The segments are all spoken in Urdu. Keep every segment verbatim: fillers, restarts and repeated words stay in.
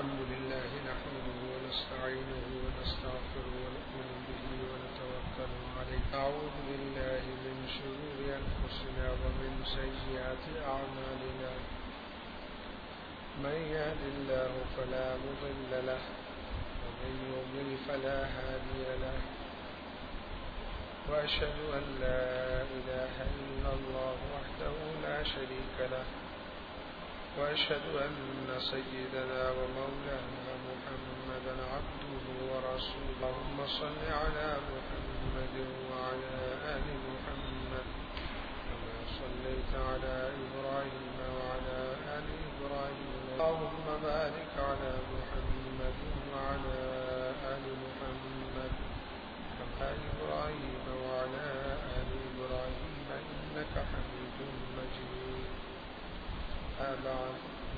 الحمد لله نحمده ونستعينه ونستغفره ونؤمن به ونتوكل عليه. أعوذ بالله من شرور أنفسنا ومن سيئات أعمالنا. من يهد الله فلا مضل له ومن يضلل فلا هادي له. وأشهد أن لا إله إلا الله وحده لا شريك له. وأشهد أن سيدنا ومولانا محمدا عبده ورسوله. اللهم صل على محمد وعلى آل محمد كما صليت على إبراهيم وعلى آل إبراهيم. اللهم بارك على محمد وعلى آل محمد كما إبراهيم وعلى آل إبراهيم إنك حميد مجيد. أبعد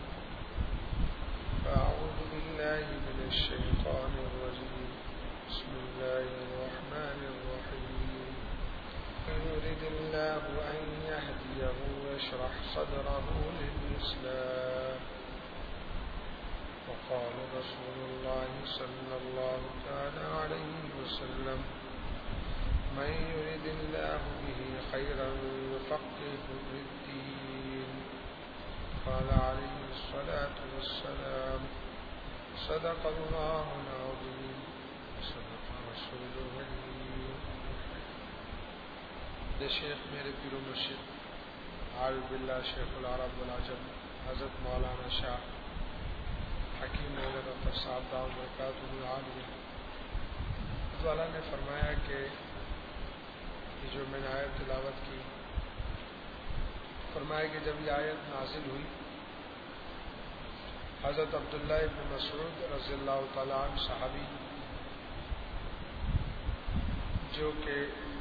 فأعوذ بالله من الشيطان الرجيم. بسم الله الرحمن الرحيم. من يرد الله أن يهديه يشرح صدره للإسلام. وقال رسول الله صلى الله تعالى عليه وسلم: من يرد الله به خيرا يفقهه في الدين. قال عليه الصلاة والسلام: صدق الله العظيم وصدق رسوله الأمين. شیخ میرے پیر و مرشد عارف باللہ شیخ العرب والعجم حضرت مولانا شاہ حکیم مولانا ظفر صاحب دامت برکاتہ العالیہ والا نے فرمایا کہ یہ جو میں نے آیت تلاوت کی، فرمایا کہ جب یہ آیت نازل ہوئی، حضرت عبداللہ ابن مسعود رضی اللہ تعالیٰ عنہ صحابی جو کہ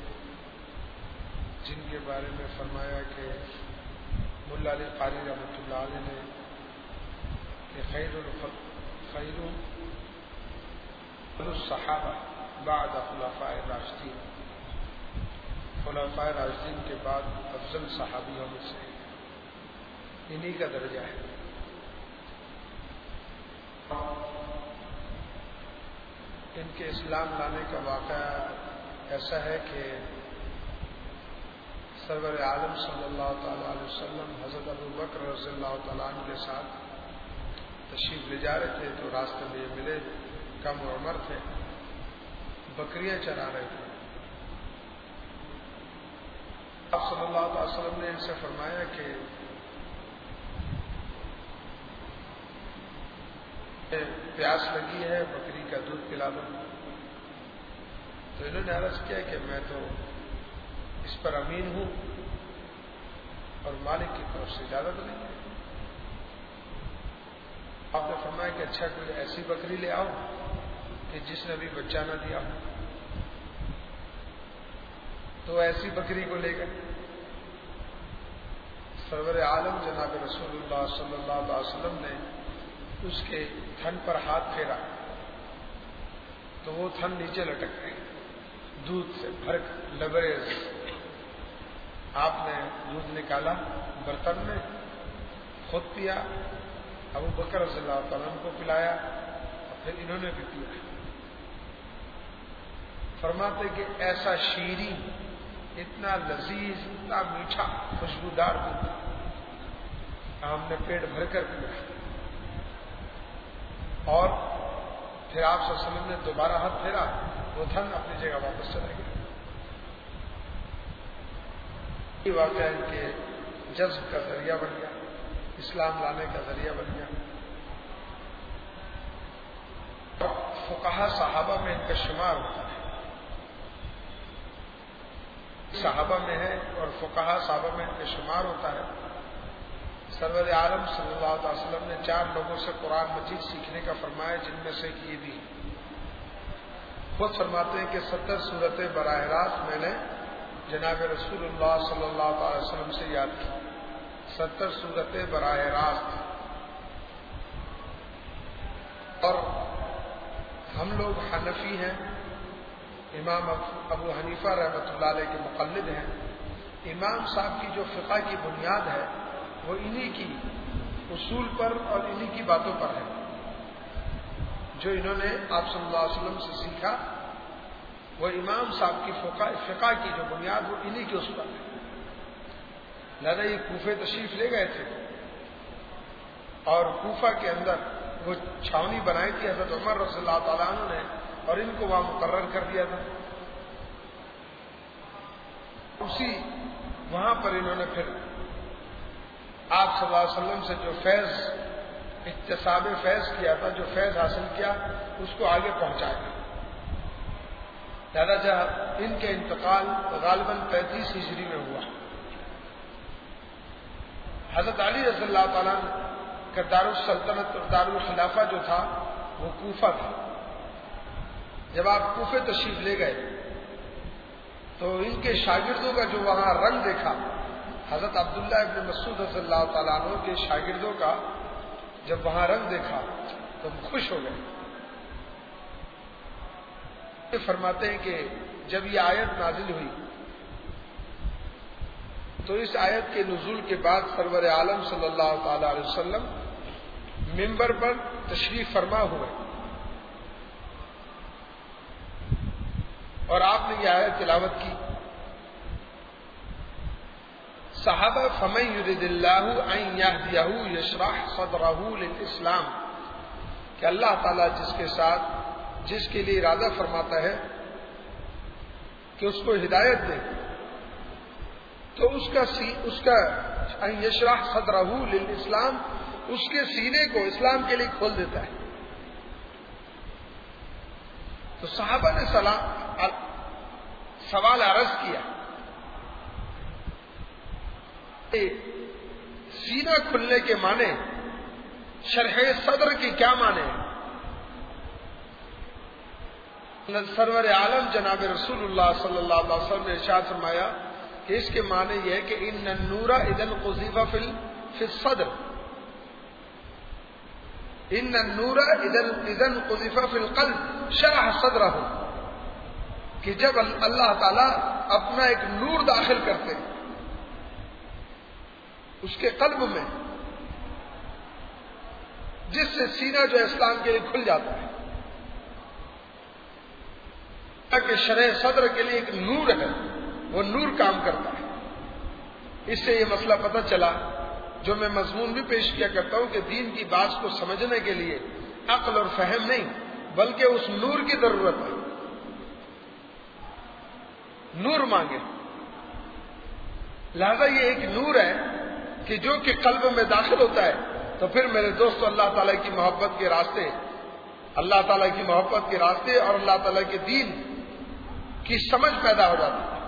جن کے بارے میں فرمایا کہ ملا علی قاری رحمۃ اللہ علیہ نے کہ خیر خیر الصحابہ بعد خلفاء راشدین، خلفاء راشدین کے بعد افضل صحابیوں میں سے انہی کا درجہ ہے۔ ان کے اسلام لانے کا واقعہ ایسا ہے کہ سرور عالم صلی اللہ تعالیٰ علیہ وسلم حضرت ابو بکر رضی اللہ تعالیٰ عنہ کے ساتھ تشریف لے جا رہے تھے تو راستے میں یہ ملے، کم عمر تھے، بکریاں چرا رہے تھے۔ آپ صلی اللہ علیہ وسلم نے ان سے فرمایا کہ پیاس لگی ہے، بکری کا دودھ پلا دو۔ تو انہوں نے عرض کیا کہ میں تو اس پر امین ہوں اور مالک کی طرف سے اجازت نہیں ہے۔ آپ نے فرمایا کہ اچھا کوئی ایسی بکری لے آؤ کہ جس نے ابھی بچہ نہ دیا ہو۔ تو ایسی بکری کو لے گئے۔ سرور عالم جناب رسول اللہ صلی اللہ علیہ وسلم نے اس کے تھن پر ہاتھ پھیرا تو وہ تھن نیچے لٹک گئی، دودھ سے بھر لبریز۔ آپ نے دودھ نکالا برتن میں، خود پیا، ابو بکر رضی اللہ تعالیٰ عنہ کو پلایا اور پھر انہوں نے بھی پیا۔ فرماتے کہ ایسا شیریں، اتنا لذیذ، اتنا میٹھا، خوشبودار دودھ ہم نے پیٹ بھر کر پیا۔ اور پھر آپ صلی اللہ علیہ وسلم نے دوبارہ ہاتھ پھیرا، وہ تھن اپنی جگہ واپس چلا گیا۔ یہ واقعہ ان کے جذب کا ذریعہ بن گیا، اسلام لانے کا ذریعہ بن گیا۔ فقہا صحابہ میں ان کا شمار ہوتا ہے، صحابہ میں ہے اور فقہا صحابہ میں ان کا شمار ہوتا ہے۔ سرور عالم صلی اللہ علیہ وسلم نے چار لوگوں سے قرآن مجید سیکھنے کا فرمایا، جن میں سے یہ بھی خود فرماتے ہیں کہ ستر سورتیں براہ راست میں نے جناب رسول اللہ صلی اللہ علیہ وسلم سے یاد کی، ستر سورتیں براہ راست۔ اور ہم لوگ حنفی ہیں، امام ابو حنیفہ رحمۃ اللہ علیہ کے مقلد ہیں۔ امام صاحب کی جو فقہ کی بنیاد ہے وہ انہی کی اصول پر اور انہی کی باتوں پر ہے۔ جو انہوں نے آپ صلی اللہ علیہ وسلم سے سیکھا وہ امام صاحب کی فقہ فقہ کی جو بنیاد وہ انہی کے اس پر ہے. لہذا یہ کوفے تشریف لے گئے تھے اور کوفہ کے اندر وہ چھاونی بنائی تھی حضرت عمر رضی اللہ تعالیٰ عنہ نے اور ان کو وہاں مقرر کر دیا تھا. اسی وہاں پر انہوں نے پھر آپ صلی اللہ علیہ وسلم سے جو فیض اکتساب فیض کیا تھا، جو فیض حاصل کیا اس کو آگے پہنچایا. لہذا جب ان کے انتقال غالباً پینتیس ہجری میں ہوا. حضرت علی رضی اللہ تعالیٰ کا دارالسلطنت اور دارالخلافہ جو تھا وہ کوفہ تھا. جب آپ کوفے تشریف لے گئے تو ان کے شاگردوں کا جو وہاں رنگ دیکھا، حضرت عبداللہ ابن مسعود رضی اللہ تعالیٰ عنہ کے شاگردوں کا جب وہاں رنگ دیکھا تو ہم خوش ہو گئے. فرماتے ہیں کہ جب یہ آیت نازل ہوئی تو اس آیت کے نزول کے بعد سرور عالم صلی اللہ تعالی علیہ وسلم منبر پر تشریف فرما ہوئے اور آپ نے یہ آیت تلاوت کی. صحابہ فمن یرد اللہ ان یہدیہ یشرح صدرہ للاسلام کہ اللہ تعالیٰ جس کے ساتھ جس کے لیے ارادہ فرماتا ہے کہ اس کو ہدایت دے تو اس کا سی اس کا ان یشرح صدرہ للاسلام اس کے سینے کو اسلام کے لیے کھول دیتا ہے. تو صحابہ نے سلام سوال عرض کیا سینہ کھلنے کے معنی شرح صدر کی کیا معنی ہے؟ سرور عالم جناب رسول اللہ صلی اللہ علیہ وسلم نے ارشاد فرمایا کہ اس کے معنی یہ ہے کہ ان النور اذا قذف فی الصدر ان النور اذا قذف فی القلب شرح صدرہ کہ جب اللہ تعالیٰ اپنا ایک نور داخل کرتے اس کے قلب میں جس سے سینہ جو اسلام کے لیے کھل جاتا ہے کہ شرح صدر کے لیے ایک نور ہے وہ نور کام کرتا ہے. اس سے یہ مسئلہ پتہ چلا جو میں مضمون بھی پیش کیا کرتا ہوں کہ دین کی بات کو سمجھنے کے لیے عقل اور فہم نہیں بلکہ اس نور کی ضرورت ہے. نور مانگے. لہذا یہ ایک نور ہے کہ جو کہ قلب میں داخل ہوتا ہے تو پھر میرے دوستو اللہ تعالیٰ کی محبت کے راستے اللہ تعالیٰ کی محبت کے راستے اور اللہ تعالیٰ کے دین کی سمجھ پیدا ہو جاتی ہے.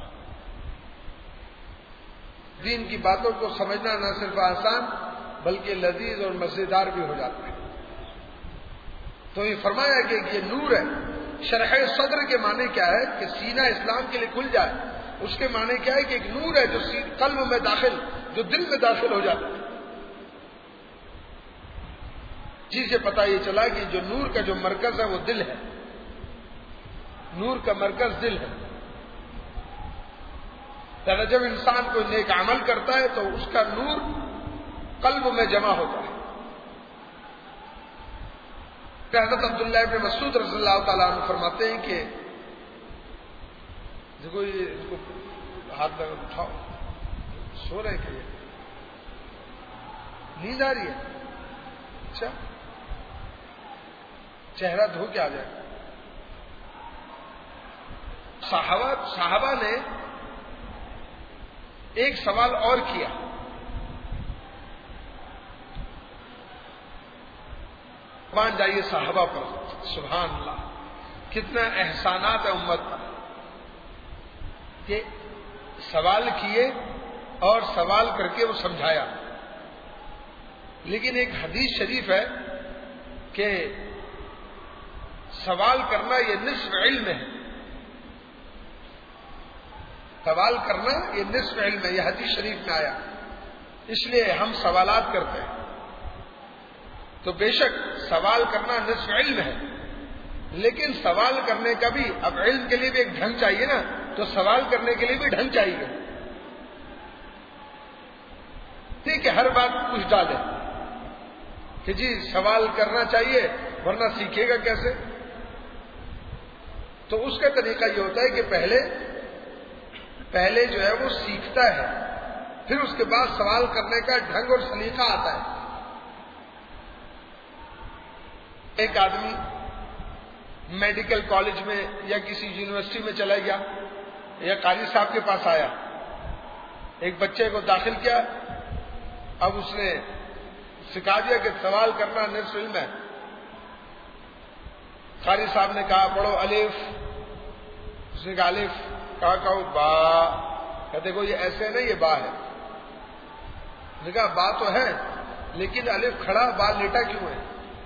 دین کی باتوں کو سمجھنا نہ صرف آسان بلکہ لذیذ اور مزیدار بھی ہو جاتا ہے. تو یہ فرمایا کہ یہ نور ہے. شرح صدر کے معنی کیا ہے کہ سینہ اسلام کے لیے کھل جائے. اس کے معنی کیا ہے کہ ایک نور ہے جو قلب میں داخل جو دل میں داخل ہو جاتا ہے. جی سے پتہ یہ چلا کہ جو نور کا جو مرکز ہے وہ دل ہے. نور کا مرکز دل ہے. جب انسان کوئی نیک عمل کرتا ہے تو اس کا نور قلب میں جمع ہوتا ہے. حضرت عبداللہ ابن مسعود رضی اللہ تعالیٰ عنہ فرماتے ہیں کہ دیکھو یہ ان کو ہاتھ لگا اٹھاؤ سو رہے کہ نیند آ رہی ہے. اچھا چہرہ دھو کے آ جائے. صحابہ صحابہ نے ایک سوال اور کیا. مان جائیے صحابہ پر سبحان اللہ کتنا احسانات ہے امت پر کہ سوال کیے اور سوال کر کے وہ سمجھایا. لیکن ایک حدیث شریف ہے کہ سوال کرنا یہ نصف علم ہے. سوال کرنا یہ نصف علم ہے. یہ حدیث شریف میں آیا. اس لیے ہم سوالات کرتے ہیں. تو بے شک سوال کرنا نصف علم ہے لیکن سوال کرنے کا بھی اب علم کے لیے بھی ایک ڈھنگ چاہیے نا. تو سوال کرنے کے لیے بھی ڈھنگ چاہیے. ٹھیک ہے ہر بات کچھ ڈالے کہ جی سوال کرنا چاہیے ورنہ سیکھے گا کیسے؟ تو اس کا طریقہ یہ ہوتا ہے کہ پہلے پہلے جو ہے وہ سیکھتا ہے، پھر اس کے بعد سوال کرنے کا ڈھنگ اور سلیقہ آتا ہے۔ ایک آدمی میڈیکل کالج میں یا کسی یونیورسٹی میں چلا گیا یا قاضی صاحب کے پاس آیا، ایک بچے کو داخل کیا، اب اس نے سکھا دیا کہ سوال کرنا نصف علم ہے۔ قاری صاحب نے کہا پڑھو الف، اس نے کہا الف، کہا کہو با، کہتے کو یہ ایسے نہیں، یہ با ہے۔ اس نے کہا با تو ہے لیکن الف کھڑا با لیٹا کیوں ہے؟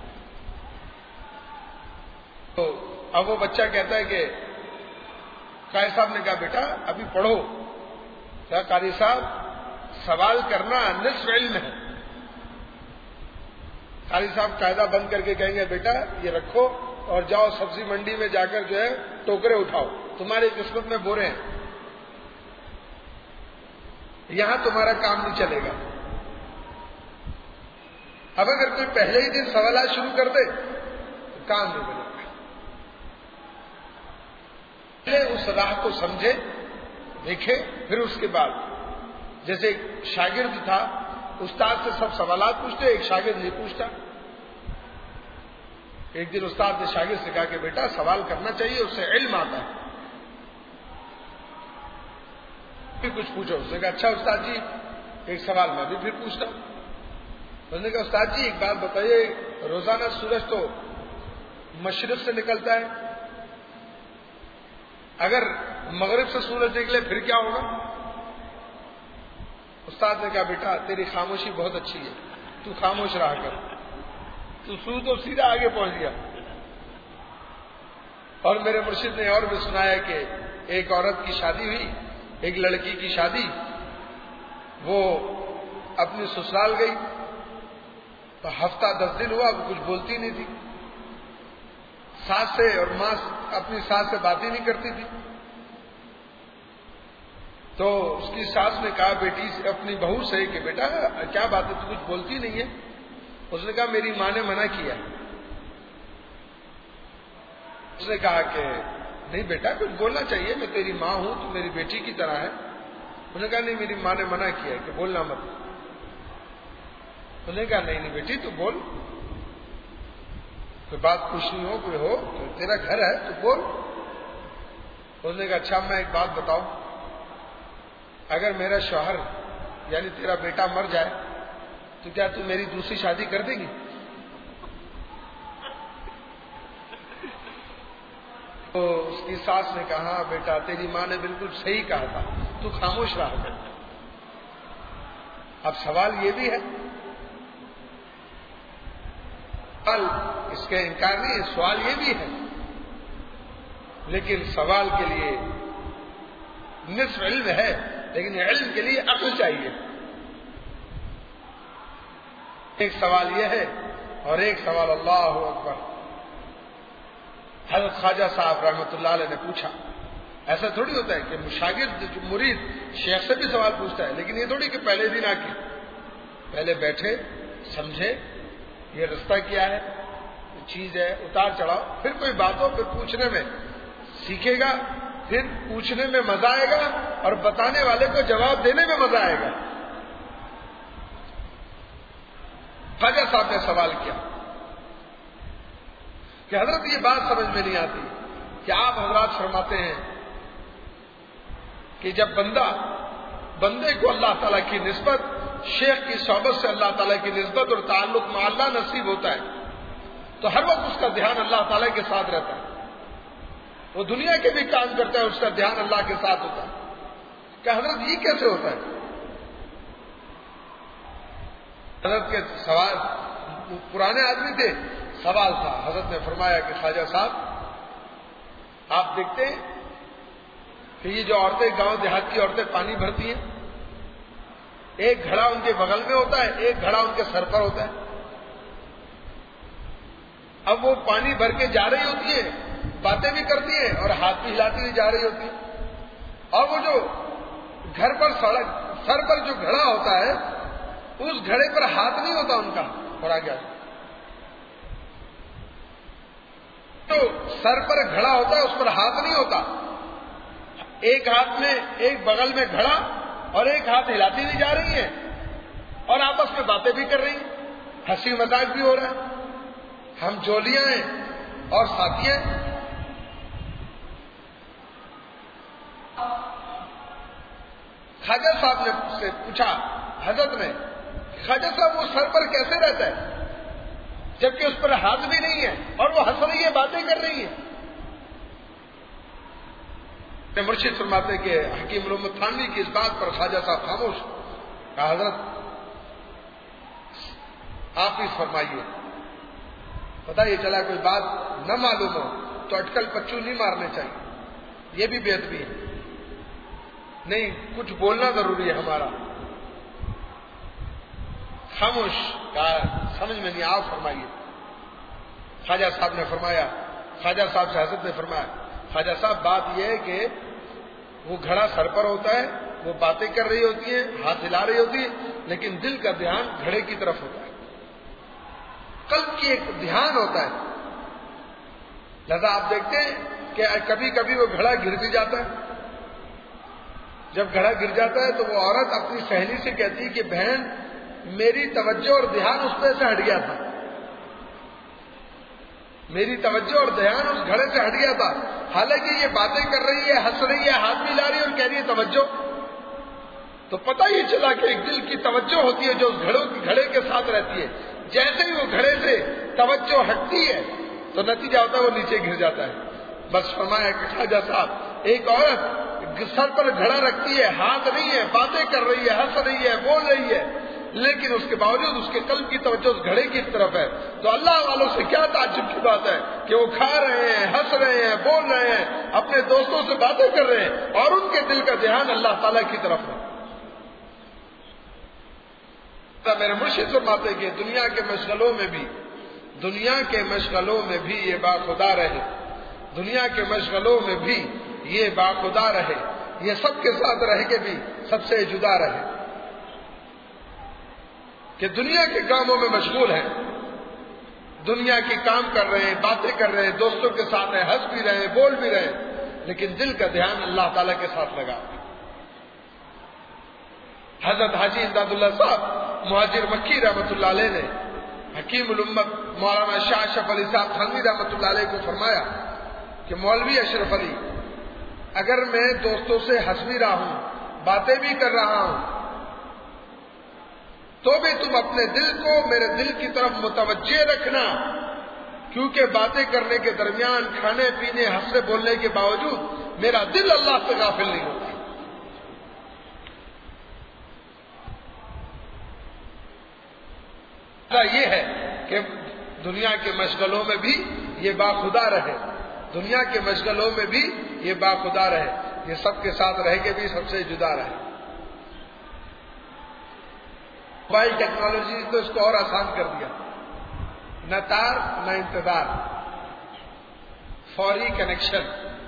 تو اب وہ بچہ کہتا ہے کہ قاری صاحب نے کہا بیٹا ابھی پڑھو۔ کہا قاری صاحب سوال کرنا نصف علم ہے۔ قاری صاحب قاعدہ بند کر کے کہیں گے بیٹا یہ رکھو اور جاؤ سبزی منڈی میں جا کر جو ہے ٹوکرے اٹھاؤ، تمہاری قسمت میں بورے ہیں، یہاں تمہارا کام نہیں چلے گا۔ اب اگر کوئی پہلے ہی دن سوالات شروع کر دے تو کام نہیں بنے گا۔ پہلے اس راہ کو سمجھے، دیکھے، پھر اس کے بعد جیسے شاگرد تھا، استاد سے سب سوالات پوچھتے، ایک شاگرد نہیں پوچھتا۔ ایک دن استاد نے شاگرد سے کہا کہ بیٹا سوال کرنا چاہیے، اس سے علم آتا ہے، پھر کچھ پوچھو۔ اس نے کہا اچھا استاد جی ایک سوال میں بھی پھر پوچھتا ہوں۔ اس نے کہا استاد جی ایک بات بتائیے، روزانہ سورج تو مشرق سے نکلتا ہے، اگر مغرب سے سورج نکلے پھر کیا ہوگا؟ استاد نے کہا بیٹا تیری خاموشی بہت اچھی ہے، تو خاموش رہا کر، تو سو تو سیدھا آگے پہنچ گیا۔ اور میرے مرشد نے اور بھی سنایا کہ ایک عورت کی شادی ہوئی، ایک لڑکی کی شادی، وہ اپنی سسرال گئی تو ہفتہ دس دن ہوا، وہ کچھ بولتی نہیں تھی، ساس سے اور ماں اپنی ساس سے بات ہی نہیں کرتی تھی۔ تو اس کی ساس نے کہا بیٹی سے، اپنی بہو سے کہ بیٹا کیا بات ہے تو کچھ بولتی نہیں ہے؟ اس نے کہا میری ماں نے منع کیا۔ اس نے کہا کہ نہیں بیٹا کچھ بولنا چاہیے، میں تیری ماں ہوں، تو میری بیٹی کی طرح ہے۔ اس نے کہا نہیں میری ماں نے منع کیا کہ بولنا مت۔ اس نے کہا نہیں نہیں بیٹی تو بول، کوئی بات پوچھنی ہو کوئی ہو تو تیرا گھر ہے تو بول۔ اس نے کہا اچھا میں ایک بات بتاؤں، اگر میرا شوہر یعنی تیرا بیٹا مر جائے تو کیا تو میری دوسری شادی کر دے گی؟ تو اس کی ساس نے کہا بیٹا تیری ماں نے بالکل صحیح کہا تھا، تو خاموش رہا کر۔ اب سوال یہ بھی ہے، سوال اس کا انکار نہیں ہے، سوال یہ بھی ہے، لیکن سوال کے لیے نصف علم ہے، لیکن علم کے لیے عقل چاہیے۔ ایک سوال یہ ہے اور ایک سوال اللہ اکبر۔ حضرت خواجہ صاحب رحمۃ اللہ علیہ نے پوچھا، ایسا تھوڑی ہوتا ہے کہ شاگرد مرید شیخ سے بھی سوال پوچھتا ہے، لیکن یہ تھوڑی کہ پہلے دن آ کے، پہلے بیٹھے سمجھے یہ رستہ کیا ہے، چیز ہے، اتار چڑھاؤ، پھر کوئی بات ہو پھر پوچھنے میں سیکھے گا، پھر پوچھنے میں مزہ آئے گا اور بتانے والے کو جواب دینے میں مزہ آئے گا۔ خواجہ صاحب نے سوال کیا کہ حضرت یہ بات سمجھ میں نہیں آتی کہ آپ حضرات فرماتے ہیں کہ جب بندہ بندے کو اللہ تعالیٰ کی نسبت، شیخ کی صحبت سے اللہ تعالیٰ کی نسبت اور تعلق مع اللہ نصیب ہوتا ہے تو ہر وقت اس کا دھیان اللہ تعالیٰ کے ساتھ رہتا ہے، وہ دنیا کے بھی کام کرتا ہے، اس کا دھیان اللہ کے ساتھ ہوتا ہے۔ کہ حضرت یہ کیسے ہوتا ہے؟ حضرت کے سوال، پرانے آدمی تھے، سوال تھا۔ حضرت نے فرمایا کہ خواجہ صاحب آپ دیکھتے ہیں کہ یہ جو عورتیں گاؤں دیہات کی عورتیں پانی بھرتی ہیں، ایک گھڑا ان کے بغل میں ہوتا ہے، ایک گھڑا ان کے سر پر ہوتا ہے۔ اب وہ پانی بھر کے جا رہی ہوتی ہے، باتیں بھی کرتی ہیں اور ہاتھ بھی ہلاتی ہوئی جا رہی ہوتی ہے، اور وہ جو گھر پر سڑک سر پر جو گھڑا ہوتا ہے اس گھڑے پر ہاتھ نہیں ہوتا ان کا، اور آگے تو سر پر گھڑا ہوتا ہے اس پر ہاتھ نہیں ہوتا. ایک ہاتھ میں ایک بغل میں گھڑا اور ایک ہاتھ ہلاتی نہیں جا رہی ہیں اور آپس میں باتیں بھی کر رہی ہیں, ہنسی مذاق بھی ہو رہا ہے. ہم جولیاں ہیں اور ساتھیاں. خواجہ صاحب نے سے پوچھا حضرت نے, خواجہ صاحب وہ سر پر کیسے رہتا ہے جبکہ اس پر ہاتھ بھی نہیں ہے اور وہ ہنس رہی ہے, باتیں کر رہی ہے. مرشد فرماتے کہ حکیم محمد تھانوی کی اس بات پر خواجہ صاحب خاموش. کہا حضرت آپ ہی فرمائیے, پتہ یہ چلا کوئی بات نہ معلوم ہو تو اٹکل پچو نہیں مارنے چاہیے, یہ بھی بے ادبی ہے. نہیں, کچھ بولنا ضروری ہے ہمارا. خاموش. کہا سمجھ میں نہیں, آپ فرمائیے. خواجہ صاحب نے فرمایا, خواجہ صاحب سے حضرت نے فرمایا, خواجہ صاحب بات یہ ہے کہ وہ گھڑا سر پر ہوتا ہے, وہ باتیں کر رہی ہوتی ہیں, ہاتھ ہلا رہی ہوتی ہے, لیکن دل کا دھیان گھڑے کی طرف ہوتا ہے, قلب کی ایک دھیان ہوتا ہے. لہذا آپ دیکھتے ہیں کہ کبھی کبھی وہ گھڑا گر بھی جاتا ہے. جب گھڑا گر جاتا ہے تو وہ عورت اپنی سہیلی سے کہتی ہے کہ بہن میری توجہ اور دھیان اس پہ سے ہٹ گیا تھا, میری توجہ اور دھیان اس گھڑے سے ہٹ گیا تھا. حالانکہ یہ باتیں کر رہی ہے, ہنس رہی ہے, ہاتھ بھی لا رہی ہے اور کہہ رہی ہے توجہ. تو پتہ یہ چلا کہ ایک دل کی توجہ ہوتی ہے جو اس گھڑوں کی گھڑے کے ساتھ رہتی ہے. جیسے ہی وہ گھڑے سے توجہ ہٹتی ہے تو نتیجہ ہوتا ہے وہ نیچے گر جاتا ہے. بس فرمایا کہ خواجہ صاحب ایک عورت سر پر گھڑا رکھتی ہے, ہاتھ نہیں ہے, باتیں کر رہی ہے, ہنس رہی ہے, بول رہی ہے, لیکن اس کے باوجود اس کے قلب کی توجہ اس گھڑے کی طرف ہے. تو اللہ والوں سے کیا تعجب کی بات ہے کہ وہ کھا رہے ہیں, ہنس رہے ہیں, بول رہے ہیں, اپنے دوستوں سے باتیں کر رہے ہیں اور ان کے دل کا دھیان اللہ تعالیٰ کی طرف ہے. میرے مرشد فرماتے کہ دنیا کے مشغلوں میں بھی دنیا کے مشغلوں میں بھی یہ باخدا رہے, دنیا کے مشغلوں میں بھی یہ باخدا رہے, یہ سب کے ساتھ رہ کے بھی سب سے جدا رہے. کہ دنیا کے کاموں میں مشغول ہیں, دنیا کے کام کر رہے ہیں, باتیں کر رہے ہیں, دوستوں کے ساتھ ہیں, ہنس بھی رہے ہیں, بول بھی رہے ہیں, لیکن دل کا دھیان اللہ تعالیٰ کے ساتھ لگا. حضرت حاجی امداد اللہ صاحب مہاجر مکی رحمۃ اللہ علیہ نے حکیم الامت مولانا شاہ اشرف علی صاحب تھانوی رحمۃ اللہ علیہ کو فرمایا کہ مولوی اشرف علی, اگر میں دوستوں سے ہنس بھی رہا ہوں, باتیں بھی کر رہا ہوں, تو بھی تم اپنے دل کو میرے دل کی طرف متوجہ رکھنا, کیونکہ باتیں کرنے کے درمیان کھانے پینے ہنسنے بولنے کے باوجود میرا دل اللہ سے غافل نہیں ہوتا. یہ ہے کہ دنیا کے مشغلوں میں بھی یہ باخدا رہے, دنیا کے مشغلوں میں بھی یہ باخدا رہے, یہ سب کے ساتھ رہ کے بھی سب سے جدا رہے. موبائل ٹیکنالوجی تو اس کو اور آسان کر دیا, نہ تار نہ انتظار, فوری کنیکشن,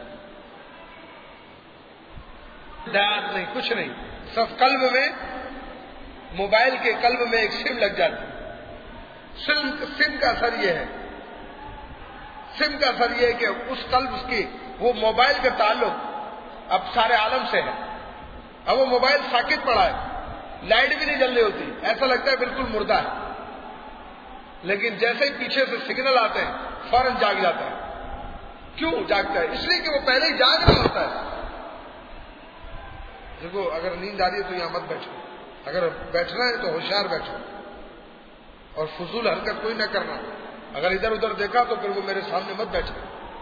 دھیان نہیں, کچھ نہیں, صرف قلب میں, موبائل کے قلب میں ایک سم لگ جاتی. سم سم کا اثر یہ ہے, سم کا اثر یہ ہے کہ اس قلب اس کی وہ موبائل کا تعلق اب سارے عالم سے ہے. اب وہ موبائل ساکت پڑا ہے, لائٹ بھی نہیں جل رہی ہوتی, ایسا لگتا ہے بالکل مردہ ہے, لیکن جیسے ہی پیچھے سے سگنل آتے ہیں فوراً جاگ جاتا ہے. کیوں جاگتا ہے؟ اس لیے کہ وہ پہلے ہی جاگ رہا ہوتا ہے. دیکھو اگر نیند آ رہی ہے تو یہاں مت بیٹھو, اگر بیٹھنا ہے تو ہوشیار بیٹھو اور فضول حرکت کوئی نہ کرنا. اگر ادھر ادھر دیکھا تو پھر وہ میرے سامنے مت بیٹھنا.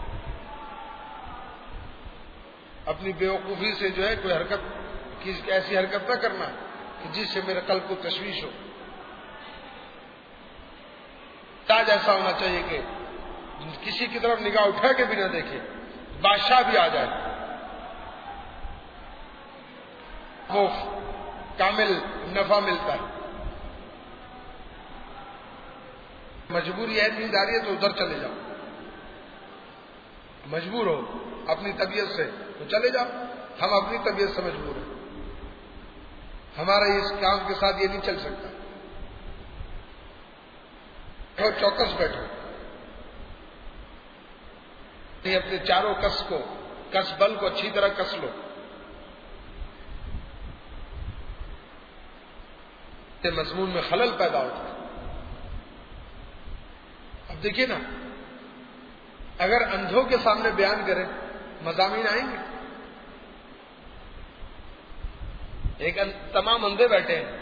اپنی بیوقوفی سے جو ہے کوئی حرکت کی ایسی حرکت نہ کرنا کہ جس سے میرے قلب کو تشویش ہو. تاج ایسا ہونا چاہیے کہ کسی کی طرف نگاہ اٹھا کے بھی نہ دیکھے, بادشاہ بھی آ جائے, وہ کامل نفع ملتا ہے. مجبوری ہے, نیند آ رہی ہے تو ادھر چلے جاؤ, مجبور ہو اپنی طبیعت سے تو چلے جاؤ. ہم اپنی طبیعت سے مجبور ہیں, ہمارا اس کام کے ساتھ یہ نہیں چل سکتا. چوکس بیٹھو. اپنے چاروں کس کو کس بل کو اچھی طرح کس لو. مضمون میں خلل پیدا ہوتا ہے. اب دیکھیے نا، اگر اندھوں کے سامنے بیان کریں مضامین آئیں گے. ایک تمام اندھے بیٹھے ہیں،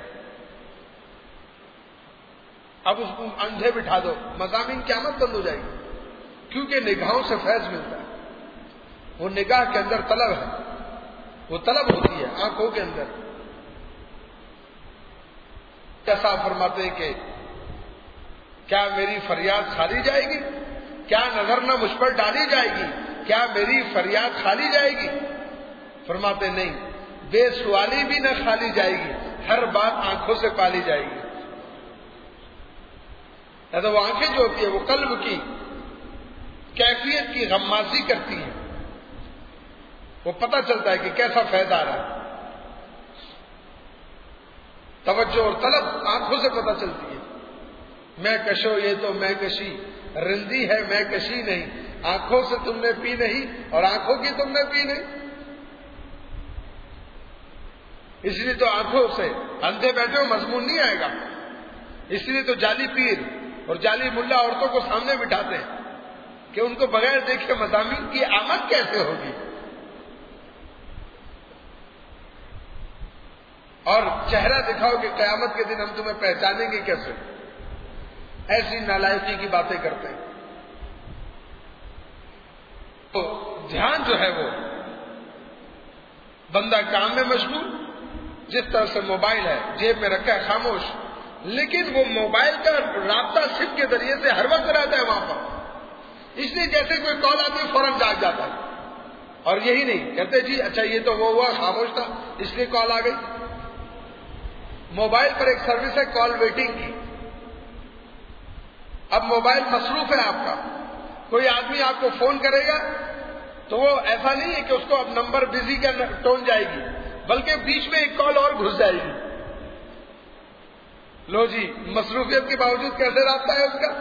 اب اس کو اندھے بٹھا دو، مضامین قیامت بند ہو جائے گی. کیونکہ نگاہوں سے فیض ملتا ہے. وہ نگاہ کے اندر طلب ہے، وہ طلب ہوتی ہے آنکھوں کے اندر. ایسا فرماتے ہیں کہ کیا میری فریاد کھالی جائے گی؟ کیا نظر نہ مجھ پر ڈالی جائے گی؟ کیا میری فریاد کھالی جائے گی؟ فرماتے نہیں، بے سوالی بھی نہ کھالی جائے گی، ہر بات آنکھوں سے پالی جائے گی. تو وہ آنکھیں جو ہوتی ہے وہ قلب کی کیفیت کی غمازی کرتی ہیں. وہ پتہ چلتا ہے کہ کیسا فیض آ رہا ہے. توجہ اور طلب آنکھوں سے پتہ چلتی ہے. میں کشو یہ تو میں کشی، رندی ہے میں کشی نہیں. آنکھوں سے تم نے پی نہیں اور آنکھوں کی تم نے پی نہیں. اس لیے تو آنکھوں سے اندھے بیٹھے ہو مضمون نہیں آئے گا. اس لیے تو جعلی پیر اور جعلی ملا عورتوں کو سامنے بٹھاتے ہیں کہ ان کو بغیر دیکھے مضامین کی آمد کیسے ہوگی. اور چہرہ دکھاؤ کہ قیامت کے دن ہم تمہیں پہچانیں گے کیسے. ایسی نالائقی کی باتیں کرتے ہیں. تو دھیان جو ہے وہ بندہ کام میں مشغول، جس طرح سے موبائل ہے جیب میں رکھا ہے خاموش، لیکن وہ موبائل کا رابطہ سم کے ذریعے سے ہر وقت رہتا ہے وہاں پر. اس لیے جیسے کوئی کال آتی ہے فوراً جاگ جاتا ہے. اور یہی نہیں کہتے جی اچھا یہ تو وہ ہوا خاموش تھا اس لیے کال آ گئی. موبائل پر ایک سروس ہے کال ویٹنگ کی. اب موبائل مصروف ہے آپ کا، کوئی آدمی آپ کو فون کرے گا تو وہ ایسا نہیں ہے کہ اس کو اب نمبر بزی کا ٹون جائے گی، بلکہ بیچ میں ایک کال اور گھس جائے گی. لو جی مصروفیت کے باوجود کیسے رابطہ ہے اس کا.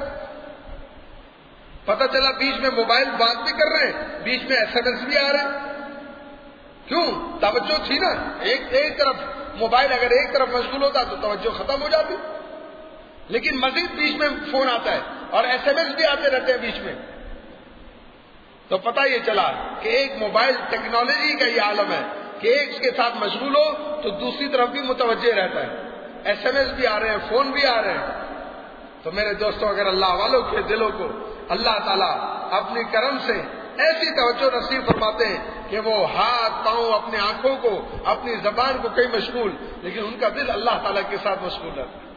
پتہ چلا بیچ میں موبائل بات بھی کر رہے ہیں، بیچ میں ایس ایم ایس بھی آ رہے ہیں. کیوں؟ توجہ تھی نا. ایک ایک طرف موبائل اگر ایک طرف مشغول ہوتا تو توجہ ختم ہو جاتی. لیکن مزید بیچ میں فون آتا ہے اور ایس ایم ایس بھی آتے رہتے ہیں بیچ میں. تو پتہ یہ چلا کہ ایک موبائل ٹیکنالوجی کا یہ عالم ہے کہ ایک اس کے ساتھ مشغول ہو تو دوسری طرف بھی متوجہ رہتا ہے. ایس ایم ایس بھی آ رہے ہیں، فون بھی آ رہے ہیں. تو میرے دوستوں اگر اللہ والوں کے دلوں کو اللہ تعالیٰ اپنی کرم سے ایسی توجہ نصیب فرماتے ہیں کہ وہ ہاتھ پاؤں اپنے آنکھوں کو اپنی زبان کو کئی مشغول، لیکن ان کا دل اللہ تعالیٰ کے ساتھ مشغول رہتا ہے.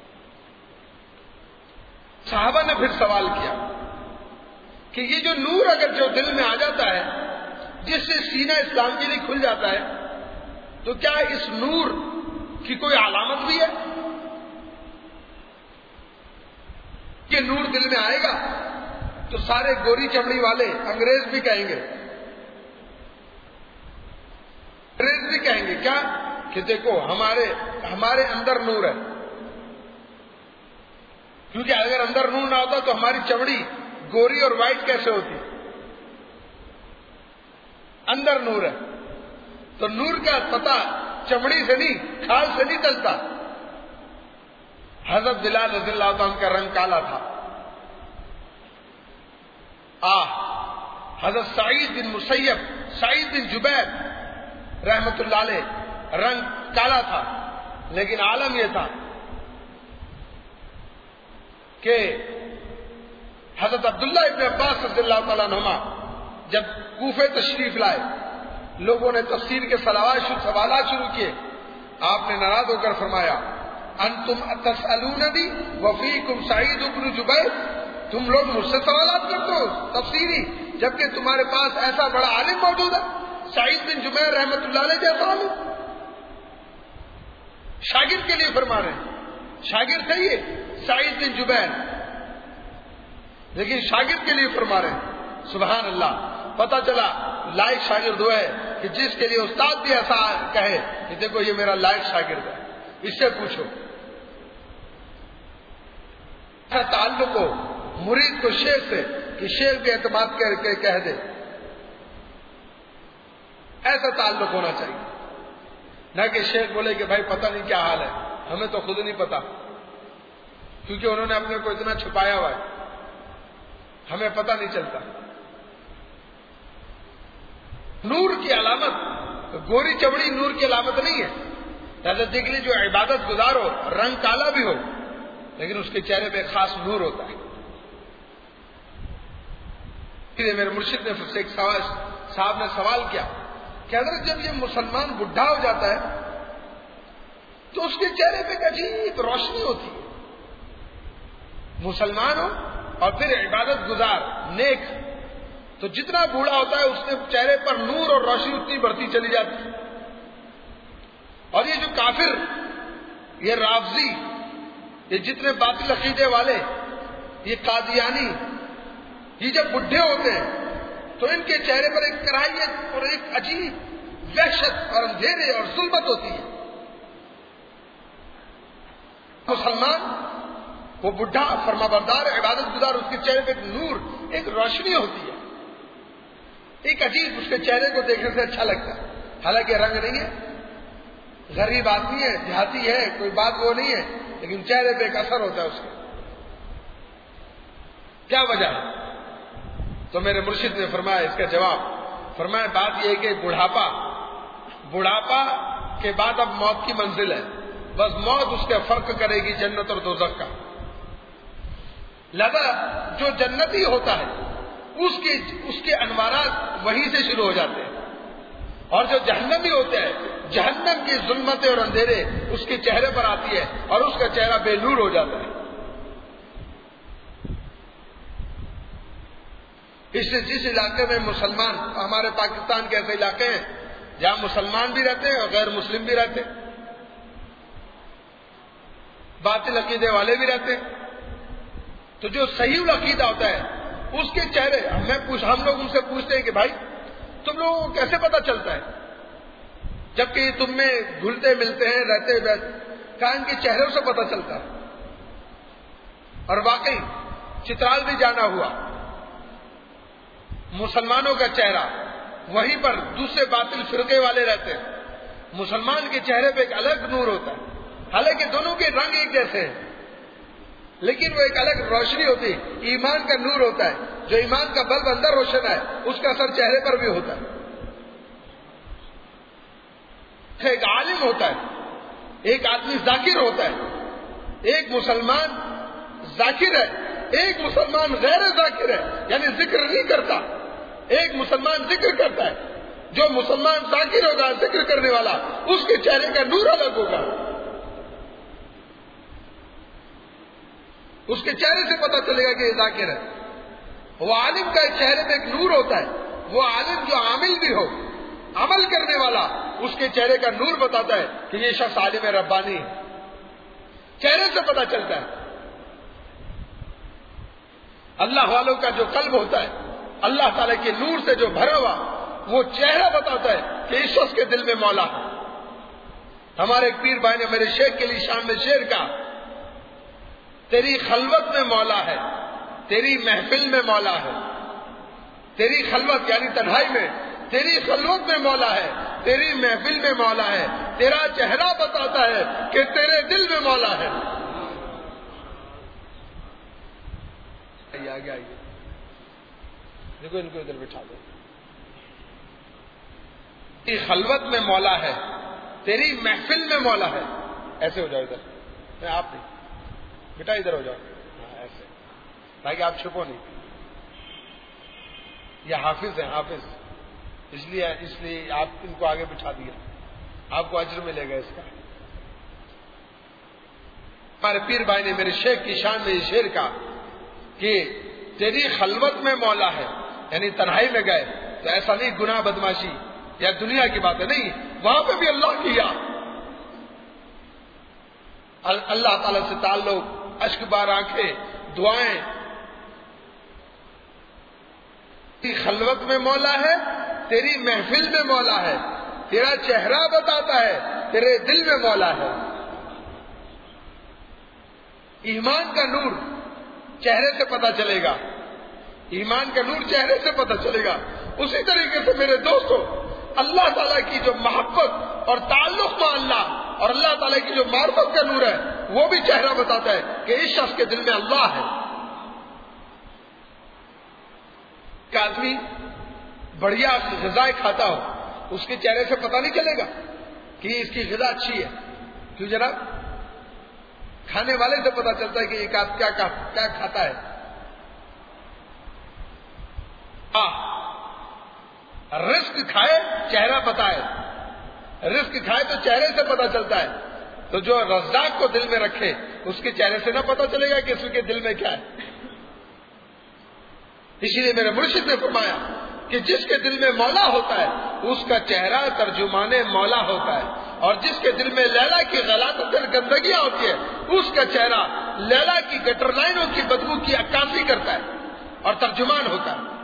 صحابہ نے پھر سوال کیا کہ یہ جو نور اگر جو دل میں آ جاتا ہے، جس سے سینہ اسلام کے لیے کھل جاتا ہے، تو کیا اس نور کی کوئی علامت بھی ہے کہ نور دل میں آئے گا تو سارے گوری چمڑی والے انگریز بھی کہیں گے انگریز بھی کہیں گے کیا کہ دیکھو ہمارے ہمارے اندر نور ہے. کیونکہ اگر اندر نور نہ ہوتا تو ہماری چمڑی گوری اور وائٹ کیسے ہوتی. اندر نور ہے تو نور کا پتہ چمڑی سے نہیں کھال سے نہیں چلتا. حضرت بلال رضی اللہ عنہ کا رنگ کالا تھا. آہ حضرت سعید بن مسیب سعید بن جبیر رحمت اللہ علیہ رنگ کالا تھا، لیکن عالم یہ تھا کہ حضرت عبداللہ ابن عباس رضی اللہ تعالیٰ عنہما جب کوفے تشریف لائے، لوگوں نے تفسیر کے سوالات شروع کیے. آپ نے ناراض ہو کر فرمایا انتم تسألوننی وفیکم سعید بن جبیر، تم لوگ مجھ سے سوالات کرتے ہو تفسیری، جبکہ تمہارے پاس ایسا بڑا عالم موجود ہے سعید بن جبیر رحمت اللہ علیہ جیسا عالم. شاگرد کے لیے فرما رہے ہیں، شاگرد تھے یہ سعید بن جبیر، لیکن شاگرد کے لیے فرما رہے ہیں. سبحان اللہ. پتہ چلا لائق شاگرد وہ ہے کہ جس کے لیے استاد بھی ایسا کہے کہ دیکھو یہ میرا لائق شاگرد ہے، اس سے پوچھو. تعلق ہو مرید کو شیخ سے کہ شیخ بھی اعتماد کر کے کہہ دے. ایسا تعلق ہونا چاہیے، نہ کہ شیخ بولے کہ بھائی پتہ نہیں کیا حال ہے، ہمیں تو خود نہیں پتا، کیونکہ انہوں نے اپنے کو اتنا چھپایا ہوا ہے، ہمیں پتہ نہیں چلتا. نور کی علامت گوری چمڑی نور کی علامت نہیں ہے. لہذا دیکھ لی جو عبادت گزار ہو، رنگ کالا بھی ہو، لیکن اس کے چہرے پہ خاص نور ہوتا ہے. میرے مرشد نے سے ایک صاحب نے سوال کیا کہ حضرت جب یہ مسلمان بڈھا ہو جاتا ہے تو اس کے چہرے پہ ایک عجیب روشنی ہوتی ہے. مسلمان ہو اور پھر عبادت گزار نیک، تو جتنا بوڑھا ہوتا ہے اس کے چہرے پر نور اور روشنی اتنی بڑھتی چلی جاتی ہے. اور یہ جو کافر، یہ رافضی، یہ جتنے باطل عقیدے والے، یہ قادیانی، یہ جب بڈھے ہوتے ہیں تو ان کے چہرے پر ایک کراہیت اور ایک عجیب وحشت اور اندھیرے اور ظلمت ہوتی ہے. مسلمان وہ بڈھا فرما بردار عبادت گزار، اس کے چہرے پہ ایک نور، ایک روشنی ہوتی ہے، ایک عجیب، اس کے چہرے کو دیکھنے سے اچھا لگتا ہے. حالانکہ رنگ نہیں ہے، غریب آدمی ہے، دیہاتی ہے، کوئی بات وہ نہیں ہے، لیکن چہرے پہ ایک اثر ہوتا ہے اس کا. کیا وجہ ہے؟ تو میرے مرشد نے فرمایا اس کا جواب، فرمایا بات یہ ہے کہ بڑھاپا بڑھاپا کے بعد اب موت کی منزل ہے، بس موت اس کا فرق کرے گی جنت اور دوزخ کا. لہذا جو جنتی ہوتا ہے اس کے اس کے انوارات وہیں سے شروع ہو جاتے ہیں، اور جو جہنمی ہوتے ہیں جہنم کی ظلمتیں اور اندھیرے اس کے چہرے پر آتی ہے اور اس کا چہرہ بے نور ہو جاتا ہے. اس سے جس علاقے میں مسلمان، ہمارے پاکستان کے ایسے علاقے ہیں جہاں مسلمان بھی رہتے ہیں اور غیر مسلم بھی رہتے ہیں، باطل عقیدے والے بھی رہتے ہیں، تو جو صحیح العقیدہ ہوتا ہے اس کے چہرے، میں پوچھ ہم لوگ ان سے پوچھتے ہیں کہ بھائی تم لوگوں کو کیسے پتا چلتا ہے جبکہ تم میں گھلتے ملتے ہیں رہتے ہوئے؟ کہا ان کے چہروں سے پتا چلتا ہے. اور واقعی چترال بھی جانا ہوا، مسلمانوں کا چہرہ، وہیں پر دوسرے باطل فرقے والے رہتے ہیں، مسلمان کے چہرے پہ ایک الگ نور ہوتا ہے، حالانکہ دونوں کے رنگ ایک جیسے ہیں، لیکن وہ ایک الگ روشنی ہوتی ہے. ایمان کا نور ہوتا ہے، جو ایمان کا بلب اندر روشن ہے اس کا اثر چہرے پر بھی ہوتا ہے. ایک عالم ہوتا ہے، ایک آدمی ذاکر ہوتا ہے، ایک مسلمان ذاکر ہے، ایک مسلمان غیر ذاکر ہے، یعنی ذکر نہیں کرتا. ایک مسلمان ذکر کرتا ہے، جو مسلمان ذاکر ہوگا ذکر کرنے والا اس کے چہرے کا نور الگ ہوگا، اس کے چہرے سے پتا چلے گا کہ یہ ذاکر ہے. وہ عالم کا چہرے پہ ایک نور ہوتا ہے، وہ عالم جو عامل بھی ہو، عمل کرنے والا، اس کے چہرے کا نور بتاتا ہے کہ یہ شخص عالم ربانی ہے، چہرے سے پتا چلتا ہے. اللہ والوں کا جو قلب ہوتا ہے اللہ تعالیٰ کے نور سے جو بھرا ہوا، وہ چہرہ بتاتا ہے کہ اس شخص کے دل میں مولا ہے. ہمارے ایک پیر بھائی نے میرے شیخ کے لیے شام میں شعر کہا، تیری خلوت میں مولا ہے، تیری محفل میں مولا ہے. تیری خلوت یعنی تنہائی میں، تیری خلوت میں مولا ہے، تیری محفل میں مولا ہے. تیرا چہرہ بتاتا ہے کہ تیرے دل میں مولا ہے. آگے آئیے، دیکھو ان کو ادھر بٹھا دو. تیری خلوت میں مولا ہے، تیری محفل میں مولا ہے. ایسے ہو جاؤ ادھر، میں آپ نہیں بیٹا ادھر ہو جاؤ، ایسے تاکہ آپ چھپو نہیں. یہ حافظ ہیں، حافظ، اس لیے اس لیے آپ ان کو آگے بٹھا دیا، آپ کو اجر ملے گا اس کا. ہمارے پیر بھائی نے میرے شیخ کی شان میں یہ شعر کہا کہ تیری خلوت میں مولا ہے، یعنی تنہائی میں گئے تو ایسا نہیں گناہ بدماشی یا دنیا کی باتیں نہیں، وہاں پہ بھی اللہ کیا، اللہ تعالی سے تعلق، اشک بار آنکھیں، دعائیں. تیری خلوت میں مولا ہے، تیری محفل میں مولا ہے، تیرا چہرہ بتاتا ہے تیرے دل میں مولا ہے. ایمان کا نور چہرے سے پتا چلے گا، ایمان کا نور چہرے سے پتہ چلے گا. اسی طریقے سے میرے دوستو اللہ تعالیٰ کی جو محبت اور تعلق میں اللہ اور اللہ تعالیٰ کی جو معرفت کا نور ہے وہ بھی چہرہ بتاتا ہے کہ اس شخص کے دل میں اللہ ہے. کہ آدمی بڑھیا غذائیں کھاتا ہو اس کے چہرے سے پتہ نہیں چلے گا کہ اس کی غذا اچھی ہے. کیوں جناب؟ کھانے والے سے پتہ چلتا ہے کہ یہ کیا کیا کیا کھاتا ہے. رزق کھائے چہرہ بتائے، رزق کھائے تو چہرے سے پتہ چلتا ہے. تو جو رزاق کو دل میں رکھے اس کے چہرے سے نہ پتہ چلے گا کہ اس کے دل میں کیا ہے. اسی لیے میرے مرشد نے فرمایا کہ جس کے دل میں مولا ہوتا ہے اس کا چہرہ ترجمان مولا ہوتا ہے، اور جس کے دل میں لیلا کی غلاظت اور گندگیاں ہوتی ہے اس کا چہرہ لیلا کی گٹر لائنوں کی بدبو کی عکاسی کرتا ہے اور ترجمان ہوتا ہے.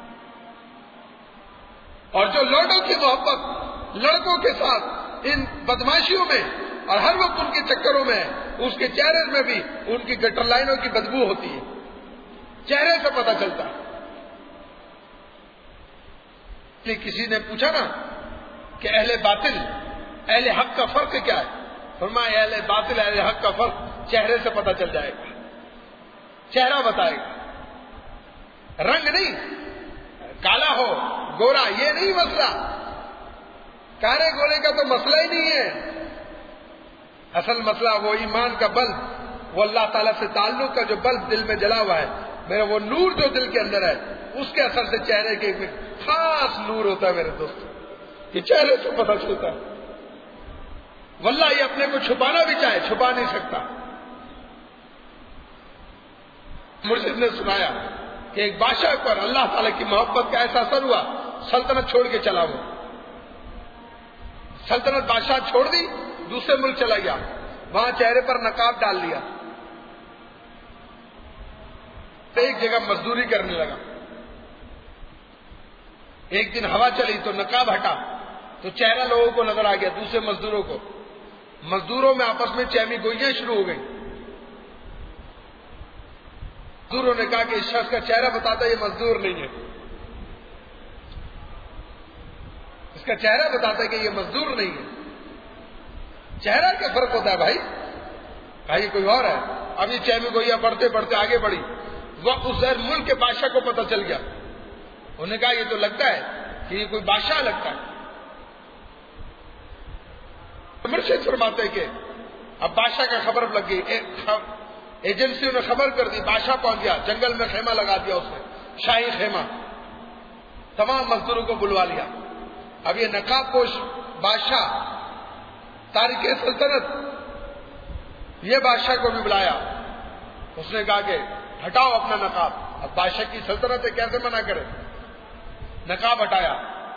اور جو لوٹوں کی محبت لڑکوں کے ساتھ ان بدماشیوں میں اور ہر وقت ان کے چکروں میں اس کے چہرے میں بھی ان کی گٹر لائنوں کی بدبو ہوتی ہے. چہرے سے پتہ چلتا ہے. کسی نے پوچھا نا کہ اہل باطل اہل حق کا فرق کیا ہے؟ فرمایا اہل باطل اہل حق کا فرق چہرے سے پتہ چل جائے گا. چہرہ بتائے گا، رنگ نہیں. کالا ہو گورا یہ نہیں مسئلہ، کارے گورے کا تو مسئلہ ہی نہیں ہے. اصل مسئلہ وہ ایمان کا بلب، وہ اللہ تعالیٰ سے تعلق کا جو بلب دل میں جلا ہوا ہے، میرا وہ نور جو دل کے اندر ہے اس کے اثر سے چہرے کے خاص نور ہوتا ہے. میرے دوست یہ چہرے سے پتہ چلتا ہے. واللہ یہ اپنے کو چھپانا بھی چاہے چھپا نہیں سکتا. مرشد نے سنایا کہ ایک بادشاہ پر اللہ تعالیٰ کی محبت کا ایسا اثر ہوا، سلطنت چھوڑ کے چلا. وہ سلطنت بادشاہ چھوڑ دی، دوسرے ملک چلا گیا، وہاں چہرے پر نقاب ڈال لیا، ایک جگہ مزدوری کرنے لگا. ایک دن ہوا چلی تو نقاب ہٹا تو چہرہ لوگوں کو نظر آ گیا، دوسرے مزدوروں کو. مزدوروں میں آپس میں چہمی گوئیاں شروع ہو گئی. مزدوروں نے کہا کہ اس شخص کا چہرہ بتاتا ہے یہ مزدور نہیں ہے، اس کا چہرہ بتاتا ہے کہ یہ مزدور نہیں ہے. چہرہ کیا فرق ہوتا ہے بھائی؟ بھائی کوئی اور ہے. اب یہ چہمی گوئیاں بڑھتے بڑھتے آگے بڑھی، وہ اس ملک کے بادشاہ کو پتہ چل گیا. انہوں نے کہا یہ تو لگتا ہے کہ یہ کوئی بادشاہ لگتا ہے. مرشد فرماتے کہ اب بادشاہ کا خبر لگ گئی، ایجنسیوں نے خبر کر دی، بادشاہ پہنچ گیا، جنگل میں خیمہ لگا دیا اس نے، شاہی خیمہ. تمام مزدوروں کو بلوا لیا. اب یہ نقاب پوش بادشاہ تارک سلطنت یہ بادشاہ کو بھی بلایا. اس نے کہا کہ ہٹاؤ اپنا نقاب. اب بادشاہ کی سلطنت ہے کیسے منع کرے؟ نقاب ہٹایا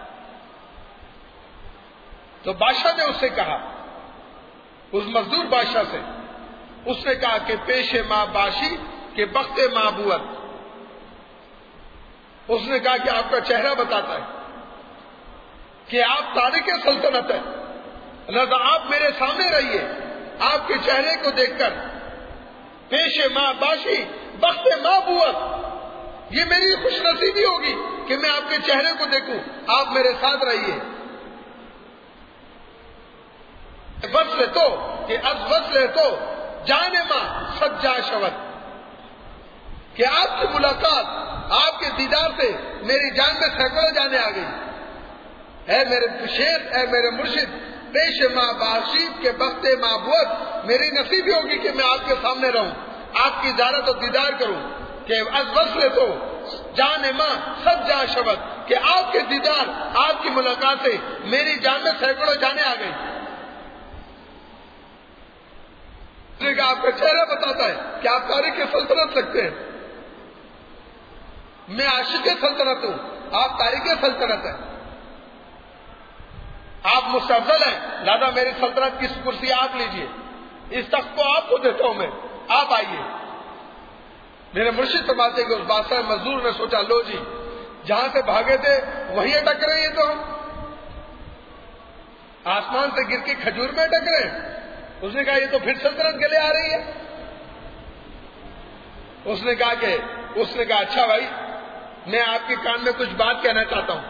تو بادشاہ نے اس سے کہا، اس مزدور بادشاہ سے اس نے کہا کہ پیش ماں باشی کہ بخت معبود. اس نے کہا کہ آپ کا چہرہ بتاتا ہے کہ آپ تارک سلطنت ہے، لہذا آپ میرے سامنے رہیے. آپ کے چہرے کو دیکھ کر پیش ماں باشی بخت معبود، یہ میری خوش نصیبی ہوگی کہ میں آپ کے چہرے کو دیکھوں، آپ میرے ساتھ رہیے. وصل تو کہ از وصل تو جانے ماں سجا شود، کہ آپ کی ملاقات آپ کے دیدار سے میری جان میں سینکڑوں جانے آ گئی. اے میرے شیخ، اے میرے مرشد، پیش ماں باشید کے بخت معبود، میری نصیبی ہوگی کہ میں آپ کے سامنے رہوں، آپ کی زیارت و دیدار کروں. کہ از وصل تو جانے ماں سب جا شبد، کہ آپ کے دیدار آپ کی ملاقات سے میری جان میں سینکڑوں جانے آ گئی. آپ کا چہرہ بتاتا ہے کہ آپ تاریخ سلطنت لگتے ہیں. میں عاشق سلطنت ہوں، آپ تاریخ سلطنت ہیں. آپ مجھ سے افضل ہیں، لہذا میری سلطنت کی کرسی آپ لیجئے، اس تخت کو آپ کو دیتا ہوں میں، آپ آئیے. میرے مرشد فرماتے ہیں کہ اس بادشاہ مزدور نے سوچا لو جی جہاں سے بھاگے تھے وہیں اٹک رہے ہیں، تو ہم آسمان سے گر کے کھجور میں اٹک رہے ہیں. اس نے کہا یہ تو پھر سلطنت کے لیے آ رہی ہے. اس نے کہا کہ اس نے کہا اچھا بھائی میں آپ کے کان میں کچھ بات کہنا چاہتا ہوں.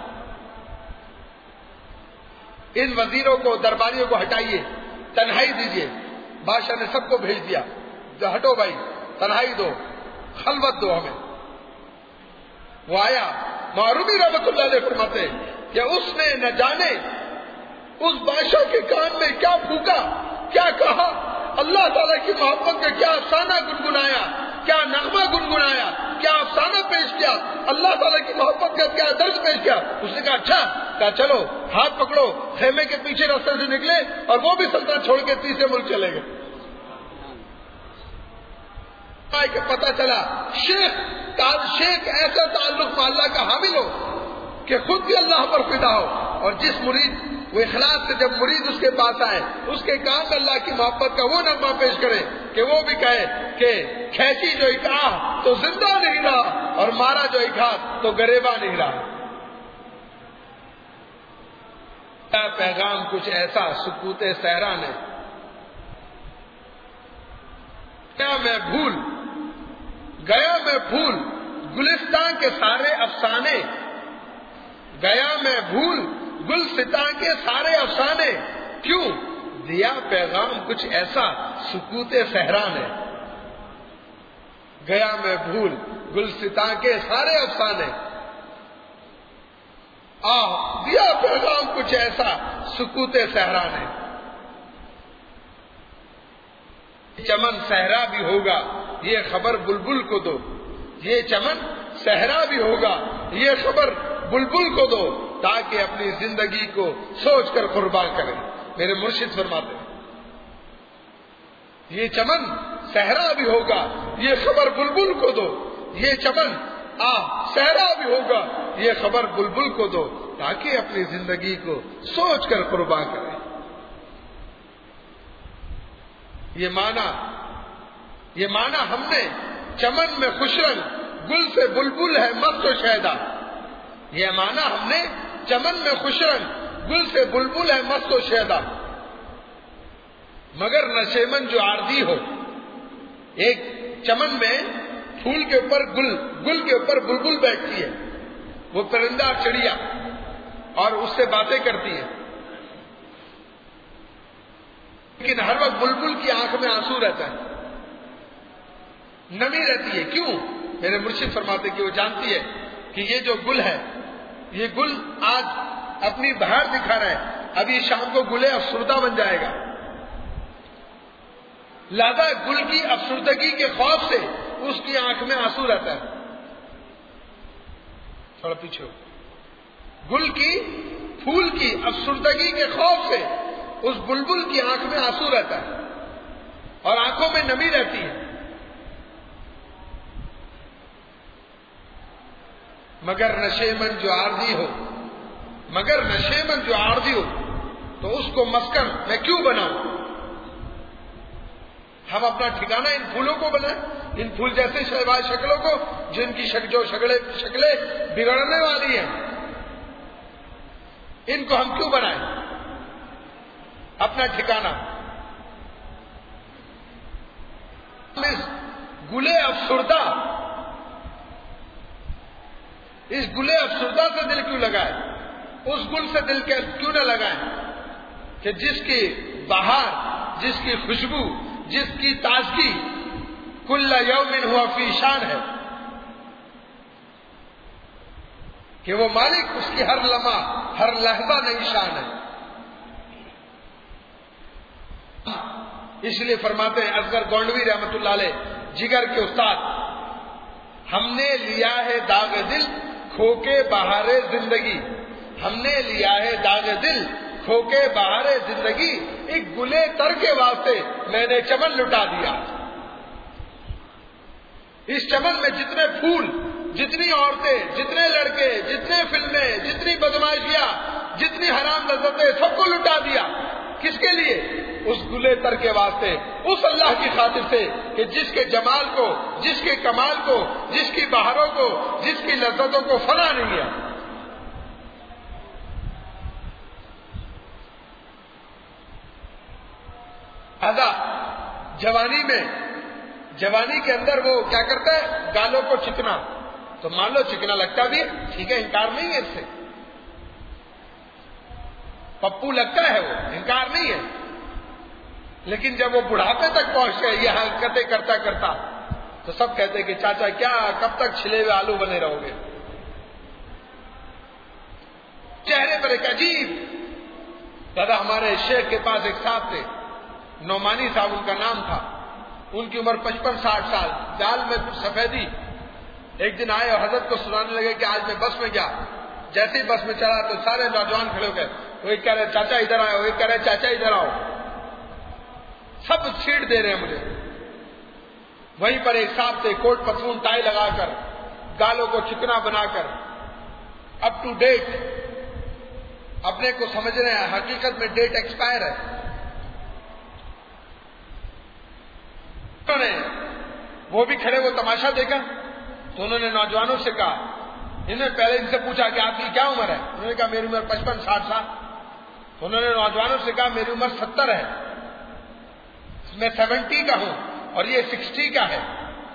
ان وزیروں کو درباریوں کو ہٹائیے, تنہائی دیجیے. بادشاہ نے سب کو بھیج دیا, جو ہٹو بھائی, تنہائی دو, خلوت دو ہمیں. وہ آیا. معروی رحمت اللہ علیہ فرماتے ہیں کہ اس نے نہ جانے اس بادشاہ کے کان میں کیا پھونکا, کیا کہا, اللہ تعالیٰ کی محبت کا کیا افسانہ گنگنایا, کیا نغمہ گنگنایا, کیا افسانہ پیش کیا, اللہ تعالیٰ کی محبت کا کیا درس پیش کیا. اس نے کہا اچھا, کہا چلو ہاتھ پکڑو, خیمے کے پیچھے راستے سے نکلے اور وہ بھی سلطنت چھوڑ کے تیسرے ملک چلے گئے. کہ پتہ چلا شیخ شیخ ایسا تعلق میں اللہ کا حامل ہو کہ خود بھی اللہ پر فدا ہو, اور جس مرید وہ اخلاص سے جب مرید اس کے پاس آئے اس کے کام میں اللہ کی محبت کا وہ نغمہ پیش کرے کہ وہ بھی کہے کہ کھینچی جو ایک آہ تو زندہ نہیں رہا اور مارا جو ایک ہاتھ تو گریباں نہیں رہا. پیغام کچھ ایسا سکوت صحرا نے, کیا میں بھول گیا میں بھول گلستان کے سارے افسانے, گیا میں بھول گلستان کے سارے افسانے, کیوں دیا پیغام کچھ ایسا سکوت صحرا نے. گیا میں بھول گلستان کے سارے افسانے, آہ دیا پیغام کچھ ایسا سکوت صحرا نے. چمن صحرا بھی ہوگا یہ خبر بلبل کو دو, یہ چمن صحرا بھی ہوگا یہ خبر بلبل کو دو, تاکہ اپنی زندگی کو سوچ کر قربان کرے. میرے مرشد فرماتے ہیں یہ چمن صحرا بھی ہوگا یہ خبر بلبل کو دو, یہ چمن آہ صحرا بھی ہوگا یہ خبر بلبل کو دو, تاکہ اپنی زندگی کو سوچ کر قربان کرے. یہ معنی یہ معنی ہم نے چمن میں خوش رنگ گل سے بلبل ہے مست و شیدا, یہ معنی ہم نے چمن میں خوش رنگ گل سے بلبل ہے مست و شیدا, مگر نشیمن جو عارضی ہو. ایک چمن میں پھول کے اوپر گل گل کے اوپر بلبل بیٹھتی ہے, وہ پرندہ چڑیا, اور اس سے باتیں کرتی ہے, لیکن ہر وقت بلبل کی آنکھ میں آنسو رہتا ہے, نمی رہتی ہے. کیوں؟ میرے مرشد فرماتے کہ وہ جانتی ہے کہ یہ جو گل ہے یہ گل آج اپنی بہار دکھا رہا ہے, ابھی شام کو گلے افسردہ بن جائے گا. لہذا گل کی افسردگی کے خوف سے اس کی آنکھ میں آنسو رہتا ہے. تھوڑا پیچھے ہو. گل کی پھول کی افسردگی کے خوف سے اس بلبل کی آنکھ میں آنسو رہتا ہے اور آنکھوں میں نمی رہتی ہے. مگر نشیمن جو عارضی ہو مگر نشیمن جو عارضی ہو تو اس کو مسکن میں کیوں بناؤں. ہم اپنا ٹھکانہ ان پھولوں کو بنائیں, ان پھول جیسے شہباز شکلوں کو جن کی شک جو شکلیں شکلیں بگڑنے والی ہیں, ان کو ہم کیوں بنائیں اپنا ٹھکانہ. اس گلے افسردہ اس گلے افسردہ سے دل کیوں لگائے, اس گل سے دل کے کیوں نہ لگائیں کہ جس کی بہار, جس کی خوشبو, جس کی تازگی کل یوم ہوا فی شان ہے, کہ وہ مالک اس کی ہر لمحہ ہر لحظہ نئی شان ہے. اس لیے فرماتے ہیں اصغر گونڈوی رحمت اللہ علیہ, جگر کے استاد, ہم نے لیا ہے داغ دل کھو کے بہار زندگی, ہم نے لیا ہے داغ دل کھو کے بہار زندگی, ایک گلے تر کے واسطے میں نے چمن لٹا دیا. اس چمن میں جتنے پھول, جتنی عورتیں, جتنے لڑکے, جتنے فلمیں, جتنی بدماشیاں, جتنی حرام لذتیں, سب کو لٹا دیا. کس کے لیے؟ اس گلے تر کے واسطے, اس اللہ کی خاطر سے کہ جس کے جمال کو, جس کے کمال کو, جس کی بہاروں کو, جس کی لذتوں کو فنا نہیں ہے. لہذا جوانی میں جوانی کے اندر وہ کیا کرتا ہے, گالوں کو چکنا, تو مان لو چکنا لگتا بھی ہے، ٹھیک ہے، انکار نہیں ہے اس سے، پپو لگتا ہے، وہ انکار نہیں ہے، لیکن جب وہ بڑھاپے تک پہنچ گئے یہ حرکتیں کرتا کرتا تو سب کہتے کہ چاچا کیا کب تک چھلے ہوئے آلو بنے رہو گے؟ چہرے پر ایک عجیب، دادا ہمارے شیخ کے پاس ایک صاحب تھے، نعمانی صاحب ان کا نام تھا، ان کی عمر پچپن ساٹھ سال، گال میں کچھ سفیدی. ایک دن آئے اور حضرت کو سنانے لگے کہ آج میں بس میں گیا، جیسے ہی بس میں چڑھا تو سارے نوجوان کھڑے ہو گئے، وہ ایک کہہ رہے چاچا ادھر آئے، وہ ایک کہہ رہے چاچا ادھر آؤ، سب سیٹ دے رہے ہیں مجھے. وہیں پر ایک صاحب تھے، کوٹ پتلون ٹائی لگا کر، گالوں کو چکنا بنا کر، اپ ٹو ڈیٹ، اپنے کو سمجھ رہے ہیں، حقیقت میں ڈیٹ ایکسپائر ہے. انہوں نے وہ بھی کھڑے، وہ تماشا دیکھا تو انہوں نے نوجوانوں سے کہا، انہوں نے پہلے ان سے پوچھا کہ آپ کی کیا عمر ہے؟ انہوں نے کہا میری عمر پچپن ساٹھ سال. تو انہوں نے نوجوانوں سے کہا میری عمر ستر ہے، میں سیونٹی کا ہوں اور یہ سکسٹی کا ہے.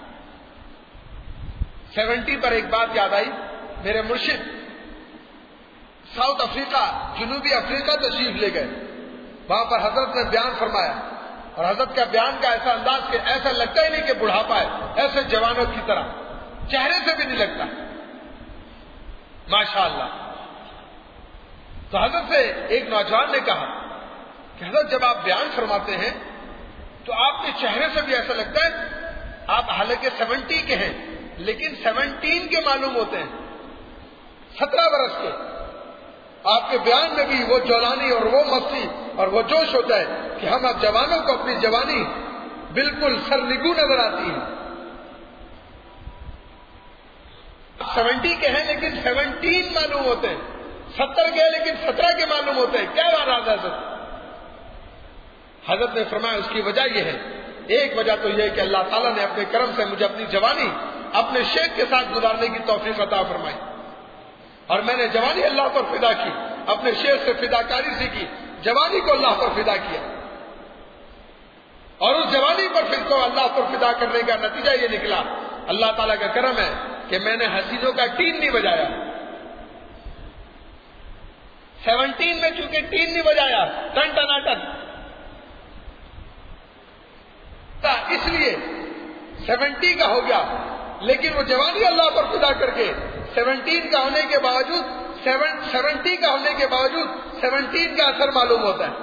سیونٹی پر ایک بات یاد آئی، میرے مرشد ساؤتھ افریقہ، جنوبی افریقہ تشریف لے گئے، وہاں پر حضرت نے بیان فرمایا، اور حضرت کا بیان کا ایسا انداز کہ ایسا لگتا ہی نہیں کہ بڑھاپا ہے، ایسے جوانوں کی طرح، چہرے سے بھی نہیں لگتا، ماشاء اللہ. تو حضرت سے ایک نوجوان نے کہا کہ حضرت جب آپ بیان فرماتے ہیں تو آپ کے چہرے سے بھی ایسا لگتا ہے، آپ حالانکہ سیونٹی کے ہیں لیکن سیونٹین کے معلوم ہوتے ہیں، سترہ برس کے. آپ کے بیان میں بھی وہ جولانی اور وہ مستی اور وہ جوش ہوتا ہے کہ ہم اب جوانوں کو اپنی جوانی بالکل سرنگو نظر آتی ہے. سیونٹی کے ہیں لیکن سیونٹین معلوم ہوتے ہیں، ستر کے ہیں لیکن سترہ کے معلوم ہوتے ہیں. کیا بات ہے حضرت؟ حضرت نے فرمایا اس کی وجہ یہ ہے، ایک وجہ تو یہ ہے کہ اللہ تعالیٰ نے اپنے کرم سے مجھے اپنی جوانی اپنے شیخ کے ساتھ گزارنے کی توفیق عطا فرمائی، اور میں نے جوانی اللہ پر فدا کی، اپنے شیخ سے فدا کاری سیکھی، جوانی کو اللہ پر فدا کیا، اور اس جوانی پر پھر کو اللہ پر فدا کرنے کا نتیجہ یہ نکلا، اللہ تعالیٰ کا کرم ہے کہ میں نے حسینوں کا ٹین نہیں بجایا. سیونٹین میں چونکہ ٹین نہیں بجایا، ٹن ٹناٹن، اس لیے سیونٹی کا ہو گیا، لیکن وہ جوانی اللہ پر فدا کر کے سیونٹین کا ہونے کے باوجود سیون سیونٹی کا ہونے کے باوجود سیونٹین کا اثر معلوم ہوتا ہے.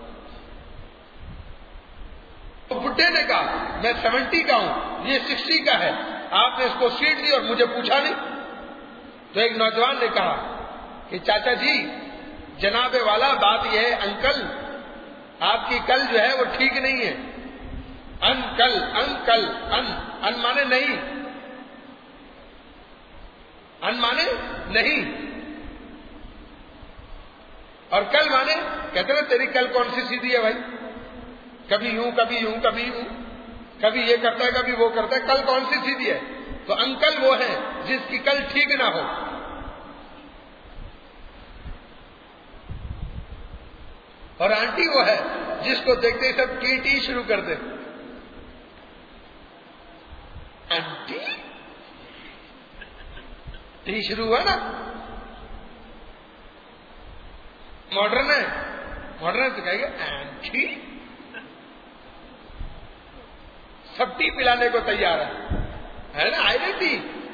تو بڈھے نے کہا میں سیونٹی کا ہوں، یہ سکسٹی کا ہے، آپ نے اس کو سیٹ دی اور مجھے پوچھا نہیں. تو ایک نوجوان نے کہا کہ چاچا جی جناب والا بات یہ ہے، انکل آپ کی کل جو ہے وہ ٹھیک نہیں ہے. انکل انکل ان ان مانے نہیں، ان مانے نہیں، اور کل مانے کہتے ہیں تیری کل کون سی سیدھی ہے بھائی، کبھی یوں کبھی یوں کبھی یوں، کبھی یہ کرتا ہے کبھی وہ کرتا ہے، کل کون سی سیدھی ہے؟ تو انکل وہ ہے جس کی کل ٹھیک نہ ہو، اور آنٹی وہ ہے جس کو دیکھتے ہی سب ٹی ٹی شروع کر دے. آنٹی ٹی شروع ہوا نا، ماڈرن ہے، ماڈرن تو کہے گا آنٹی، سب ٹی پلانے کو تیار ہے، ہے نا، آئی ٹی.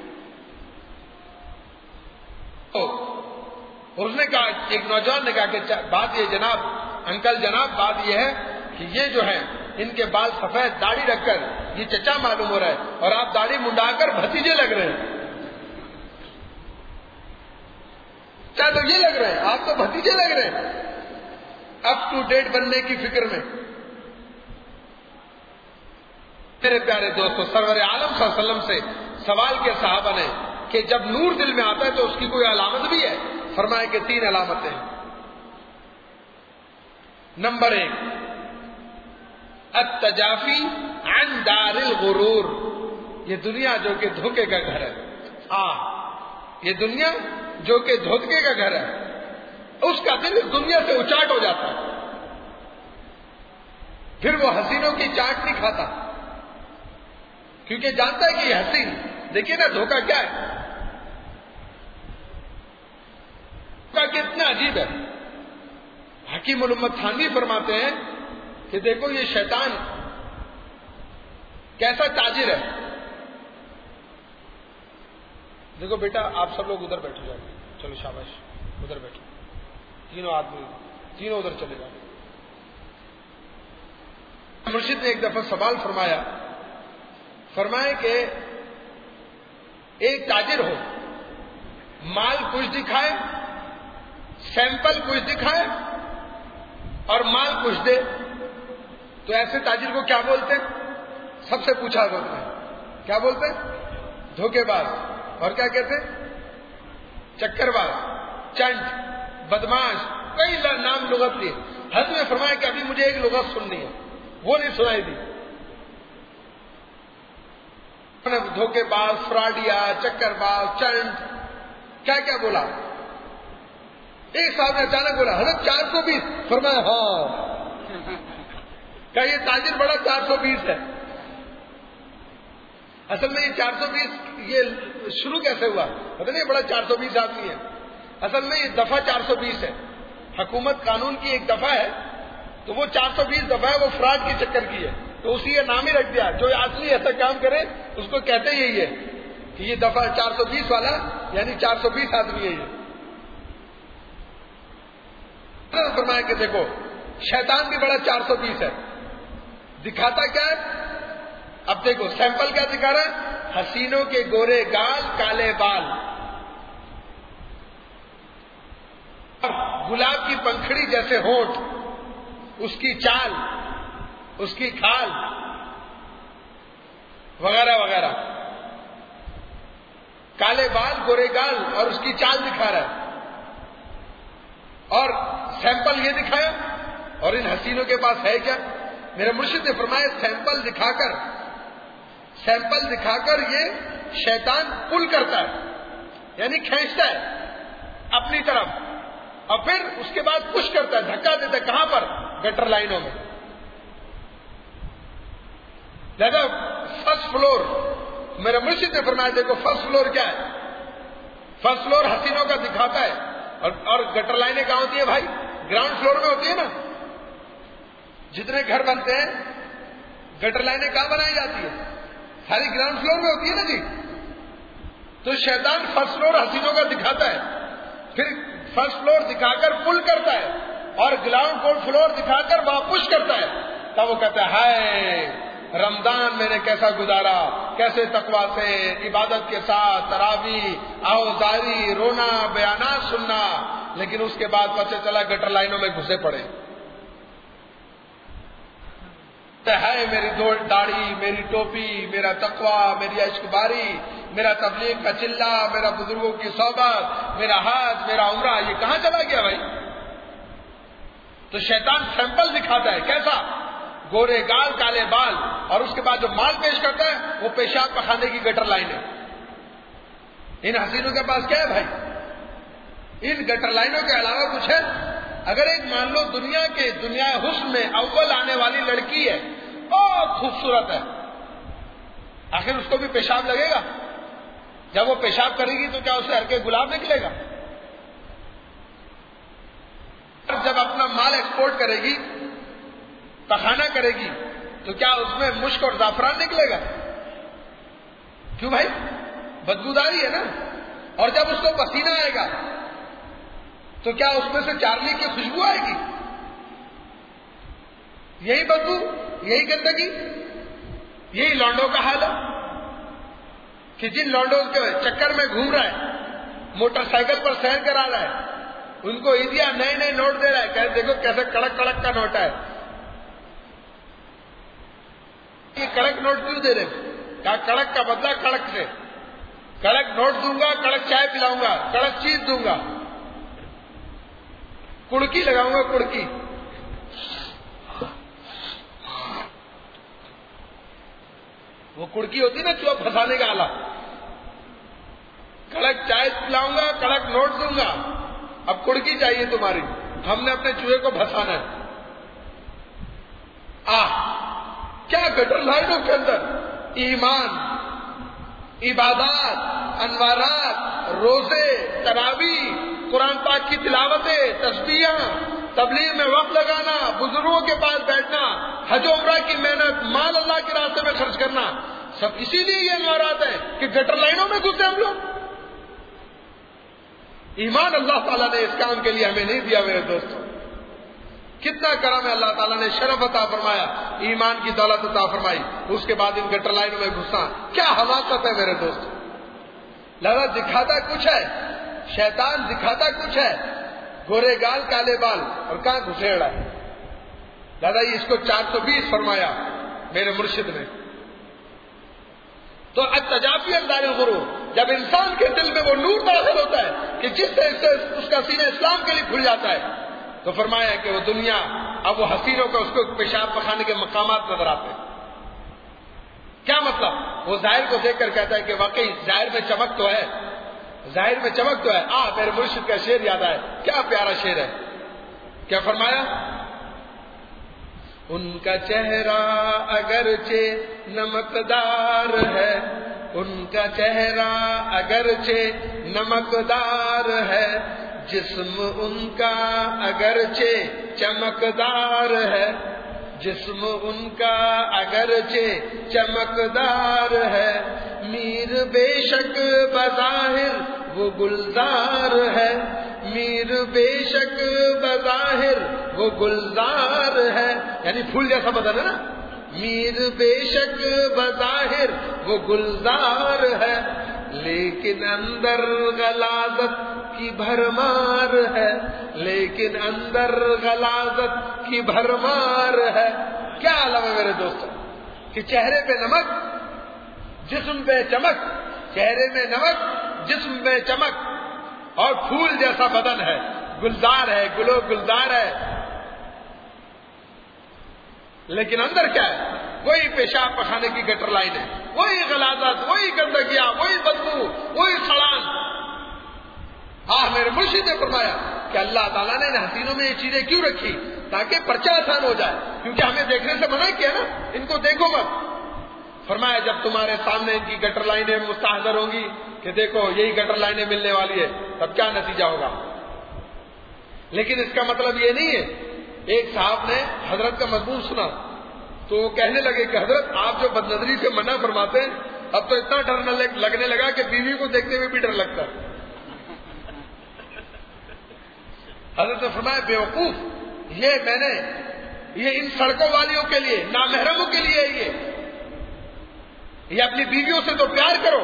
اس نے کہا، ایک نوجوان نے کہا کہ بات یہ جناب، انکل جناب بات یہ ہے کہ یہ جو ہے ان کے بال سفید، داڑھی رکھ کر یہ چچا معلوم ہو رہا ہے، اور آپ داڑھی منڈا کر بھتیجے لگ رہے ہیں. چاہے تو یہ لگ رہے ہیں، آپ تو بھتیجے لگ رہے ہیں، اپ ٹو ڈیٹ بننے کی فکر میں. میرے پیارے دوستو، سرور عالم صلی اللہ علیہ وسلم سے سوال کیا صحابہ نے کہ جب نور دل میں آتا ہے تو اس کی کوئی علامت بھی ہے؟ فرمایا کہ تین علامتیں ہیں. نمبر ایک، التجافی عن دار الغرور، یہ دنیا جو کہ دھوکے کا گھر ہے. ہاں، یہ دنیا جو کہ دھوکے کا گھر ہے، اس کا دل اس دنیا سے اچاٹ ہو جاتا ہے، پھر وہ حسینوں کی چاٹ نہیں کھاتا، کیونکہ جانتا ہے کہ یہ حسین، دیکھیے نا دھوکہ کیا ہے، کہ اتنا عجیب ہے. حکیم الامت تھانوی فرماتے ہیں کہ دیکھو یہ شیطان کیسا تاجر ہے. دیکھو بیٹا آپ سب لوگ ادھر بیٹھ جائیں, چلو شاباش ادھر بیٹھو, تینوں آدمی تینوں ادھر چلے جائیں. مرشد نے ایک دفعہ سوال فرمایا, فرمائے کہ ایک تاجر ہو, مال کچھ دکھائے, سیمپل کچھ دکھائے اور مال کچھ دے, تو ایسے تاجر کو کیا بولتے ہیں؟ سب سے پوچھا بولتے ہیں کیا بولتے ہیں؟ دھوکے باز. اور کیا کہتے ہیں؟ چکر باز, چنٹ, بدماش, کئی نام لغت لیے. حضرت نے فرمایا کہ ابھی مجھے ایک لغت سننی ہے, وہ نہیں سنائی دی. دھوکے باز, فراڈیا, چکر باز, چنٹ, کیا کیا بولا. ایک صاحب نے اچانک بولا حضرت چار سو بیس. فرمایا ہاں, کہ یہ تاجر بڑا چار سو بیس ہے. اصل میں یہ چار سو بیس یہ شروع کیسے ہوا پتہ نہیں, بڑا چار سو بیس آدمی ہے. اصل میں یہ دفعہ چار سو بیس ہے. حکومت قانون کی ایک دفعہ ہے, تو وہ چار سو بیس دفعہ ہے, وہ فراڈ کے چکر کی ہے, تو اسی کا نام ہی رکھ دیا. جو اصلی ایسا کام کرے اس کو کہتے یہی ہے کہ یہ دفعہ چار سو بیس والا, یعنی چار سو بیس آدمی ہے یہ. فرمایا کہ دیکھو شیطان بھی بڑا چار سو بیس ہے. دکھاتا کیا ہے؟ اب دیکھو سیمپل کیا دکھا رہا ہے؟ حسینوں کے گورے گال, کالے بال, گلاب کی پنکھڑی جیسے ہونٹ, اس کی چال, اس کی کھال وغیرہ وغیرہ. کالے بال, گورے گال اور اس کی چال دکھا رہا ہے. اور سیمپل یہ دکھایا. اور ان حسینوں کے پاس ہے کیا؟ میرے مرشد نے فرمایا سیمپل دکھا کر سیمپل دکھا کر یہ شیطان پل کرتا ہے, یعنی کھینچتا ہے اپنی طرف, اور پھر اس کے بعد پش کرتا ہے, دھکا دیتا ہے. کہاں پر؟ گٹر لائنوں میں. لہذا فرسٹ فلور, میرے مرشد نے فرمایا دیکھو فرسٹ فلور کیا ہے؟ فرسٹ فلور حسینوں کا دکھاتا ہے, اور, اور گٹر لائنیں کہاں ہوتی ہیں بھائی؟ گراؤنڈ فلور میں ہوتی ہے نا. جتنے گھر بنتے ہیں گٹر لائنیں کہاں بنائی جاتی ہے؟ ساری گراؤنڈ فلور میں ہوتی ہے نا جی. تو شیطان فرسٹ فلور حسینوں کا دکھاتا ہے, پھر فرسٹ فلور دکھا کر پل کرتا ہے, اور گراؤنڈ فلور دکھا کر واپس کرتا ہے. تب وہ کہتا ہے ہائے رمضان میں نے کیسا گزارا, کیسے تقویٰ سے, عبادت کے ساتھ, تراویح, آوازاری, رونا, بیانات سننا, لیکن اس کے بعد پتہ چلا گٹر لائنوں میں گھسے پڑے. ہے میری دو داڑھی, میری ٹوپی, میرا تقویٰ, میری عشق باری, میرا تبلیغ کا چلہ, میرا بزرگوں کی صحبت, میرا حج, میرا عمرہ, یہ کہاں چلا گیا بھائی؟ تو شیطان سیمپل دکھاتا ہے کیسا؟ گورے گال, کالے بال, اور اس کے بعد جو مال پیش کرتا ہے وہ پیشاب پخانے کی گٹر لائنیں. ان حسینوں کے پاس کیا ہے بھائی؟ ان گٹر لائنوں کے علاوہ کچھ ہے؟ اگر ایک مان لو دنیا کے دنیا حسن میں اول آنے والی لڑکی ہے, بہت خوبصورت ہے, آخر اس کو بھی پیشاب لگے گا. جب وہ پیشاب کرے گی تو کیا اسے ہر کے گلاب نکلے گا؟ جب اپنا مال ایکسپورٹ کرے گی, پخانہ کرے گی, تو کیا اس میں مشک اور زعفران نکلے گا؟ کیوں بھائی؟ بدبوداری ہے نا. اور جب اس کو پسینہ آئے گا تو کیا اس میں سے چارلی کی خوشبو آئے گی؟ یہی بدبو, یہی گندگی, یہی لانڈوں کا حال ہے کہ جن لانڈوں کے چکر میں گھوم رہا ہے, موٹر سائیکل پر سیر کرا رہا ہے, ان کو عیدیاں نئے نئے نوٹ دے رہا ہے, کہ دیکھو کیسے کڑک کڑک کا نوٹ ہے. یہ کڑک نوٹ کیوں دے رہے؟ کہا کڑک کا بدلہ کڑک سے, کڑک نوٹ دوں گا, کڑک چائے پلاؤں گا, کڑک چیز دوں گا, کڑکی لگاؤں گا, کڑکی. وہ کڑکی ہوتی نا چوہا پھنسانے کا آلہ. کڑک چائے پلاؤں گا, کڑک نوٹ دوں گا, اب کڑکی چاہیے تمہاری, ہم نے اپنے چوہے کو پھنسانا ہے. آہ کیا گٹر لائنوں کے اندر ایمان, عبادات, انوارات, روزے, تراویح, قرآن پاک کی تلاوتیں، تسبیحاں، تبلیغ میں وقت لگانا، بزرگوں کے پاس بیٹھنا، حج و عمرہ کی محنت، مال اللہ کے راستے میں خرچ کرنا، سب اسی لیے یہ انوارات ہیں کہ گٹر لائنوں میں گھسے ہم لوگ. ایمان اللہ تعالیٰ نے اس کام کے لیے ہمیں نہیں دیا میرے دوستوں. کتنا کرم ہے اللہ تعالیٰ نے شرف عطا فرمایا، ایمان کی دولت عطا فرمائی، اس کے بعد ان گٹر لائنوں میں گھسنا کیا حماقت ہے میرے دوستوں. لہذا دکھاتا کچھ ہے، شیطان دکھاتا کچھ ہے، گورے گال کالے بال اور کہاں گھسیڑا ہے. دادا یہ اس کو چار سو بیس فرمایا میرے مرشد نے. تو التجافی عن دار الغرور، جب انسان کے دل میں وہ نور داخل ہوتا ہے کہ جس سے اس کا سینہ اسلام کے لیے کھل جاتا ہے، تو فرمایا کہ وہ دنیا اب وہ حسینوں کو اس کو پیشاب پخانے کے مقامات نظر آتے ہیں. کیا مطلب؟ وہ ظاہر کو دیکھ کر کہتا ہے کہ واقعی ظاہر میں چمک تو ہے، ظاہر میں چمک تو ہے. آ میرے مرشد کا شعر یاد آئے، کیا پیارا شعر ہے. کیا فرمایا؟ ان کا چہرہ اگرچہ نمکدار ہے، ان کا چہرہ اگرچہ نمکدار ہے، جسم ان کا اگرچہ چمکدار ہے، جسم ان کا اگرچہ چمکدار ہے، میر بے شک بظاہر وہ گلزار ہے، میر بے شک بظاہر وہ گلزار ہے، یعنی پھول جیسا بدن ہے نا. میر بے شک بظاہر وہ گلزار ہے، لیکن اندر غلاظت کی بھرمار ہے، لیکن اندر غلاظت کی بھرمار ہے. کیا عالم ہے میرے دوستوں کہ چہرے پہ نمک، جسم پہ چمک، چہرے میں نمک، جسم میں چمک، اور پھول جیسا بدن ہے، گلزار ہے، گلو گلزار ہے، لیکن اندر کیا ہے؟ وہی پیشاب پخانے کی گٹر لائن ہے، وہی غلاظت، وہی گندگیاں، وہی بدبو، وہی سڑان. آہ میرے مرشد نے فرمایا کہ اللہ تعالیٰ نے ان حسینوں میں یہ چیزیں کیوں رکھی؟ تاکہ پرچہ آسان ہو جائے، کیونکہ ہمیں دیکھنے سے منع کیا نا، ان کو دیکھو مت. فرمایا جب تمہارے سامنے ان کی گٹر لائنیں مستحضر ہوں گی کہ دیکھو یہی گٹر لائنیں ملنے والی ہے، تب کیا نتیجہ ہوگا. لیکن اس کا مطلب یہ نہیں ہے. ایک صاحب نے حضرت کا مضمون سنا تو وہ کہنے لگے کہ حضرت آپ جو بد نظری سے منع فرماتے ہیں، اب تو اتنا ڈر لگنے لگا کہ بیوی کو دیکھتے ہوئے بھی ڈر لگتا ہے. حضرت نے فرمایا بیوقوف، یہ میں نے یہ ان سڑکوں والیوں کے لیے، نامحرموں کے لیے یہ یہ اپنی بیویوں سے تو پیار کرو،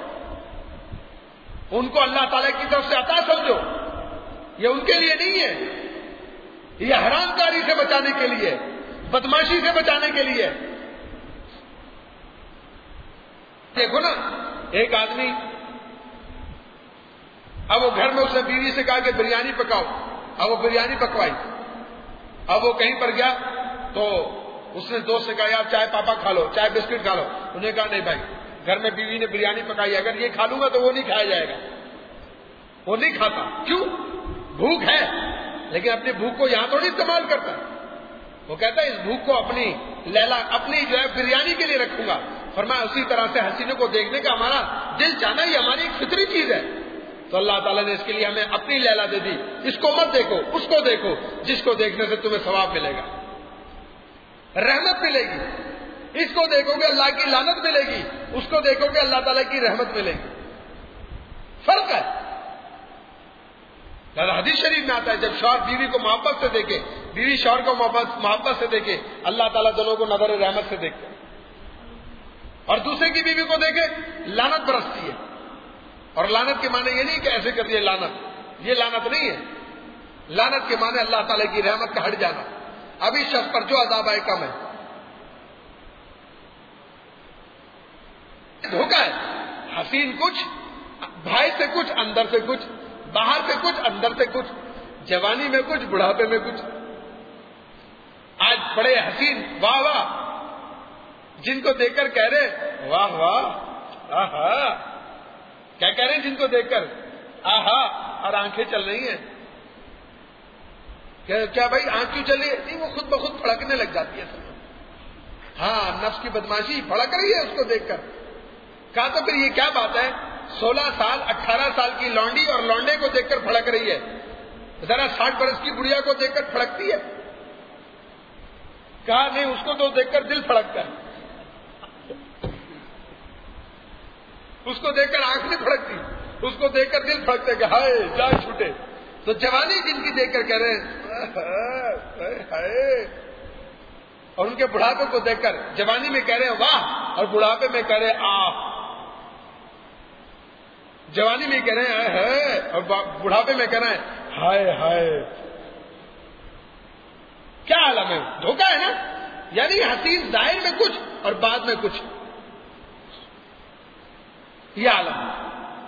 ان کو اللہ تعالیٰ کی طرف سے عطا سمجھو، یہ ان کے لیے نہیں ہے، یہ حرام کاری سے بچانے کے لیے، بدماشی سے بچانے کے لیے. دیکھو نا ایک آدمی، اب وہ گھر میں اس نے بیوی سے کہا کہ بریانی پکاؤ، اب وہ بریانی پکوائی. اب وہ کہیں پر گیا تو اس نے دوست سے کہا یار چائے پاپا کھا لو، چائے بسکٹ کھا لو. انہوں نے کہا نہیں بھائی، گھر میں بیوی نے بریانی پکائی، اگر یہ کھا لوں گا تو وہ نہیں کھایا جائے گا. وہ نہیں کھاتا. کیوں؟ بھوک ہے، لیکن اپنی بھوک کو یہاں تو نہیں استعمال کرتا. وہ کہتا ہے اس بھوک کو اپنی لیلا اپنی جو ہے بریانی کے لیے رکھوں گا. فرمایا اسی طرح سے حسینوں کو دیکھنے کا ہمارا دل چاہنا یہ ہماری ایک فطری چیز ہے. تو اللہ تعالیٰ نے اس کے لیے ہمیں اپنی لیلا دے دی. اس کو مت دیکھو، اس کو دیکھو، جس کو دیکھنے سے تمہیں ثواب ملے گا، رحمت ملے گی. اس کو دیکھو گے اللہ کی لعنت ملے گی، اس کو دیکھو گے اللہ تعالیٰ کی رحمت ملے گی. فرق ہے. حدیث شریف میں آتا ہے جب شوہر بیوی کو محبت سے دیکھے، بیوی شوہر کو محبت محبت سے دیکھے، اللہ تعالیٰ دونوں کو نظر رحمت سے دیکھتے ہیں. اور دوسرے کی بیوی کو دیکھے لعنت برستی ہے. اور لعنت کے معنی یہ نہیں کہ ایسے کر دیے لعنت، یہ لعنت نہیں ہے. لعنت کے معنی اللہ تعالیٰ کی رحمت کا ہٹ جانا. ابھی شخص پر جو عذاب آئے کم ہے. دھوکہ ہے. حسین کچھ، بھائی سے کچھ، اندر سے کچھ، باہر سے کچھ، اندر سے کچھ، جوانی میں کچھ، بڑھاپے میں کچھ. آج بڑے حسین واہ واہ، جن کو دیکھ کر کہہ رہے واہ واہ آہا، کیا کہہ رہے ہیں جن کو دیکھ کر آہا، اور آنکھیں چل رہی ہیں. کیا بھائی آنکھ کیوں چل رہی ہے؟ نہیں، وہ خود بخود پھڑکنے لگ جاتی ہے. ہاں، نفس کی بدماشی پھڑک رہی ہے اس کو دیکھ کر. کہا تو پھر یہ کیا بات ہے؟ سولہ سال اٹھارہ سال کی لونڈی اور لونڈے کو دیکھ کر پھڑک رہی ہے، ذرا ساٹھ برس کی بڑھیا کو دیکھ کر پھڑکتی ہے؟ کہا نہیں، اس کو تو دیکھ کر دل پھڑکتا ہے، اس کو دیکھ کر آنکھ نہیں پھڑکتی، اس کو دیکھ کر دل پھڑکتے کہ ہائے جان چھوٹے۔ تو جوانی جن کی دیکھ کر کہہ رہے ہیں ہائے، اور ان کے بڑھاپے کو دیکھ کر جوانی میں کہہ رہے ہیں واہ، اور بڑھاپے میں کہہ رہے ہیں آہ۔ جوانی میں کہہ رہے ہیں ہے، اور بڑھاپے میں کہہ رہے ہیں ہائے ہائے۔ کیا عالم ہے؟ دھوکہ ہے نا، یعنی حسین ظاہر میں کچھ اور بعد میں کچھ، یہ عالم ہے۔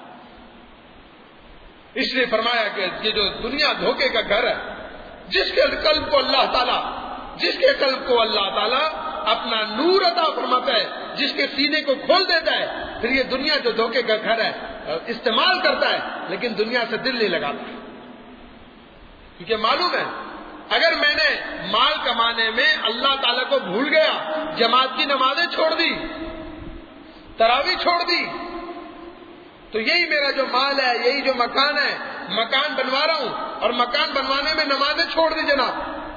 اس لیے فرمایا کہ یہ جو دنیا دھوکے کا گھر ہے، جس کے قلب کو اللہ تعالیٰ جس کے قلب کو اللہ تعالیٰ اپنا نور عطا فرماتا ہے، جس کے سینے کو کھول دیتا ہے، پھر یہ دنیا جو دھوکے کا گھر ہے استعمال کرتا ہے، لیکن دنیا سے دل نہیں لگاتا، کیونکہ معلوم ہے اگر میں نے مال کمانے میں اللہ تعالیٰ کو بھول گیا، جماعت کی نمازیں چھوڑ دی، تراویح چھوڑ دی، تو یہی میرا جو مال ہے، یہی جو مکان ہے، مکان بنوا رہا ہوں اور مکان بنوانے میں نمازیں چھوڑ دی جناب،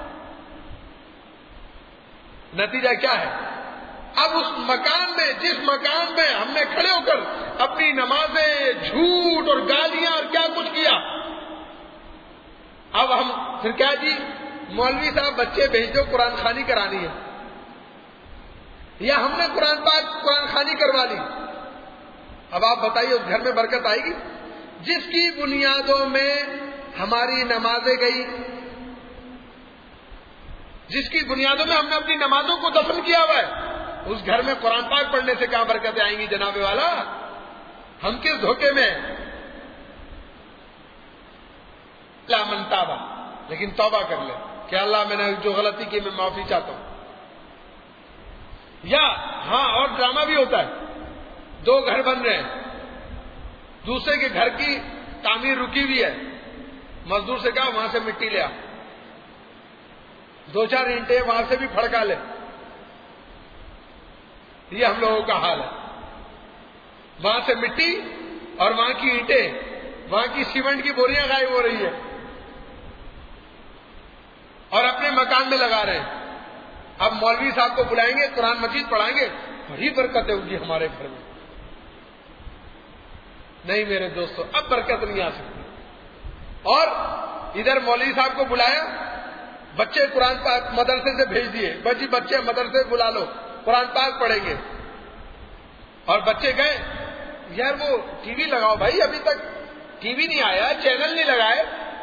نتیجہ کیا ہے؟ اب اس مکان میں، جس مکان میں ہم نے کھڑے ہو کر اپنی نمازیں، جھوٹ اور گالیاں اور کیا کچھ کیا، اب ہم پھر کیا جی مولوی صاحب بچے بھیج دو قرآن خوانی کرانی ہے، یا ہم نے قرآن پاک قرآن خوانی کروا لی، اب آپ بتائیے اس گھر میں برکت آئے گی؟ جس کی بنیادوں میں ہماری نمازیں گئی، جس کی بنیادوں میں ہم نے اپنی نمازوں کو دفن کیا ہوا ہے، اس گھر میں قرآن پاک پڑھنے سے کہاں برکتیں آئیں گی جناب والا؟ ہم کس دھوکے میں؟ لا من تابا، لیکن توبہ کر لے کہ اللہ میں نے جو غلطی کی میں معافی چاہتا ہوں۔ یا ہاں اور ڈرامہ بھی ہوتا ہے، دو گھر بن رہے ہیں، دوسرے کے گھر کی تعمیر رکی ہوئی ہے، مزدور سے کہا وہاں سے مٹی لے آ، دو چار اینٹیں وہاں سے بھی پھڑکا لے، یہ ہم لوگوں کا حال ہے، وہاں سے مٹی اور وہاں کی اینٹیں، وہاں کی سیمنٹ کی بوریاں غائب ہو رہی ہے اور اپنے مکان میں لگا رہے ہیں۔ اب مولوی صاحب کو بلائیں گے، قرآن مجید پڑھائیں گے، بڑی برکتیں ہوں گی ہمارے گھر میں۔ نہیں میرے دوستو، اب برکت نہیں آ سکتی۔ اور ادھر مولوی صاحب کو بلایا، بچے قرآن پاک مدرسے سے بھیج دیے، بچی بچے مدرسے بلا لو قرآن پاک پڑھیں گے، اور بچے گئے، یار وہ ٹی وی لگاؤ بھائی، ابھی تک ٹی وی نہیں آیا، چینل نہیں لگائے،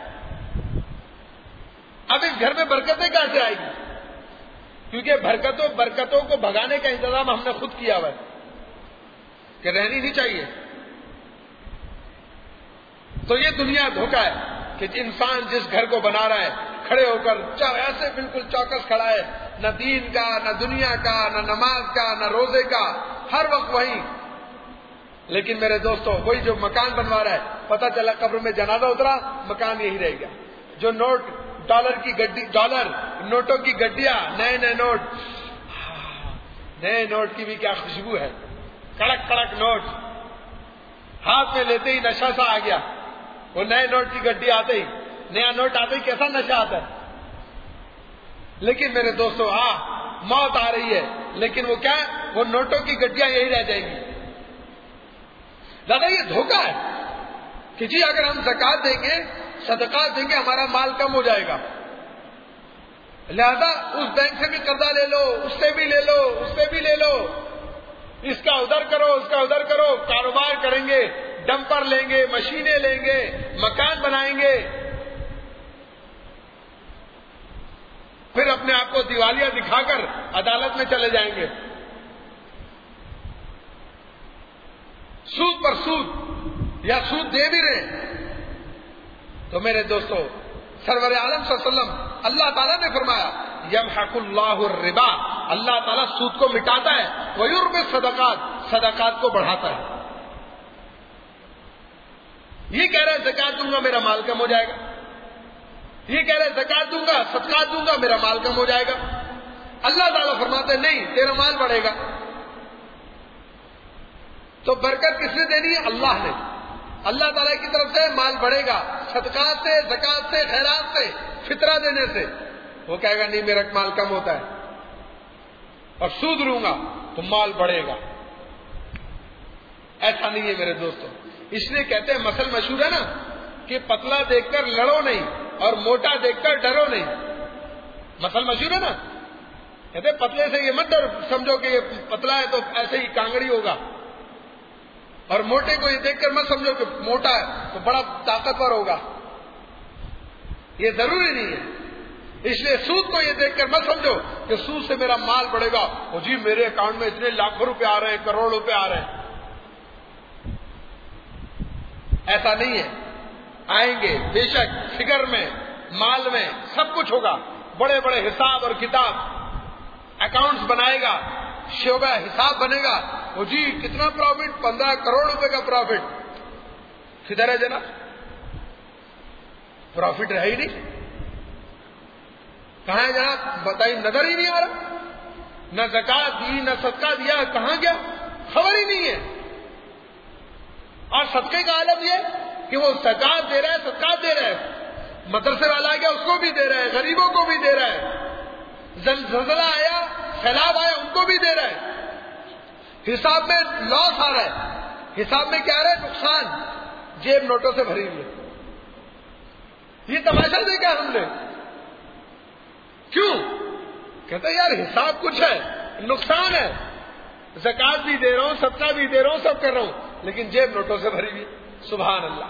اب اس گھر میں برکتیں کہاں سے آئے گی؟ کیونکہ برکتوں برکتوں کو بھگانے کا انتظام ہم نے خود کیا ہوا ہے کہ رہنی نہیں چاہیے۔ تو یہ دنیا دھوکہ ہے کہ انسان جس گھر کو بنا رہا ہے، کھڑے ہو کر ایسے بالکل چوکس کھڑا ہے، نہ دین کا، نہ دنیا کا، نہ نماز کا، نہ روزے کا، ہر وقت وہی۔ لیکن میرے دوستو، وہی جو مکان بنوا رہا ہے، پتہ چلا قبر میں جنازہ اترا، مکان یہی رہ گیا۔ جو نوٹ ڈالر کی گڈی، ڈالر نوٹوں کی گڈیاں، نئے نئے نوٹ، نئے نوٹ کی بھی کیا خوشبو ہے، کڑک کڑک نوٹ، ہاتھ میں لیتے ہی نشہ سا آ گیا۔ وہ نئے نوٹ کی گڈی آتے ہی، نیا نوٹ آتے ہی کیسا نشہ آتا ہے۔ لیکن میرے دوستو، ہاں موت آ رہی ہے، لیکن وہ کیا ہے، وہ نوٹوں کی گڈیاں یہی رہ جائیں گی۔ دادا یہ دھوکہ ہے کہ جی اگر ہم زکات دیں گے، صدقات دیں گے، ہمارا مال کم ہو جائے گا، لہذا اس بینک سے بھی قرضہ لے لو، اس سے بھی لے لو، اس سے بھی لے لو، اس کا ادھر کرو، اس کا ادھر کرو، کاروبار کریں گے، ڈمپر لیں گے، مشینیں لیں گے، مکان بنائیں گے، پھر اپنے آپ کو دیوالیہ دکھا کر عدالت میں چلے جائیں گے، سود پر سود، یا سود دے بھی رہے۔ تو میرے دوستو، سرور عالم صلی اللہ علیہ وسلم، اللہ تعالیٰ نے فرمایا یمحق اللہ الربا، اللہ تعالیٰ سود کو مٹاتا ہے، ویربی الصدقات، صدقات کو بڑھاتا ہے۔ یہ کہہ رہے زکات دوں گا میرا مال کم ہو جائے گا، یہ کہہ رہے زکات دوں گا، صدقات دوں گا میرا مال کم ہو جائے گا۔ اللہ تعالیٰ فرماتے نہیں، تیرا مال بڑھے گا۔ تو برکت کس نے دینی ہے؟ اللہ نے. اللہ تعالیٰ کی طرف سے مال بڑھے گا صدقات سے، زکات سے، خیرات سے، فطرہ دینے سے. وہ کہے گا نہیں میرا مال کم ہوتا ہے اور سود لوں گا تو مال بڑھے گا. ایسا نہیں ہے میرے دوستوں. اس لیے کہتے ہیں مثل مشہور ہے نا کہ پتلا دیکھ کر لڑو نہیں اور موٹا دیکھ کر ڈرو نہیں. مثل مشہور ہے نا، کہتے ہیں پتلے سے یہ مت ڈر سمجھو کہ یہ پتلا ہے تو ایسے ہی کانگڑی ہوگا، اور موٹے کو یہ دیکھ کر مت سمجھو کہ موٹا ہے تو بڑا طاقتور ہوگا. یہ ضروری نہیں ہے. اس لیے سود کو یہ دیکھ کر مت سمجھو کہ سود سے میرا مال بڑھے گا، او جی میرے اکاؤنٹ میں اتنے لاکھوں روپے آ رہے ہیں، کروڑ روپے آ رہے ہیں. ایسا نہیں ہے. آئیں گے بے شک، فگر میں، مال میں سب کچھ ہوگا. بڑے بڑے حساب اور کتاب، اکاؤنٹس بنائے گا، شعبہ حساب بنے گا. وہ جی کتنا پروفٹ؟ پندرہ کروڑ روپے کا پروفٹ. کدھر ہے جناب؟ پروفٹ رہا ہی نہیں. کہاں ہے جناب؟ بتائیے، نظر ہی نہیں آ رہا. نہ زکات دی نہ صدقہ دیا، کہاں گیا؟ خبر ہی نہیں ہے. اور صدقے کا عالم یہ کہ وہ زکات دے رہا ہے، صدقات دے رہا ہے، مدرسے والا آ گیا اس کو بھی دے رہا ہے، غریبوں کو بھی دے رہا ہے، زلزلہ آیا، سیلاب آیا، ان کو بھی دے رہا ہے. حساب میں لاس آ رہا ہے، حساب میں کیا آ رہا ہے؟ نقصان. جیب نوٹوں سے بھری ہوئی. یہ تماشا دیکھا ہم نے. کیوں؟ کہتے یار حساب کچھ ہے، نقصان ہے. زکات بھی دے رہا ہوں، صدقہ بھی دے رہا ہوں، سب کر رہا ہوں، لیکن جیب نوٹوں سے بھری ہوئی. سبحان اللہ.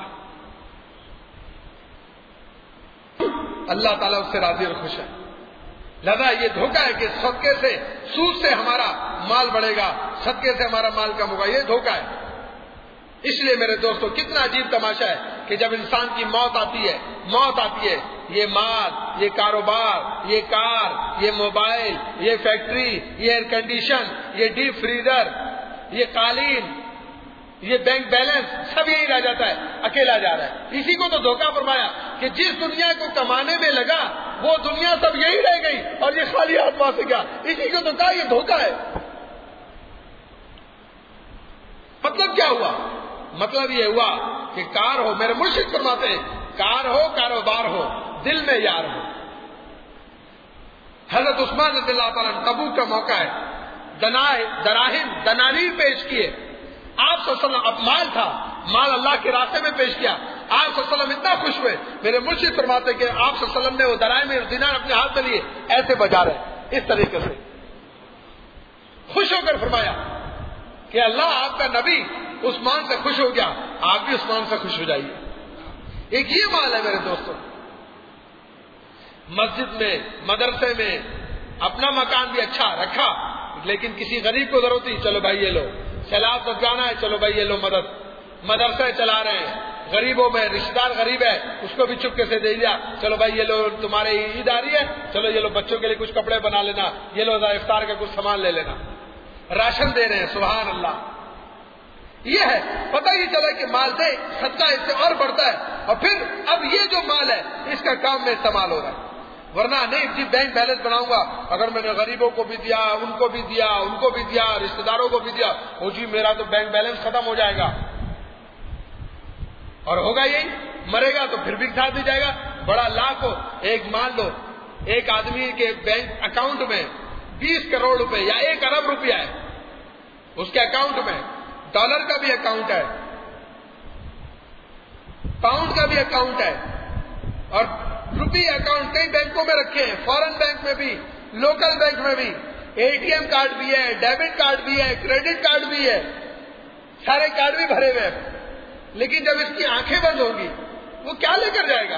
اللہ تعالیٰ اس سے راضی اور خوش ہے. لہذا یہ دھوکہ ہے کہ صدقے سے، سود سے ہمارا مال بڑھے گا، صدقے سے ہمارا مال کم ہوگا. یہ دھوکہ ہے. اس لیے میرے دوستو کتنا عجیب تماشا ہے کہ جب انسان کی موت آتی ہے، موت آتی ہے، یہ مال، یہ کاروبار، یہ کار، یہ موبائل، یہ فیکٹری، یہ ایئر کنڈیشن، یہ ڈیپ فریزر، یہ قالین، یہ بینک بیلنس، سب یہی رہ جاتا ہے، اکیلا جا رہا ہے. اسی کو تو دھوکہ فرمایا کہ جس دنیا کو کمانے میں لگا وہ دنیا سب یہی رہ گئی اور یہ خالی ہاتھ وہاں سے گیا. اسی کو تو کہا یہ دھوکہ ہے. مطلب کیا ہوا؟ مطلب یہ ہوا کہ کار ہو، میرے مرشد فرماتے ہیں کار ہو، کاروبار ہو، دل میں یار ہو. حضرت عثمان رضی اللہ تعالیٰ تبوک کا موقع ہے، دنائے دراہم دنانیر پیش کیے. آپ صلی اللہ علیہ وسلم، اب مال تھا، مال اللہ کے راستے میں پیش کیا. آپ صلی اللہ علیہ وسلم اتنا خوش ہوئے، میرے مرشد فرماتے کہ آپ صلی اللہ علیہ وسلم نے وہ دراہم دینار اپنے ہاتھ میں لیے، ایسے بجا رہے، اس طریقے سے خوش ہو کر فرمایا کہ اللہ آپ کا نبی عثمان سے خوش ہو گیا، آپ بھی عثمان سے خوش ہو جائیے. ایک یہ مال ہے میرے دوستوں. مسجد میں، مدرسے میں اپنا مکان بھی اچھا رکھا، لیکن کسی غریب کو ضرورت تھی، چلو بھائی یہ لو. سیلاب بچانا ہے، چلو بھائی یہ لو مدد. مدرسے چلا رہے ہیں، غریبوں میں رشتہ دار غریب ہے اس کو بھی چپکے سے دے دیا، چلو بھائی یہ لو تمہارے عید آ رہی ہے، چلو یہ لو بچوں کے لیے کچھ کپڑے بنا لینا، یہ لو افطار کا کچھ سامان لے لینا. راشن دے رہے ہیں. سبحان اللہ. یہ ہے پتہ ہی چلا کہ مال دے، صدقہ اس سے اور بڑھتا ہے. اور پھر اب یہ جو مال ہے اس کا کام میں استعمال ہو رہا ہے. ورنہ نہیں جی بینک بیلنس بناؤں گا، اگر میں نے غریبوں کو بھی دیا، ان کو بھی دیا، ان کو بھی دیا، رشتہ داروں کو بھی دیا، وہ جی میرا تو بینک بیلنس ختم ہو جائے گا. اور ہوگا یہی، مرے گا تو پھر بھی کھا دی جائے گا. بڑا لاکھ ہو، ایک مان لو ایک آدمی کے بینک اکاؤنٹ میں بیس کروڑ روپے یا ایک ارب روپیہ ہے اس کے اکاؤنٹ میں. ڈالر کا بھی اکاؤنٹ ہے، پاؤنڈ کا بھی اکاؤنٹ ہے، اور روپی اکاؤنٹ کئی بینکوں میں رکھے ہیں، فورن بینک میں بھی، لوکل بینک میں بھی. اے ٹی ایم کارڈ بھی ہے، ڈیبٹ کارڈ بھی ہے، کریڈٹ کارڈ بھی ہے، سارے کارڈ بھی بھرے ہوئے ہیں. لیکن جب اس کی آنکھیں بند ہوگی وہ کیا لے کر جائے گا؟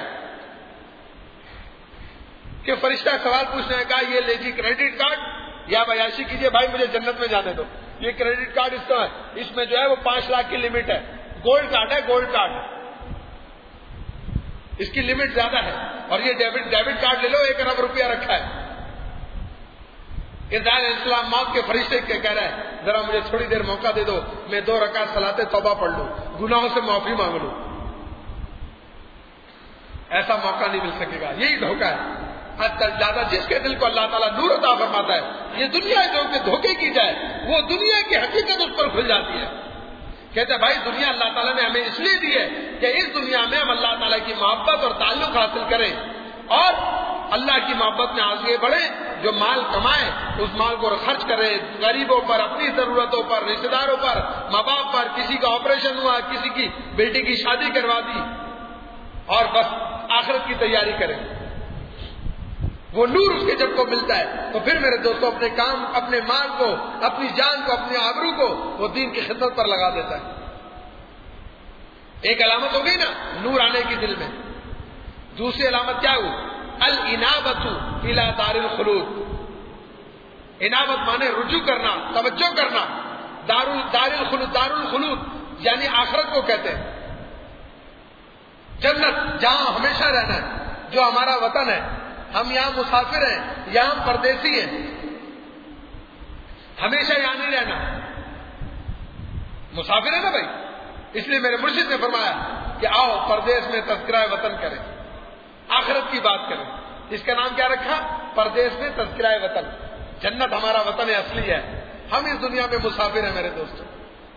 کہ فرشتہ سوال پوچھنے کا یہ لے جی کریڈٹ کارڈ، یا عیاشی کیجیے بھائی مجھے جنت میں جانے دو. یہ کریڈٹ کارڈ اس کا ہے، اس میں جو ہے وہ پانچ لاکھ کی لمٹ ہے، گولڈ کارڈ ہے، گولڈ کارڈ اس کی لمٹ زیادہ ہے. اور یہ ڈیبٹ ڈیبٹ کارڈ لے لو، ایک ارب روپیہ رکھا ہے. اسرائیل علیہ السلام موت کے فرشتے کے کہہ رہا ہے ذرا مجھے تھوڑی دیر موقع دے دو، میں دو رکعت صلاۃ توبہ پڑھ لوں، گناہوں سے معافی مانگ لوں. ایسا موقع نہیں مل سکے گا. یہی دھوکہ ہے. حد تک زیادہ جس کے دل کو اللہ تعالیٰ نور عطا فرماتا ہے، یہ دنیا جو کہ دھوکے کی جائے وہ دنیا کی حقیقت اس پر کھل جاتی ہے. کہتے بھائی دنیا اللہ تعالیٰ نے ہمیں اس لیے دی ہے کہ اس دنیا میں ہم اللہ تعالیٰ کی محبت اور تعلق حاصل کریں اور اللہ کی محبت میں آگے بڑھیں. جو مال کمائے اس مال کو خرچ کرے غریبوں پر, اپنی ضرورتوں پر, رشتے داروں پر, ماں باپ پر. کسی کا آپریشن ہوا, کسی کی بیٹی کی شادی کروا دی اور بس آخرت کی تیاری کریں. وہ نور اس کے جب کو ملتا ہے تو پھر میرے دوستوں اپنے کام, اپنے مال کو, اپنی جان کو, اپنے آبرو کو وہ دین کی خدمت پر لگا دیتا ہے. ایک علامت ہو گئی نا نور آنے کی دل میں. دوسری علامت کیا ہوئی؟ الانابۃ الی دار الخلود. انابت مانے رجوع کرنا, توجہ کرنا. دار دار الخلود, دار الخلود یعنی آخرت کو کہتے ہیں. جنت جہاں ہمیشہ رہنا ہے, جو ہمارا وطن ہے. ہم یہاں مسافر ہیں, یہاں ہم پردیسی ہیں, ہمیشہ یہاں نہیں رہنا. مسافر ہے نا بھائی, اس لیے میرے مرشد نے فرمایا کہ آؤ پردیس میں تذکرہ وطن کریں, آخرت کی بات کریں. اس کا نام کیا رکھا؟ پردیس میں تذکرہ وطن. جنت ہمارا وطن اصلی ہے, ہم اس دنیا میں مسافر ہیں میرے دوستوں.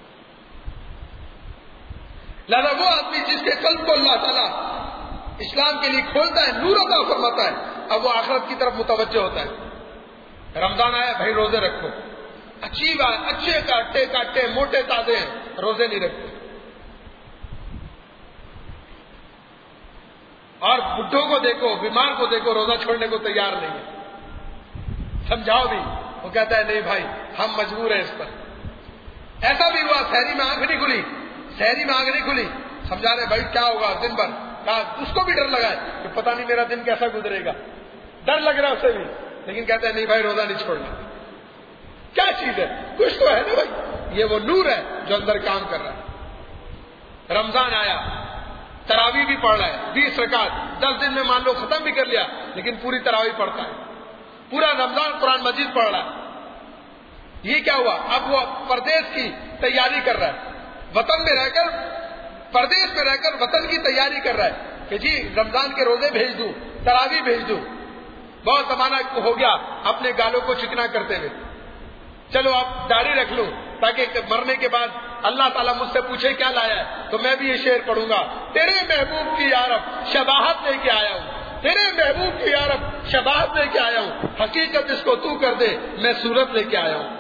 لہذا وہ آدمی جس کے قلب کو اللہ تعالیٰ اسلام کے لیے کھولتا ہے, نور عطا فرماتا ہے, اب وہ آخرت کی طرف متوجہ ہوتا ہے. رمضان آیا بھائی روزے رکھو, اچھی بات, اچھے کاٹے کاٹے موٹے تازے ہیں, روزے نہیں رکھتے. اور بڈھوں کو دیکھو, بیمار کو دیکھو, روزہ چھوڑنے کو تیار نہیں ہے. سمجھاؤ بھی, وہ کہتا ہے نہیں بھائی ہم مجبور ہیں اس پر. ایسا بھی ہوا سحری میں آنکھ نہیں کھلی, سحری میں آنکھ نہیں کھلی, سمجھا رہے بھائی کیا ہوگا دن بھر. کہا اس کو بھی ڈر لگا ہے کہ پتہ نہیں میرا دن کیسا گزرے گا, ڈر لگ رہا ہے اسے بھی, لیکن کہتا ہے نہیں بھائی روزہ نہیں چھوڑنا. کیا چیز ہے؟ کچھ تو ہے نا بھائی, یہ وہ نور ہے جو اندر کام کر رہا ہے. رمضان آیا, تراویح بھی پڑھ رہا ہے, بیس رکعت, دس دن میں مان لو ختم بھی کر لیا, لیکن پوری تراویح پڑھتا ہے. پورا رمضان قرآن مجید پڑھ رہا ہے. یہ کیا ہوا؟ اب وہ پردیس کی تیاری کر رہا ہے, وطن میں رہ کر, پردیس میں رہ کر وطن کی تیاری کر رہا ہے کہ جی رمضان کے روزے بھیج دوں, تراویح بھیج دوں. بہت زمانہ ہو گیا اپنے گالوں کو چکنا کرتے ہوئے, چلو اب داڑھی رکھ لوں تاکہ مرنے کے بعد اللہ تعالیٰ مجھ سے پوچھے کیا لایا ہے تو میں بھی یہ شعر پڑھوں گا, تیرے محبوب کی یارب شباہت لے کے آیا ہوں, تیرے محبوب کی یارب شباہت لے کے آیا ہوں, حقیقت اس کو تو کر دے میں صورت لے کے آیا ہوں.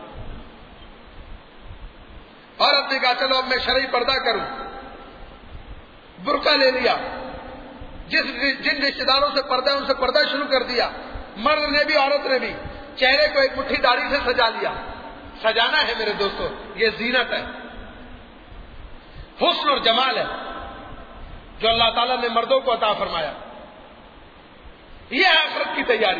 عورت نے کہا چلو اب میں شرعی پردہ کروں, برقع لے لیا, جس جن رشتے داروں سے پردہ ان سے پردہ شروع کر دیا. مرد نے بھی عورت نے بھی چہرے کو ایک مٹھی داڑھی سے سجا لیا. سجانا ہے میرے دوستوں, یہ زینت ہے, حسن اور جمال ہے جو اللہ تعالیٰ نے مردوں کو عطا فرمایا. یہ آخرت کی تیاری.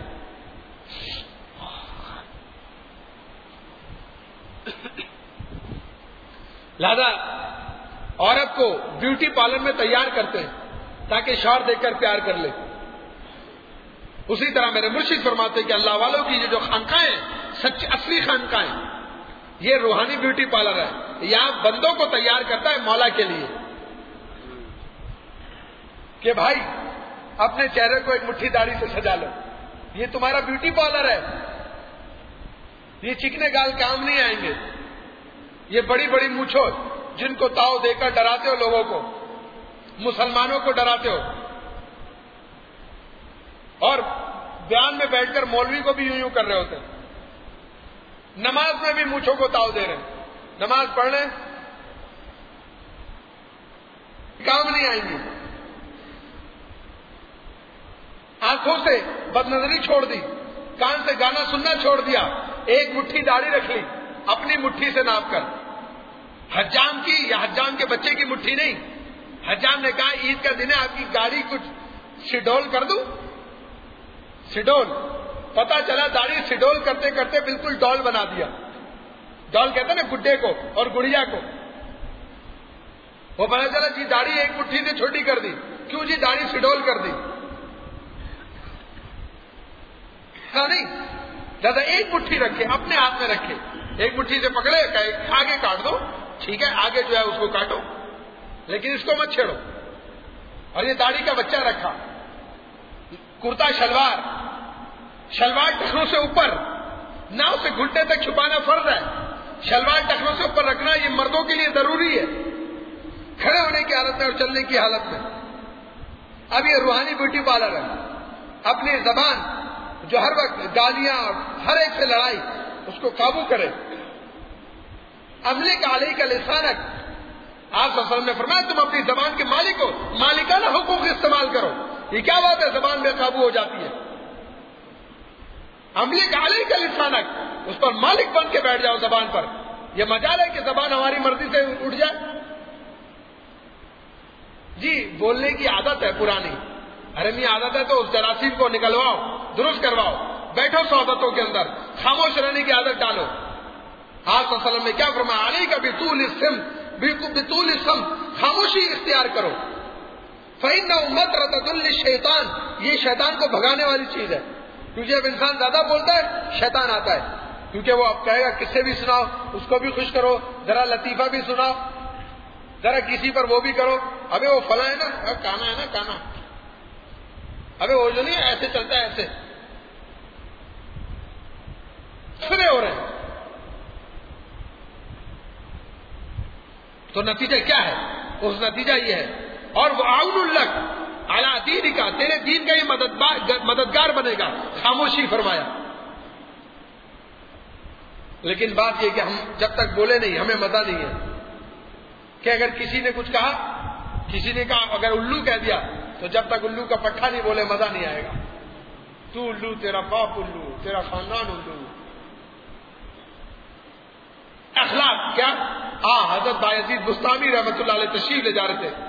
لہذا عورت کو بیوٹی پارلر میں تیار کرتے ہیں تاکہ شوہر دیکھ کر پیار کر لے. اسی طرح میرے مرشد فرماتے ہیں کہ اللہ والوں کی جو خانقاہیں سچی اصلی خانقاہیں, یہ روحانی بیوٹی پارلر ہے. یہاں بندوں کو تیار کرتا ہے مولا کے لیے کہ بھائی اپنے چہرے کو ایک مٹھی داڑھی سے سجا لو, یہ تمہارا بیوٹی پارلر ہے. یہ چکنے گال کام نہیں آئیں گے. یہ بڑی بڑی مونچھوں جن کو تاؤ دے کر ڈراتے ہو لوگوں کو, مسلمانوں کو ڈراتے ہو, اور بیان میں بیٹھ کر مولوی کو بھی یوں یوں کر رہے ہوتے ہیں. نماز میں بھی مونچھوں کو تاؤ دے رہے ہیں. نماز پڑھ لیں کام نہیں آئیں گی. آنکھوں سے بدنظری چھوڑ دی, کان سے گانا سننا چھوڑ دیا, ایک مٹھی داڑھی رکھ لی اپنی مٹھی سے ناپ کر. حجام کی یا حجام کے بچے کی مٹھی نہیں. حجام نے کہا عید کا دن ہے آپ کی گاڑی کچھ شڈول کر دوں. شڈول, پتا چلا داڑھی شڈول کرتے کرتے بالکل ڈول بنا دیا. ڈول کہتے ہیں نا گڈے کو اور گڑیا کو. وہ پتا چلا جی داڑھی ایک مٹھی سے چھوٹی کر دی. کیوں جی داڑھی شڈول کر دی. نہیں, زیادہ ایک مٹھی رکھے اپنے ہاتھ میں رکھے, ایک مٹھی سے پکڑے آگے کاٹ دو, ٹھیک ہے آگے جو ہے اس کو کاٹو لیکن اس کو مت چھیڑو. اور یہ داڑھی کا بچہ رکھا. کرتا شلوار, شلوار ٹخنوں سے اوپر, نہ اسے گھٹنے تک چھپانا فرض ہے. شلوار ٹخنوں سے اوپر رکھنا یہ مردوں کے لیے ضروری ہے، کھڑے ہونے کی حالت میں اور چلنے کی حالت میں۔ اب یہ روحانی بیوٹی پارلر ہے، اپنی زبان جو ہر وقت گالیاں اور ہر ایک سے لڑائی، اس کو قابو کرے۔ املک علیک لسانک، آپ صلی اللہ علیہ وسلم نے فرمایا تم اپنی زبان کے مالک ہو، مالکانہ حقوق استعمال کرو۔ یہ کیا بات ہے زبان بے قابو ہو جاتی ہے؟ املک علیک لسانک، اس پر مالک بن کے بیٹھ جاؤ زبان پر۔ یہ مجال ہے کہ زبان ہماری مرضی سے اٹھ جائے؟ جی بولنے کی عادت ہے پرانی، حرمی عادت ہے تو اس جراثیم کو نکلواؤ، درست کرواؤ، بیٹھو صحبتوں کے اندر، خاموش رہنے کی عادت ڈالو۔ آپ صلی اللہ علیہ وسلم نے کیا فرمایا؟ علیک بطول الصمت، بطول الصمت، خاموشی اختیار کرو۔ فإنه مطردۃ للشیطان، یہ شیطان کو بھگانے والی چیز ہے، کیونکہ جب انسان زیادہ بولتا ہے شیطان آتا ہے، کیونکہ وہ اب کہے گا قصے بھی سناؤ، اس کو بھی خوش کرو، ذرا لطیفہ بھی سناؤ، ذرا کسی پر وہ بھی کرو، ابے وہ فلاں ہے نا، کانا ہے نا کانا، ابے وہ جو نہیں ایسے چلتا ہے ایسے، سنے ہو رہے ہیں۔ تو نتیجہ کیا ہے؟ اس نتیجہ یہ ہے، اور وہ عون لک علی دین کا، تیرے دین کا یہ مددگار بنے گا۔ خاموشی فرمایا۔ لیکن بات یہ کہ ہم جب تک بولے نہیں ہمیں مزہ نہیں ہے، کہ اگر کسی نے کچھ کہا، کسی نے کہا اگر الو کہہ دیا تو جب تک الو کا پٹھا نہیں بولے مزہ نہیں آئے گا۔ تو الو، تیرا باپ الو، تیرا خاندان الو۔ اخلاق کیا؟ ہاں حضرت بایزید بستامی رحمۃ اللہ علیہ تشریف لے جا رہے تھے،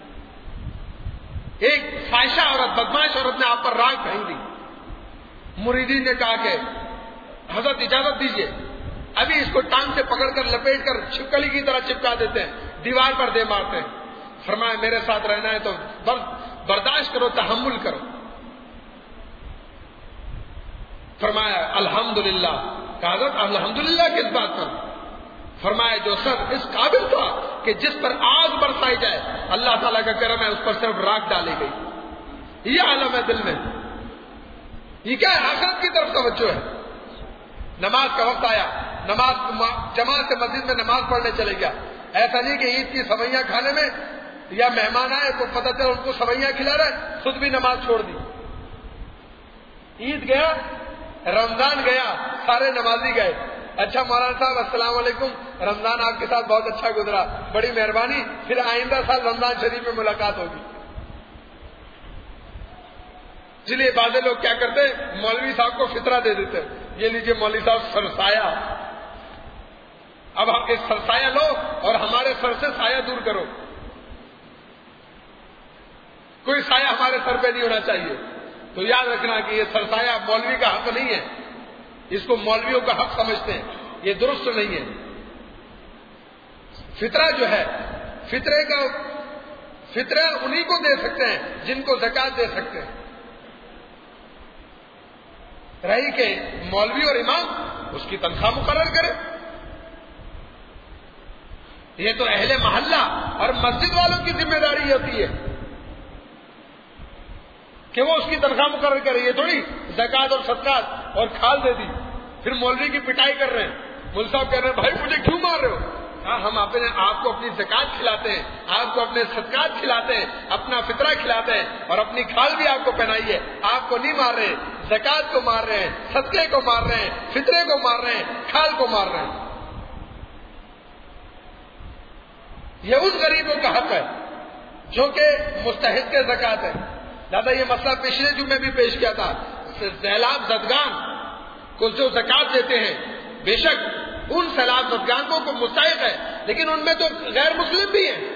ایک فاحشہ عورت، بدماش عورت نے آپ پر راگ پھینک دی۔ مریدین نے کہا کہ حضرت اجازت دیجیے، ابھی اس کو ٹانگ سے پکڑ کر لپیٹ کر چھپکلی کی طرح چپکا دیتے ہیں، دیوار پر دے مارتے ہیں۔ فرمایا میرے ساتھ رہنا ہے تو برداشت کرو، تحمل کرو۔ فرمایا الحمدللہ، کہا حضرت الحمدللہ کس بات پر؟ فرمایا جو شخص اس قابل تھا کہ جس پر آگ برسائی جائے، اللہ تعالیٰ کا کرم ہے اس پر صرف راکھ ڈالی گئی۔ یہ عالم ہے دل میں، یہ کیا ہے؟ آخرت کی طرف توجہ ہے۔ نماز کا وقت آیا، نماز جماعت سے مسجد میں نماز پڑھنے چلے گیا۔ ایسا نہیں کہ عید کی سوئیاں کھانے میں یا مہمان آئے تو پتہ چلا ان کو سوئیاں کھلا رہے، خود بھی نماز چھوڑ دی۔ عید گیا، رمضان گیا، سارے نمازی گئے، اچھا مولانا صاحب السلام علیکم، رمضان آپ کے ساتھ بہت اچھا گزرا، بڑی مہربانی، پھر آئندہ سال رمضان شریف میں ملاقات ہوگی۔ اس لیے بعض لوگ کیا کرتے، مولوی صاحب کو فطرہ دے دیتے، یہ لیجیے مولوی صاحب سرسایہ، اب آپ کے سرسایہ لو اور ہمارے سر سے سایہ دور کرو۔ کوئی سایہ ہمارے سر پہ نہیں ہونا چاہیے۔ تو یاد رکھنا کہ یہ سرسایہ مولوی کا حق نہیں ہے، اس کو مولویوں کا حق سمجھتے ہیں، یہ درست نہیں ہے۔ فطرہ جو ہے، فطرے کا فطرہ انہی کو دے سکتے ہیں جن کو زکوٰۃ دے سکتے ہیں۔ رہی کہ مولوی اور امام اس کی تنخواہ مقرر کرے، یہ تو اہل محلہ اور مسجد والوں کی ذمہ داری ہوتی ہے کہ وہ اس کی تنخواہ مقرر کرے۔ یہ تھوڑی زکوٰۃ اور صدقات اور کھال دے دی، پھر مولوی کی پٹائی کر رہے ہیں، مول صاحب کہہ رہے ہیں بھائی مجھے کیوں مار رہے ہو؟ ہاں ہم اپنے آپ کو اپنی زکوٰۃ کھلاتے ہیں، آپ کو اپنے صدقات کھلاتے ہیں، اپنا فطرہ کھلاتے ہیں، اور اپنی کھال بھی آپ کو پہنائی ہے۔ آپ کو نہیں مار رہے، زکوٰۃ کو مار رہے ہیں، صدقے کو مار رہے ہیں، فطرے کو مار رہے ہیں، کھال کو مار رہے ہیں۔ یہ اس غریبوں کا حق ہے جو کہ مستحق کے زکوٰۃ ہے۔ دادا یہ مسئلہ پچھلے جمعے بھی پیش کیا تھا، سیلاب زدگان کو جو زکوٰۃ دیتے ہیں، بے شک ان سیلاب زدگانوں کو مستحق ہے، لیکن ان میں تو غیر مسلم بھی ہیں۔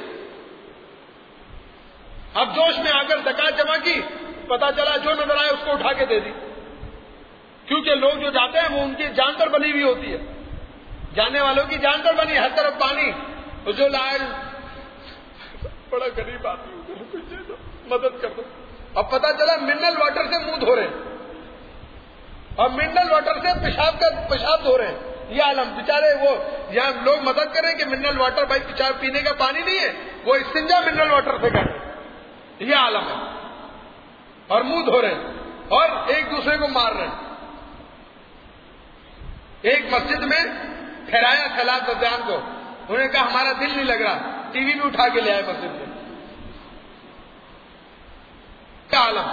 اب جوش میں آ کر زکوٰۃ جمع کی، پتا چلا جو نظر آئے اس کو اٹھا کے دے دی، کیونکہ لوگ جو جاتے ہیں وہ ان کی جان پر بنی ہوئی ہوتی ہے، جانے والوں کی جان پر بنی، ہر طرف پانی، تو جو لائے بڑا غریب آدمی ہو، کچھ دے دو، مدد کر دو۔ اب پتا چلا منرل واٹر سے منہ دھو رہے ہیں، اور منرل واٹر سے پیشاب کا پیشاب دھو رہے ہیں۔ یہ عالم بیچارے، وہ یہاں لوگ مدد کریں کہ منرل واٹر بھائی پیشاب پینے کا پانی نہیں ہے، وہ استنجا منرل واٹر سے کر رہے ہیں۔ یہ عالم ہے، اور منہ دھو رہے ہیں اور ایک دوسرے کو مار رہے ہیں۔ ایک مسجد میں پھیرایا سیلاب زدگان کو. انہوں نے کہا ہمارا دل نہیں لگ رہا, ٹی وی بھی اٹھا کے لے آئے مسجد میں. کیا عالم.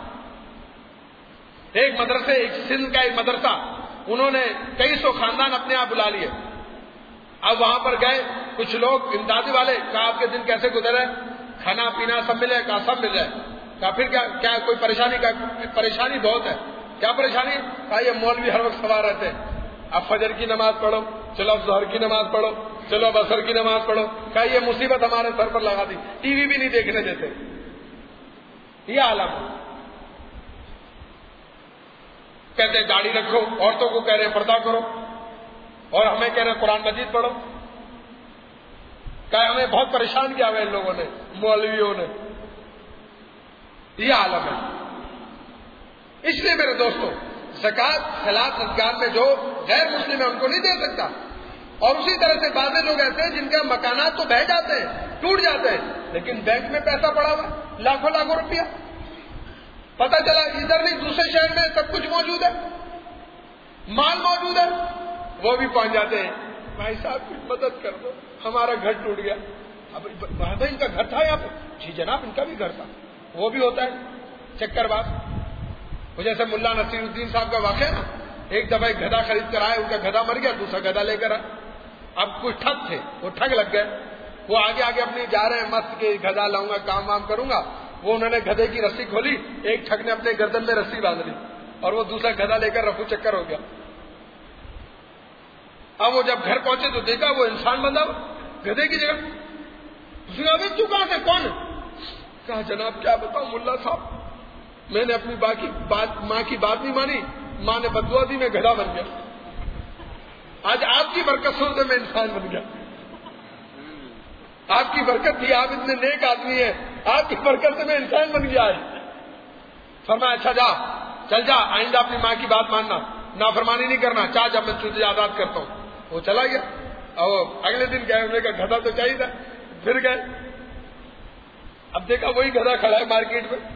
ایک مدرسے, ایک سندھ کا ایک مدرسہ, انہوں نے کئی سو خاندان اپنے آپ بلا لیے. اب وہاں پر گئے کچھ لوگ امدادی والے, کہا آپ کے دن کیسے گزرے, کھانا پینا سب ملے, کہا سب مل جائے. کہا پھر کیا کیا کوئی پریشانی, کا پریشانی بہت ہے. کیا پریشانی؟ کہا یہ مولوی ہر وقت سوار رہتے ہیں, اب فجر کی نماز پڑھو, چلو اب ظہر کی نماز پڑھو, چلو اب عصر کی نماز پڑھو. کہا یہ مصیبت ہمارے سر پر لگا دی, ٹی وی بھی نہیں دیکھنے دیتے. یہ عالم. کہتے ہیں داڑھی رکھو, عورتوں کو کہہ رہے ہیں پردہ کرو, اور ہمیں کہہ رہے ہیں قرآن مجید پڑھو. کہ ہمیں بہت پریشان کیا ہوا ان لوگوں نے, مولویوں نے. یہ عالم ہے. اس لیے میرے دوستوں, زکات خلاف ازگار میں جو غیر مسلم ہے ان کو نہیں دے سکتا. اور اسی طرح سے بعض لوگ ایسے ہیں جن کے مکانات تو بہ جاتے ہیں, ٹوٹ جاتے ہیں, لیکن بینک میں پیسہ پڑا ہوا لاکھوں لاکھوں روپیہ, پتہ چلا ادھر نہیں دوسرے شہر میں سب کچھ موجود ہے, مال موجود ہے, وہ بھی پہنچ جاتے ہیں, بھائی صاحب کچھ مدد کر دو, ہمارا گھر ٹوٹ گیا. اب بھائی ان کا گھر تھا یہاں پہ, جی جناب ان کا بھی گھر تھا. وہ بھی ہوتا ہے چکر باز. وہ جیسے ملا نصیر الدین صاحب کا واقعہ نا, ایک دفعہ ایک گدھا خرید کر آئے, ان کا گدھا مر گیا, دوسرا گدھا لے کر آئے. اب کچھ ٹھگ تھے, وہ ٹھگ لگ گئے, وہ آگے آگے اپنی جا رہے ہیں مست کے گدھا لاؤں گا, کام وام کروں گا. وہ انہوں نے گدھے کی رسی کھولی, ایک ٹھگ نے اپنے گردن میں رسی باندھ لی, اور وہ دوسرا گدھا لے کر رفو چکر ہو گیا. اب وہ جب گھر پہنچے تو دیکھا وہ انسان بندہ گدھے کی جگہ. تو کہاں سے, کون؟ کہا جناب کیا بتاؤں ملا صاحب, میں نے اپنی باقی بات ماں کی بات نہیں مانی, ماں نے بددعا دی, میں گدھا بن گیا. آج آپ کی برکت سے میں انسان بن گیا. آپ کی برکت تھی, آپ اتنے نیک آدمی ہیں, آپ کی برکت سے میں انسان بن گیا ہے. فرمایا اچھا جا, چل جا, آئندہ اپنی ماں کی بات ماننا, نافرمانی نہیں کرنا, چاہ جب میں تجھے آزاد کرتا ہوں. وہ چلا گیا. اور اگلے دن گئے, انہوں نے کہا گدھا تو چاہیے تھا. پھر گئے, اب دیکھا وہی گدھا کھڑا ہے مارکیٹ میں.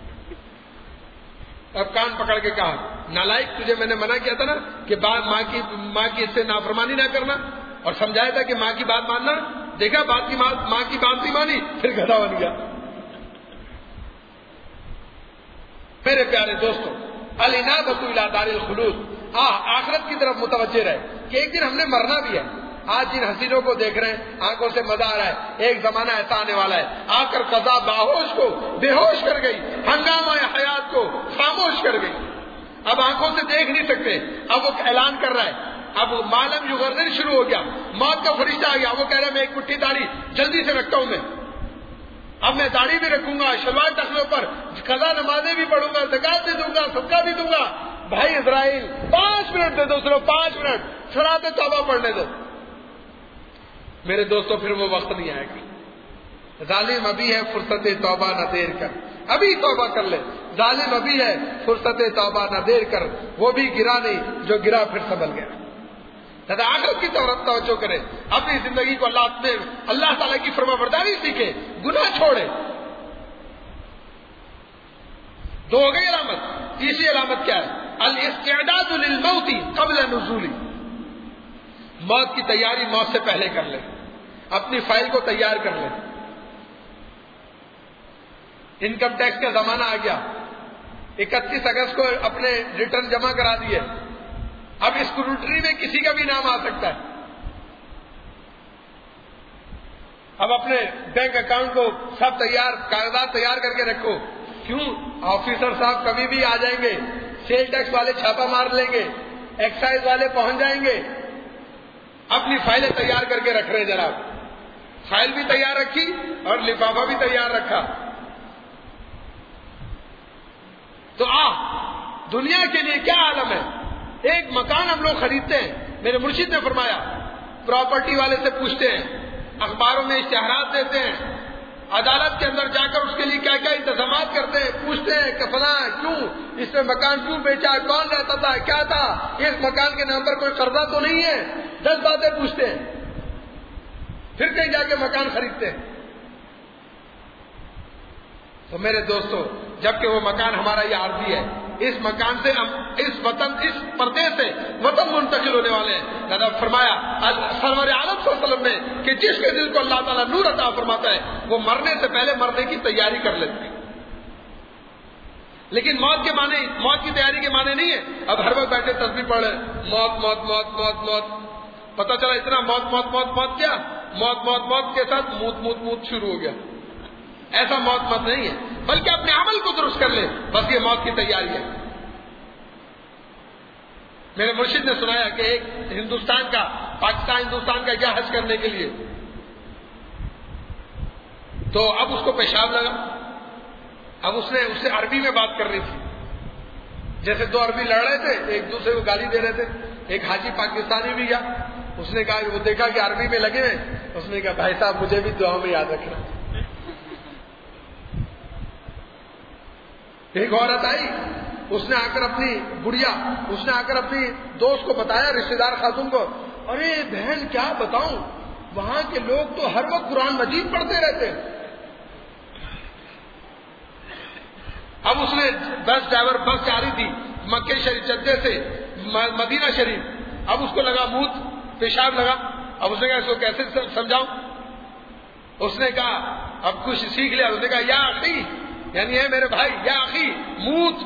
اب کان پکڑ کے کہا نالائق, تجھے میں نے منع کیا تھا نا کہ ماں کی ماں کی اس سے نافرمانی نہ کرنا, اور سمجھایا تھا کہ ماں کی بات ماننا. دیکھا بات کی ماں کی بات نہیں مانی, پھر گدھا بن گیا. میرے پیارے دوستوں, الانابۃ الی دار الخلود, آخرت کی طرف متوجہ رہے کہ ایک دن ہم نے مرنا بھی ہے. آج جن حسینوں کو دیکھ رہے ہیں آنکھوں سے مزہ آ رہا ہے, ایک زمانہ ایسا آنے والا ہے آ کر قضا باہوش کو بے ہوش کر گئی, ہنگامہ حیات کو خاموش کر گئی. اب آنکھوں سے دیکھ نہیں سکتے. اب وہ اعلان کر رہا ہے, اب معلم یغرر شروع ہو گیا, موت کا فرشتہ آ گیا. وہ کہہ رہا ہے میں ایک مٹھی داڑھی جلدی سے رکھتا ہوں, میں اب میں داڑھی بھی رکھوں گا, شلوار ٹخنوں پر قضا نمازیں بھی پڑھوں گا, زکات بھی دوں گا, صدقہ بھی دوں گا. بھائی اسرائیل پانچ منٹ دے دو, صرف پانچ منٹ صلاۃ توبہ پڑھنے دو. میرے دوستوں پھر وہ وقت نہیں آئے گا. ظالم ابھی ہے فرصت توبہ نہ دیر کر, ابھی توبہ کر لے. ظالم ابھی ہے فرصت توبہ نہ دیر کر, وہ بھی گرا نہیں جو گرا پھر سنبھل گیا. دادا آخرت کی طرف توجہ کرے, اپنی زندگی کو اللہ میں اللہ تعالیٰ کی فرما برداری سیکھے, گناہ چھوڑے. دو ہو گئی علامت. تیسری علامت کیا ہے؟ الاستعداد للموت قبل نزول, موت کی تیاری موت سے پہلے کر لے, اپنی فائل کو تیار کر لے. انکم ٹیکس کا زمانہ آ گیا, اکتیس اگست کو اپنے ریٹرن جمع کرا دیے. اب اسکروٹری میں کسی کا بھی نام آ سکتا ہے. اب اپنے بینک اکاؤنٹ کو سب تیار, کاغذات تیار کر کے رکھو. کیوں؟ آفیسر صاحب کبھی بھی آ جائیں گے, سیل ٹیکس والے چھاپا مار لیں گے, ایکسائز والے پہنچ جائیں گے. اپنی فائلیں تیار کر کے رکھ رہے ہیں جناب. فائل بھی تیار رکھی اور لفافہ بھی تیار رکھا. تو آ دنیا کے لیے کیا عالم ہے. ایک مکان ہم لوگ خریدتے ہیں, میرے مرشد نے فرمایا پراپرٹی والے سے پوچھتے ہیں, اخباروں میں اشتہارات دیتے ہیں, عدالت کے اندر جا کر اس کے لیے کیا کیا انتظامات کرتے ہیں, پوچھتے ہیں کہ فلاں کیوں اس نے مکان کیوں بیچا, کون رہتا تھا, کیا تھا, اس مکان کے نام پر کوئی قرضہ تو نہیں ہے, دس باتیں پوچھتے ہیں. پھر کہیں جا کے مکان خریدتے ہیں. تو میرے دوستو جبکہ وہ مکان ہمارا یہ عارضی ہے, اس مکان سے ہم اس وطن اس پردے سے وطن منتقل ہونے والے ہیں. لہذا فرمایا سرور عالم صلی اللہ علیہ وسلم نے کہ جس کے دل کو اللہ تعالیٰ نور عطا فرماتا ہے وہ مرنے سے پہلے مرنے کی تیاری کر لیتے ہیں. لیکن موت کے معنی موت کی تیاری کے معنی نہیں ہے اب ہر وقت بیٹھے تسبیح پڑھ رہے موت موت موت موت موت. پتا چلا اتنا موت موت موت موت کیا موت موت موت کے ساتھ موت موت موت شروع ہو گیا. ایسا موت موت نہیں ہے بلکہ اپنے عمل کو درست کر لے بس یہ موت کی تیاری ہے. میرے مرشد نے سنایا کہ ایک ہندوستان کا پاکستان ہندوستان کا گیا حج کرنے کے لیے تو اب اس کو پیشاب لگا. اب اس نے اس سے عربی میں بات کرنی تھی. جیسے دو عربی لڑ رہے تھے ایک دوسرے کو گالی دے رہے تھے. ایک حاجی پاکستانی بھی گیا اس نے کہا وہ دیکھا کہ عربی میں لگے ہوئے اس نے کہا بھائی صاحب مجھے بھی دعا میں یاد رکھنا. ایک عورت آئی اس نے آ کر اپنی گڑیا اس نے آ کر اپنی دوست کو بتایا رشتے دار خاتون کو ارے بہن کیا بتاؤں وہاں کے لوگ تو ہر وقت قرآن مجید پڑھتے رہتے ہیں. اب اس نے بس ڈرائیور بس جا رہی تھی مکے شریف جدے سے مدینہ شریف. اب اس کو لگا موت پیشاب لگا. اب اس نے کہا اس کو کیسے سمجھاؤں. اس نے کہا اب کچھ سیکھ لیا. اس نے کہا یا اخی یعنی ہے میرے بھائی یا اخی موت.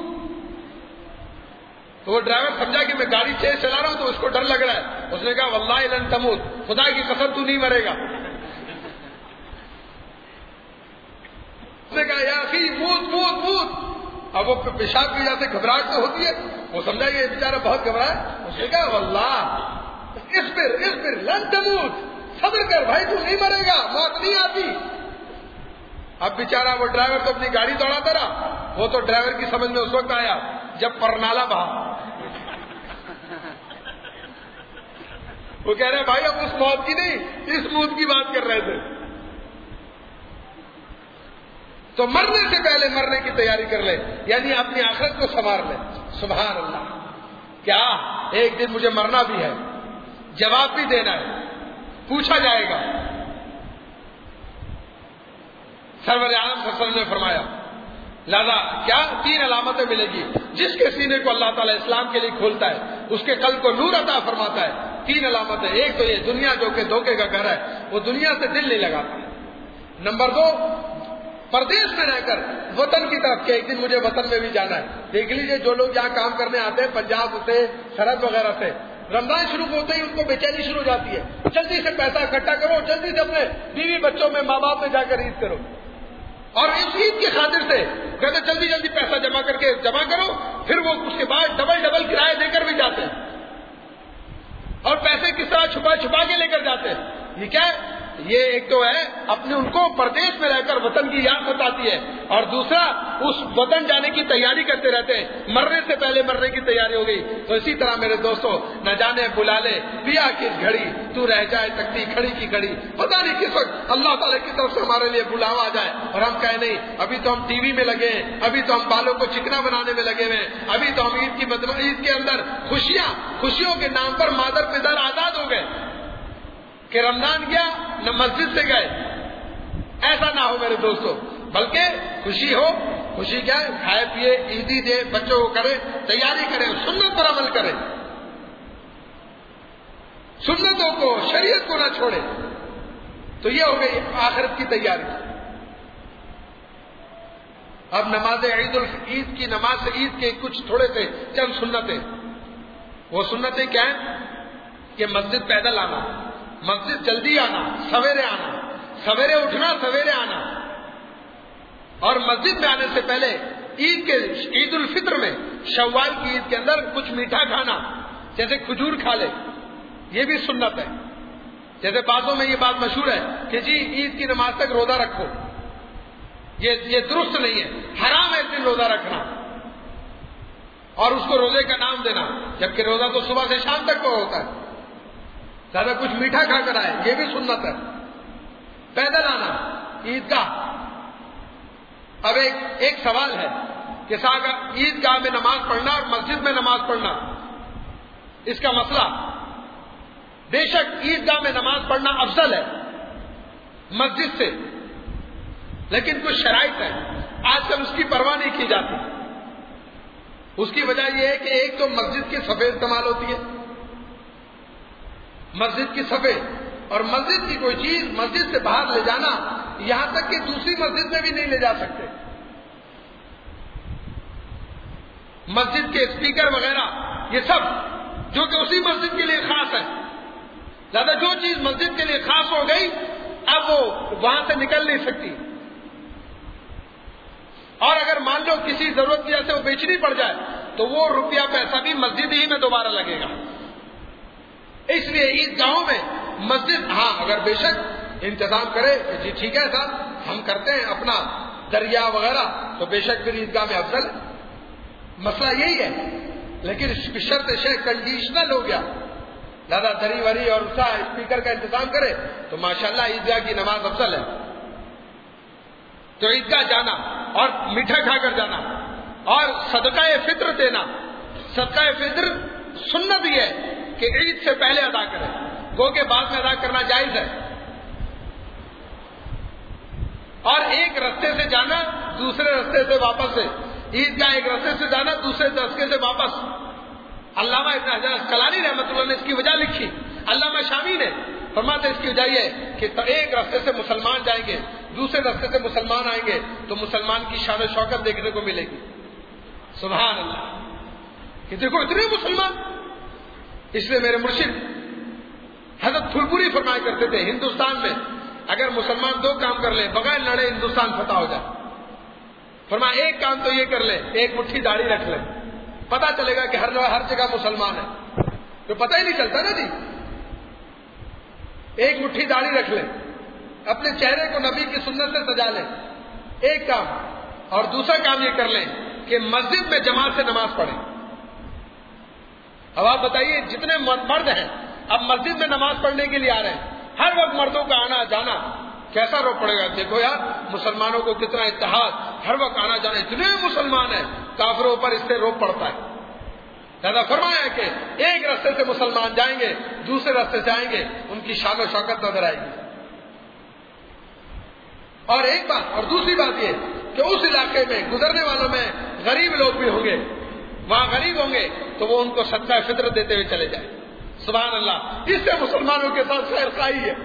تو وہ ڈرائیور سمجھا کہ میں گاڑی تیز چلا رہا ہوں تو اس کو ڈر لگ رہا ہے. اس نے کہا واللہ لن تموت خدا کی قسم تو نہیں مرے گا. اس نے کہا یا اخی موت موت موت. اب وہ پیشاب کی وجہ سے گھبراہٹ تو ہوتی ہے وہ سمجھا کہ یہ بیچارہ بہت گھبراہ ہے. اس نے کہا واللہ اصبر اصبر لن تموت صبر کر بھائی تو نہیں مرے گا موت نہیں آتی. اب بیچارہ وہ ڈرائیور تو اپنی گاڑی دوڑاتا رہا. وہ تو ڈرائیور کی سمجھ میں اس وقت آیا جب پرنالا بہا. وہ کہہ رہے بھائی اب اس موت کی نہیں اس موت کی بات کر رہے تھے. تو مرنے سے پہلے مرنے کی تیاری کر لے یعنی اپنی آخرت کو سنوار لے. سبحان اللہ. کیا ایک دن مجھے مرنا بھی ہے جواب بھی دینا ہے پوچھا جائے گا. سرور عالم صلی اللہ علیہ وسلم نے فرمایا لہذا کیا تین علامتیں ملے گی. جس کے سینے کو اللہ تعالیٰ اسلام کے لیے کھولتا ہے اس کے قلب کو نور عطا فرماتا ہے. تین علامتیں. ایک تو یہ دنیا جو کہ دھوکے کا گھر ہے وہ دنیا سے دل نہیں لگاتا. نمبر دو پردیش میں رہ کر وطن کی طرف کہ ایک دن مجھے وطن میں بھی جانا ہے. دیکھ لیجیے جو لوگ یہاں کام کرنے آتے ہیں پنجاب سے سرحد وغیرہ سے رمضان شروع ہوتے ہی ان کو بے چینی شروع ہو جاتی ہے. جلدی سے پیسہ اکٹھا کرو جلدی سے اپنے بیوی بچوں میں ماں باپ میں جا کر عید کرو. اور اس عید کی خاطر سے کہتے جلدی جلدی پیسہ جمع کر کے جمع کرو. پھر وہ اس کے بعد ڈبل ڈبل کرایہ دے کر بھی جاتے ہیں اور پیسے کس طرح چھپا چھپا کے لے کر جاتے ہیں. یہ کیا ہے؟ یہ ایک تو ہے اپنے ان کو پردیش میں رہ کر وطن کی یاد بتاتی ہے اور دوسرا اس وطن جانے کی تیاری کرتے رہتے ہیں. مرنے سے پہلے مرنے کی تیاری ہو گئی. تو اسی طرح میرے دوستوں نہ جانے بلا لے پیا کس گھڑی تو رہ جائے تکتی کھڑی کی کھڑی. پتہ نہیں کس وقت اللہ تعالیٰ کی طرف سے ہمارے لیے بلاوا آ جائے اور ہم کہیں نہیں ابھی تو ہم ٹی وی میں لگے ہیں ابھی تو ہم بالوں کو چکنا بنانے میں لگے ہوئے ابھی تو ہم عید کی بدل عید کے اندر خوشیاں خوشیوں کے نام پر مادر پدر آزاد ہو گئے کہ رمضان گیا نہ مسجد سے گئے. ایسا نہ ہو میرے دوستوں بلکہ خوشی ہو. خوشی کیا ہے؟ کھائے پیے عیدی دے بچوں کو کرے تیاری کرے سنت پر عمل کرے سنتوں کو شریعت کو نہ چھوڑے. تو یہ ہو گئی آخرت کی تیاری. اب نماز عید عید کی نماز سے عید کے کچھ تھوڑے سے چند سنتیں. وہ سنتیں کیا ہیں کہ مسجد پیدل آنا مسجد جلدی آنا سویرے آنا سویرے اٹھنا سویرے آنا اور مسجد میں آنے سے پہلے عید کے عید الفطر میں شوال کی عید کے اندر کچھ میٹھا کھانا جیسے کھجور کھا لے یہ بھی سنت ہے. جیسے باتوں میں یہ بات مشہور ہے کہ جی عید کی نماز تک روزہ رکھو یہ یہ درست نہیں ہے. حرام ہے اس دن روزہ رکھنا اور اس کو روزے کا نام دینا جبکہ روزہ تو صبح سے شام تک کو ہوتا ہے. زیادہ کچھ میٹھا کھا کر آئے یہ بھی سنت ہے. پیدل آنا عیدگاہ. اب ایک ایک سوال ہے کہ عیدگاہ میں نماز پڑھنا اور مسجد میں نماز پڑھنا اس کا مسئلہ. بے شک عیدگاہ میں نماز پڑھنا افضل ہے مسجد سے لیکن کچھ شرائط ہیں. آج کل اس کی پرواہ نہیں کی جاتی. اس کی وجہ یہ ہے کہ ایک تو مسجد کی صفیں استعمال ہوتی ہے، مسجد کی صفیں، اور مسجد کی کوئی چیز مسجد سے باہر لے جانا، یہاں تک کہ دوسری مسجد میں بھی نہیں لے جا سکتے. مسجد کے اسپیکر وغیرہ یہ سب جو کہ اسی مسجد کے لیے خاص ہے، لہذا جو چیز مسجد کے لیے خاص ہو گئی اب وہ وہاں سے نکل نہیں سکتی. اور اگر مان لو کسی ضرورت کی وجہ سے وہ بیچنی پڑ جائے تو وہ روپیہ پیسہ بھی مسجد ہی میں دوبارہ لگے گا. اس لیے عیدگاہوں میں مسجد، ہاں اگر بے شک انتظام کرے کہ جی ٹھیک ہے صاحب ہم کرتے ہیں اپنا دریا وغیرہ، تو بے شک پھر عیدگاہ میں افضل ہے. مسئلہ یہی ہے. لیکن شرط شے کنڈیشنل ہو گیا، لہذا دری وری اور اسا اسپیکر کا انتظام کرے تو ماشاءاللہ عیدگاہ کی نماز افضل ہے. تو عیدگاہ جانا اور میٹھا کھا کر جانا اور صدقہ فطر دینا. صدقہ فطر سنت یہ ہے کہ عید سے پہلے ادا کریں، گو کہ بعد میں ادا کرنا جائز ہے. اور ایک رستے سے جانا دوسرے رستے سے واپس ہے. عیدگاہ ایک رستے سے جانا دوسرے رستے سے واپس. علامہ ابن حجر اسقلانی رحمۃ اللہ نے اس کی وجہ لکھی. علامہ شامی نے فرماتے اس کی وجہ یہ ہے کہ ایک رستے سے مسلمان جائیں گے دوسرے رستے سے مسلمان آئیں گے تو مسلمان کی شان و شوکت دیکھنے کو ملے گی. سبحان اللہ کہ دیکھو اتنے مسلمان. اس لیے میرے مرشد حضرت پھلپوری فرمایا کرتے تھے ہندوستان میں اگر مسلمان دو کام کر لیں بغیر لڑے ہندوستان فتح ہو جائے. فرمایا ایک کام تو یہ کر لیں ایک مٹھی داڑھی رکھ لیں، پتہ چلے گا کہ ہر جگہ ہر جگہ مسلمان ہے، تو پتہ ہی نہیں چلتا نا جی. ایک مٹھی داڑھی رکھ لیں، اپنے چہرے کو نبی کی سنت سے سجا لیں، ایک کام. اور دوسرا کام یہ کر لیں کہ مسجد میں جماعت سے نماز پڑھیں. اب آپ بتائیے جتنے مرد ہیں اب مسجد میں نماز پڑھنے کے لیے آ رہے ہیں، ہر وقت مردوں کا آنا جانا کیسا روک پڑے گا. دیکھو یار مسلمانوں کو کتنا اتحاد، ہر وقت آنا جانا، اتنے مسلمان ہیں کافروں پر اس سے روک پڑتا ہے. لہذا فرمایا کہ ایک راستے سے مسلمان جائیں گے دوسرے راستے سے آئیں گے ان کی شان و شوکت نظر آئے گی. اور ایک بات اور دوسری بات یہ کہ اس علاقے میں گزرنے والوں میں غریب لوگ بھی ہوں گے، وہاں غریب ہوں گے تو وہ ان کو صدقہ فطر دیتے ہوئے چلے جائیں. سبحان اللہ. اس سے مسلمانوں کے ساتھ خیر خواہی ہے.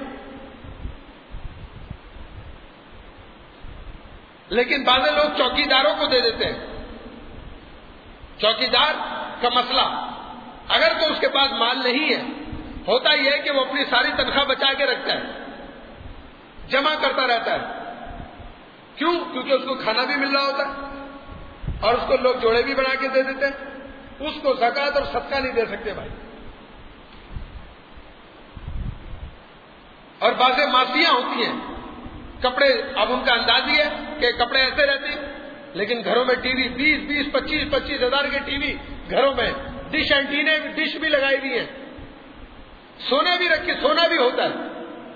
لیکن بعض لوگ چوکیداروں کو دے دیتے ہیں. چوکیدار کا مسئلہ اگر تو اس کے پاس مال نہیں ہے، ہوتا یہ ہے کہ وہ اپنی ساری تنخواہ بچا کے رکھتا ہے، جمع کرتا رہتا ہے. کیوں؟ کیونکہ اس کو کھانا بھی مل رہا ہوتا ہے اور اس کو لوگ جوڑے بھی بنا کے دے دیتے ہیں. اس کو زکات اور صدقہ نہیں دے سکتے بھائی. اور بعض معافیاں ہوتی ہیں، کپڑے اب ان کا انداز ہی ہے کہ کپڑے ایسے رہتے ہیں، لیکن گھروں میں ٹی وی بیس بیس پچیس پچیس ہزار کے ٹی وی گھروں میں، ڈش اینٹینے ڈش بھی لگائی ہوئی ہیں، سونے بھی رکھے سونا بھی ہوتا ہے.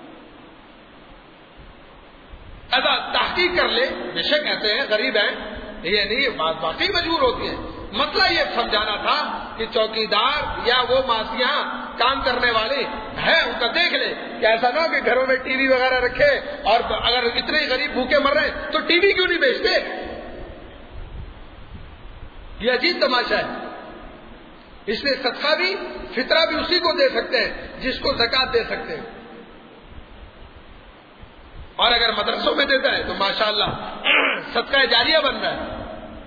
ایسا تحقیق کر لے، بے شک ایسے ہیں غریب ہیں، یہ نہیں بات واقعی مجبور ہوتی ہے. مسئلہ یہ سمجھانا تھا کہ چوکیدار یا وہ ماسیاں کام کرنے والے ہیں ان کا دیکھ لے کہ ایسا نہ ہو کہ گھروں میں ٹی وی وغیرہ رکھے اور اگر اتنے غریب بھوکے مر رہے ہیں تو ٹی وی کیوں نہیں بیچتے. یہ عجیب تماشا ہے. اس لیے صدقہ بھی فطرہ بھی اسی کو دے سکتے ہیں جس کو زکات دے سکتے ہیں. اور اگر مدرسوں میں دیتا ہے تو ماشاءاللہ صدقہ جاریہ بن رہا ہے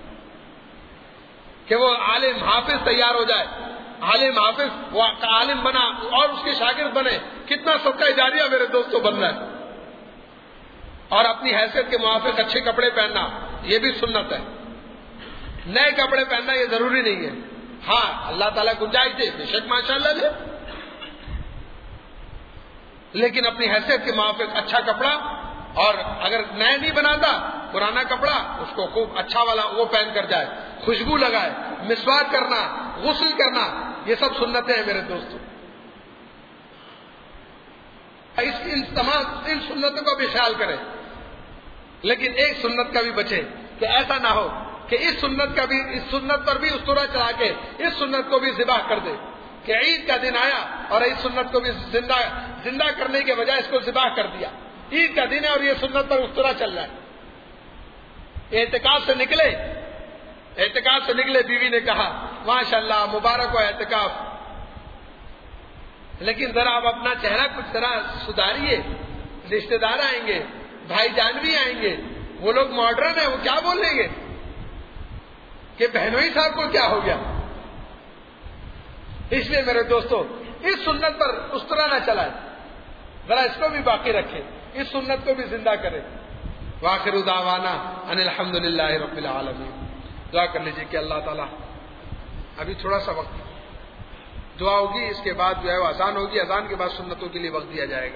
کہ وہ عالم حافظ تیار ہو جائے، عالم حافظ وہ عالم بنا اور اس کے شاگرد بنے، کتنا صدقہ جاریہ میرے دوستوں بن رہا ہے. اور اپنی حیثیت کے موافق اچھے کپڑے پہننا یہ بھی سنت ہے. نئے کپڑے پہننا یہ ضروری نہیں ہے. ہاں اللہ تعالیٰ گنجائش دے بے شک ماشاءاللہ دے، لیکن اپنی حیثیت کے موافق اچھا کپڑا، اور اگر نئے نہیں بناتا پرانا کپڑا اس کو خوب اچھا والا وہ پہن کر جائے، خوشبو لگائے، مسواک کرنا، غسل کرنا، یہ سب سنتیں ہیں میرے دوستوں. اس ان تمام ان سنتوں کا بھی خیال کریں، لیکن ایک سنت کا بھی بچے کہ ایسا نہ ہو کہ اس سنت کا بھی اس سنت پر بھی استورا چلا کے اس سنت کو بھی ذبح کر دے کہ عید کا دن آیا اور اس سنت کو بھی زندہ زندہ کرنے کے بجائے اس کو ذبح کر دیا. عید کا دن ہے اور یہ سنت پر استورا چل رہا ہے. اعتکاف سے نکلے اعتکاف سے نکلے، بیوی نے کہا ماشاء اللہ مبارک ہو اعتکاف، لیکن ذرا آپ اپنا چہرہ کچھ ذرا سدھاریے، رشتے دار آئیں گے، بھائی جان بھی آئیں گے، وہ لوگ ماڈرن ہیں، وہ کیا بولیں گے کہ بہنوئی صاحب کو کیا ہو گیا؟ اس لیے میرے دوستو اس سنت پر اس طرح نہ چلائیں، ذرا اس کو بھی باقی رکھیں، اس سنت کو بھی زندہ کریں۔ وآخر دعوانا ان الحمد للہ رب العالمین۔ دعا کر لیجیے کہ اللہ تعالیٰ، ابھی تھوڑا سا وقت دعا ہوگی، اس کے بعد جو ہے وہ اذان ہوگی، اذان کے بعد سنتوں کے لیے وقت دیا جائے گا۔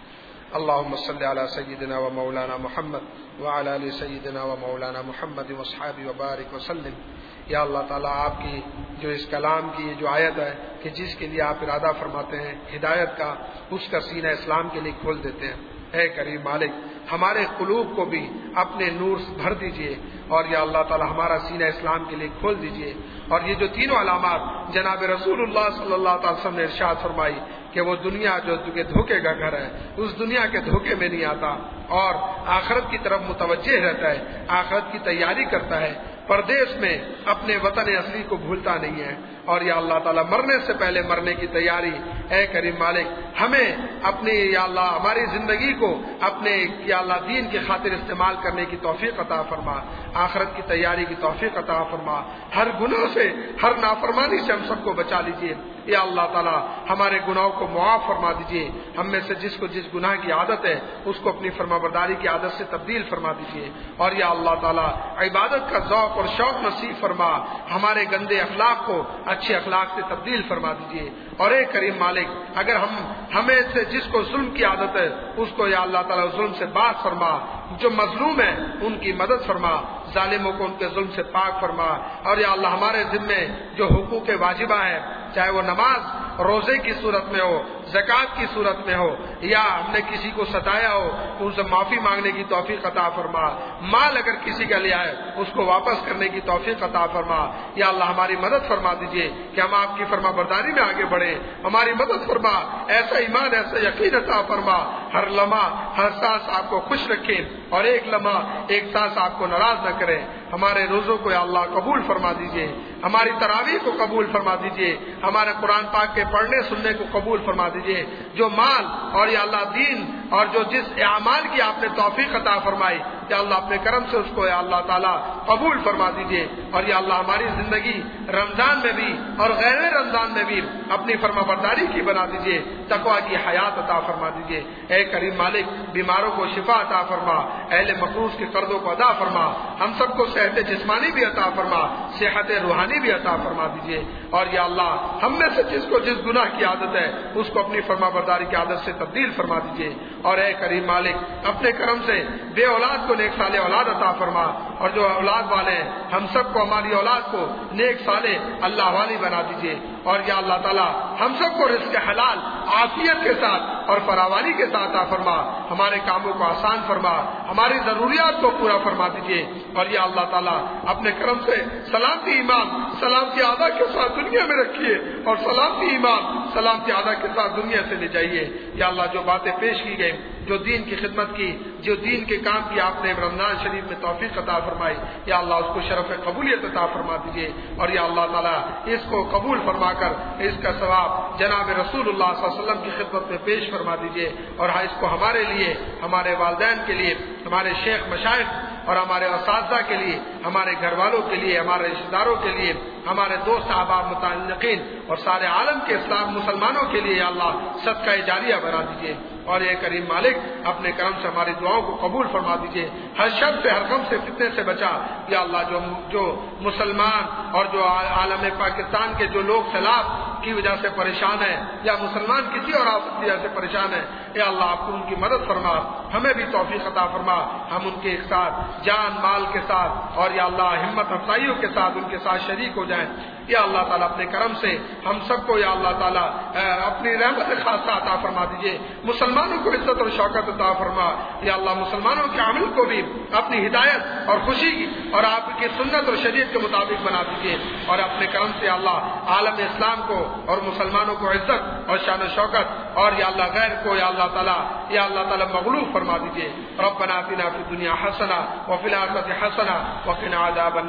اللهم صل على سيدنا ومولانا محمد وعلى آل سيدنا ومولانا محمد واصحابه وبارك وسلم۔ یا اللہ تعالیٰ آپ کی جو اس کلام کی جو آیت ہے کہ جس کے لیے آپ ارادہ فرماتے ہیں ہدایت کا، اس کا سینہ اسلام کے لیے کھول دیتے ہیں۔ اے کریم مالک، ہمارے قلوب کو بھی اپنے نور سے بھر دیجئے، اور یا اللہ تعالی ہمارا سینہ اسلام کے لیے کھول دیجئے۔ اور یہ جو تینوں علامات جناب رسول اللہ صلی اللہ تعالی وسلم نے ارشاد فرمائی کہ وہ دنیا جو دھوکے کا گھر ہے، اس دنیا کے دھوکے میں نہیں آتا اور آخرت کی طرف متوجہ رہتا ہے، آخرت کی تیاری کرتا ہے، پردیس میں اپنے وطن اصلی کو بھولتا نہیں ہے، اور یا اللہ تعالیٰ مرنے سے پہلے مرنے کی تیاری۔ اے کریم مالک، ہمیں اپنے یا اللہ ہماری زندگی کو اپنے یا اللہ دین کی خاطر استعمال کرنے کی توفیق عطا فرما، آخرت کی تیاری کی توفیق عطا فرما، ہر گناہ سے ہر نافرمانی سے ہم سب کو بچا لیجیے۔ یا اللہ تعالیٰ ہمارے گناہوں کو معاف فرما دیجیے، ہم میں سے جس کو جس گناہ کی عادت ہے اس کو اپنی فرما برداری کی عادت سے تبدیل فرما دیجیے، اور یا اللہ تعالیٰ عبادت کا ذوق اور شوق نصیب فرما، ہمارے گندے اخلاق کو اچھے اخلاق سے تبدیل فرما دیجیے۔ اور اے کریم مالک، اگر ہم ہمیں سے جس کو ظلم کی عادت ہے اس کو یا اللہ تعالیٰ ظلم سے باز فرما، جو مظلوم ہیں ان کی مدد فرما، ظالموں کو ان کے ظلم سے پاک فرما، اور یا اللہ ہمارے ذمے جو حقوق واجبہ ہیں، چاہے وہ نماز روزے کی صورت میں ہو، زکوٰۃ کی صورت میں ہو، یا ہم نے کسی کو ستایا ہو تو ان سے معافی مانگنے کی توفیق عطا فرما، مال اگر کسی کا لیا ہے اس کو واپس کرنے کی توفیق عطا فرما۔ یا اللہ ہماری مدد فرما دیجئے کہ ہم آپ کی فرما برداری میں آگے بڑھیں، ہماری مدد فرما، ایسا ایمان ایسا یقین عطا فرما، ہر لمحہ ہر سانس آپ کو خوش رکھیں اور ایک لمحہ ایک سانس آپ کو ناراض نہ کریں۔ ہمارے روزوں کو یا اللہ قبول فرما دیجئے، ہماری تراویح کو قبول فرما دیجئے، ہمارے قرآن پاک کے پڑھنے سننے کو قبول فرما دیجئے، جو مال اور یا اللہ دین اور جو جس اعمال کی آپ نے توفیق عطا فرمائی یا اللہ اپنے کرم سے اس کو یا اللہ تعالیٰ قبول فرما دیجئے، اور یا اللہ ہماری زندگی رمضان میں بھی اور غیر رمضان میں بھی اپنی فرما برداری کی بنا دیجئے، تقویٰ کی حیات عطا فرما دیجئے۔ اے کریم مالک، بیماروں کو شفا عطا فرما، اہل مقروض کے قرضوں کو ادا فرما، ہم سب کو صحت جسمانی بھی عطا فرما، صحت روحانی بھی عطا فرما دیجئے، اور یا اللہ ہم میں سے جس کو جس گناہ کی عادت ہے اس کو اپنی فرما برداری کی عادت سے تبدیل فرما دیجئے، اور اے کریم مالک اپنے کرم سے بے اولاد کو نیک صالح اولاد عطا فرما، اور جو اولاد والے ہیں ہم سب کو ہماری اولاد کو نیک صالح اللہ والی بنا دیجئے، اور یا اللہ تعالی ہم سب کو رزق حلال عافیت کے ساتھ اور فراوانی کے ساتھ عطا فرما، ہمارے کاموں کو آسان فرما، ہماری ضروریات کو پورا فرما دیجئے، اور یا اللہ تعالیٰ اپنے کرم سے سلامتی ایمان سلامتی آدھا کے ساتھ دنیا میں رکھیے، اور سلامتی ایمان سلامتی آدھا کے ساتھ دنیا سے لے جائیے۔ یا اللہ جو باتیں پیش کی گئی، جو دین کی خدمت کی، جو دین کے کام کی آپ نے رمضان شریف میں توفیق عطا فرمائی، یا اللہ اس کو شرف قبولیت عطا فرما دیجیے، اور یا اللہ تعالیٰ اس کو قبول فرما کر اس کا ثواب جناب رسول اللہ صلی اللہ علیہ وسلم کی خدمت میں پیش فرما دیجیے، اور اس کو ہمارے لیے، ہمارے والدین کے لیے، ہمارے شیخ مشائخ اور ہمارے اساتذہ کے لیے، ہمارے گھر والوں کے لیے، ہمارے رشتہ داروں کے لیے، ہمارے دوست احباب متعلقین اور سارے عالم کے اسلام مسلمانوں کے لیے یا اللہ صدقہ جاریہ بنا دیجیے، اور یہ کریم مالک اپنے کرم سے ہماری دعاؤں کو قبول فرما دیجیے، ہر شر سے ہر غم سے فتنے سے بچا یا اللہ۔ جو جو مسلمان اور جو عالم پاکستان کے جو لوگ سیلاب کی وجہ سے پریشان ہیں یا مسلمان کسی اور آفت کی وجہ سے پریشان ہیں، یا اللہ آپ کو ان کی مدد فرما، ہمیں بھی توفیق عطا فرما، ہم ان کے ساتھ جان مال کے ساتھ اور یا اللہ ہمت افزائیوں کے ساتھ ان کے ساتھ شریک ہو جائیں۔ یا اللہ تعالیٰ اپنے کرم سے ہم سب کو یا اللہ تعالیٰ اپنی رحمت خاصہ عطا فرما دیجیے، مسلمانوں کو عزت اور شوکت عطا فرما، یا اللہ مسلمانوں کے عمل کو بھی اپنی ہدایت اور خوشی کی اور آپ کی سنت اور شریعت کے مطابق بنا دیجیے، اور اپنے کرم سے اللہ عالم اسلام کو اور مسلمانوں کو عزت اور شان و شوکت اور یا اللہ غیر کو یا اللہ تعالیٰ یا اللہ تعالیٰ مغلوب فرما دیجیے۔ ربنا آتنا فی الدنیا حسنہ وفی الآخرۃ حسنہ وقنا عذاب النار۔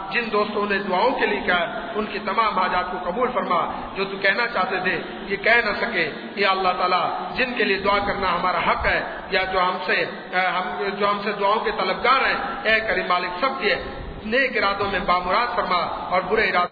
جن دوستوں نے دعاؤں کے لیے کہا ان کی تمام حاجات کو قبول فرما، جو تو کہنا چاہتے تھے یہ کہہ نہ سکے، یا اللہ تعالیٰ جن کے لیے دعا کرنا ہمارا حق ہے یا جو ہم سے ہم جو ہم سے دعاؤں کے طلبگار ہیں، اے کریم مالک سب کے نیک ارادوں میں بامراد فرما اور برے ارادوں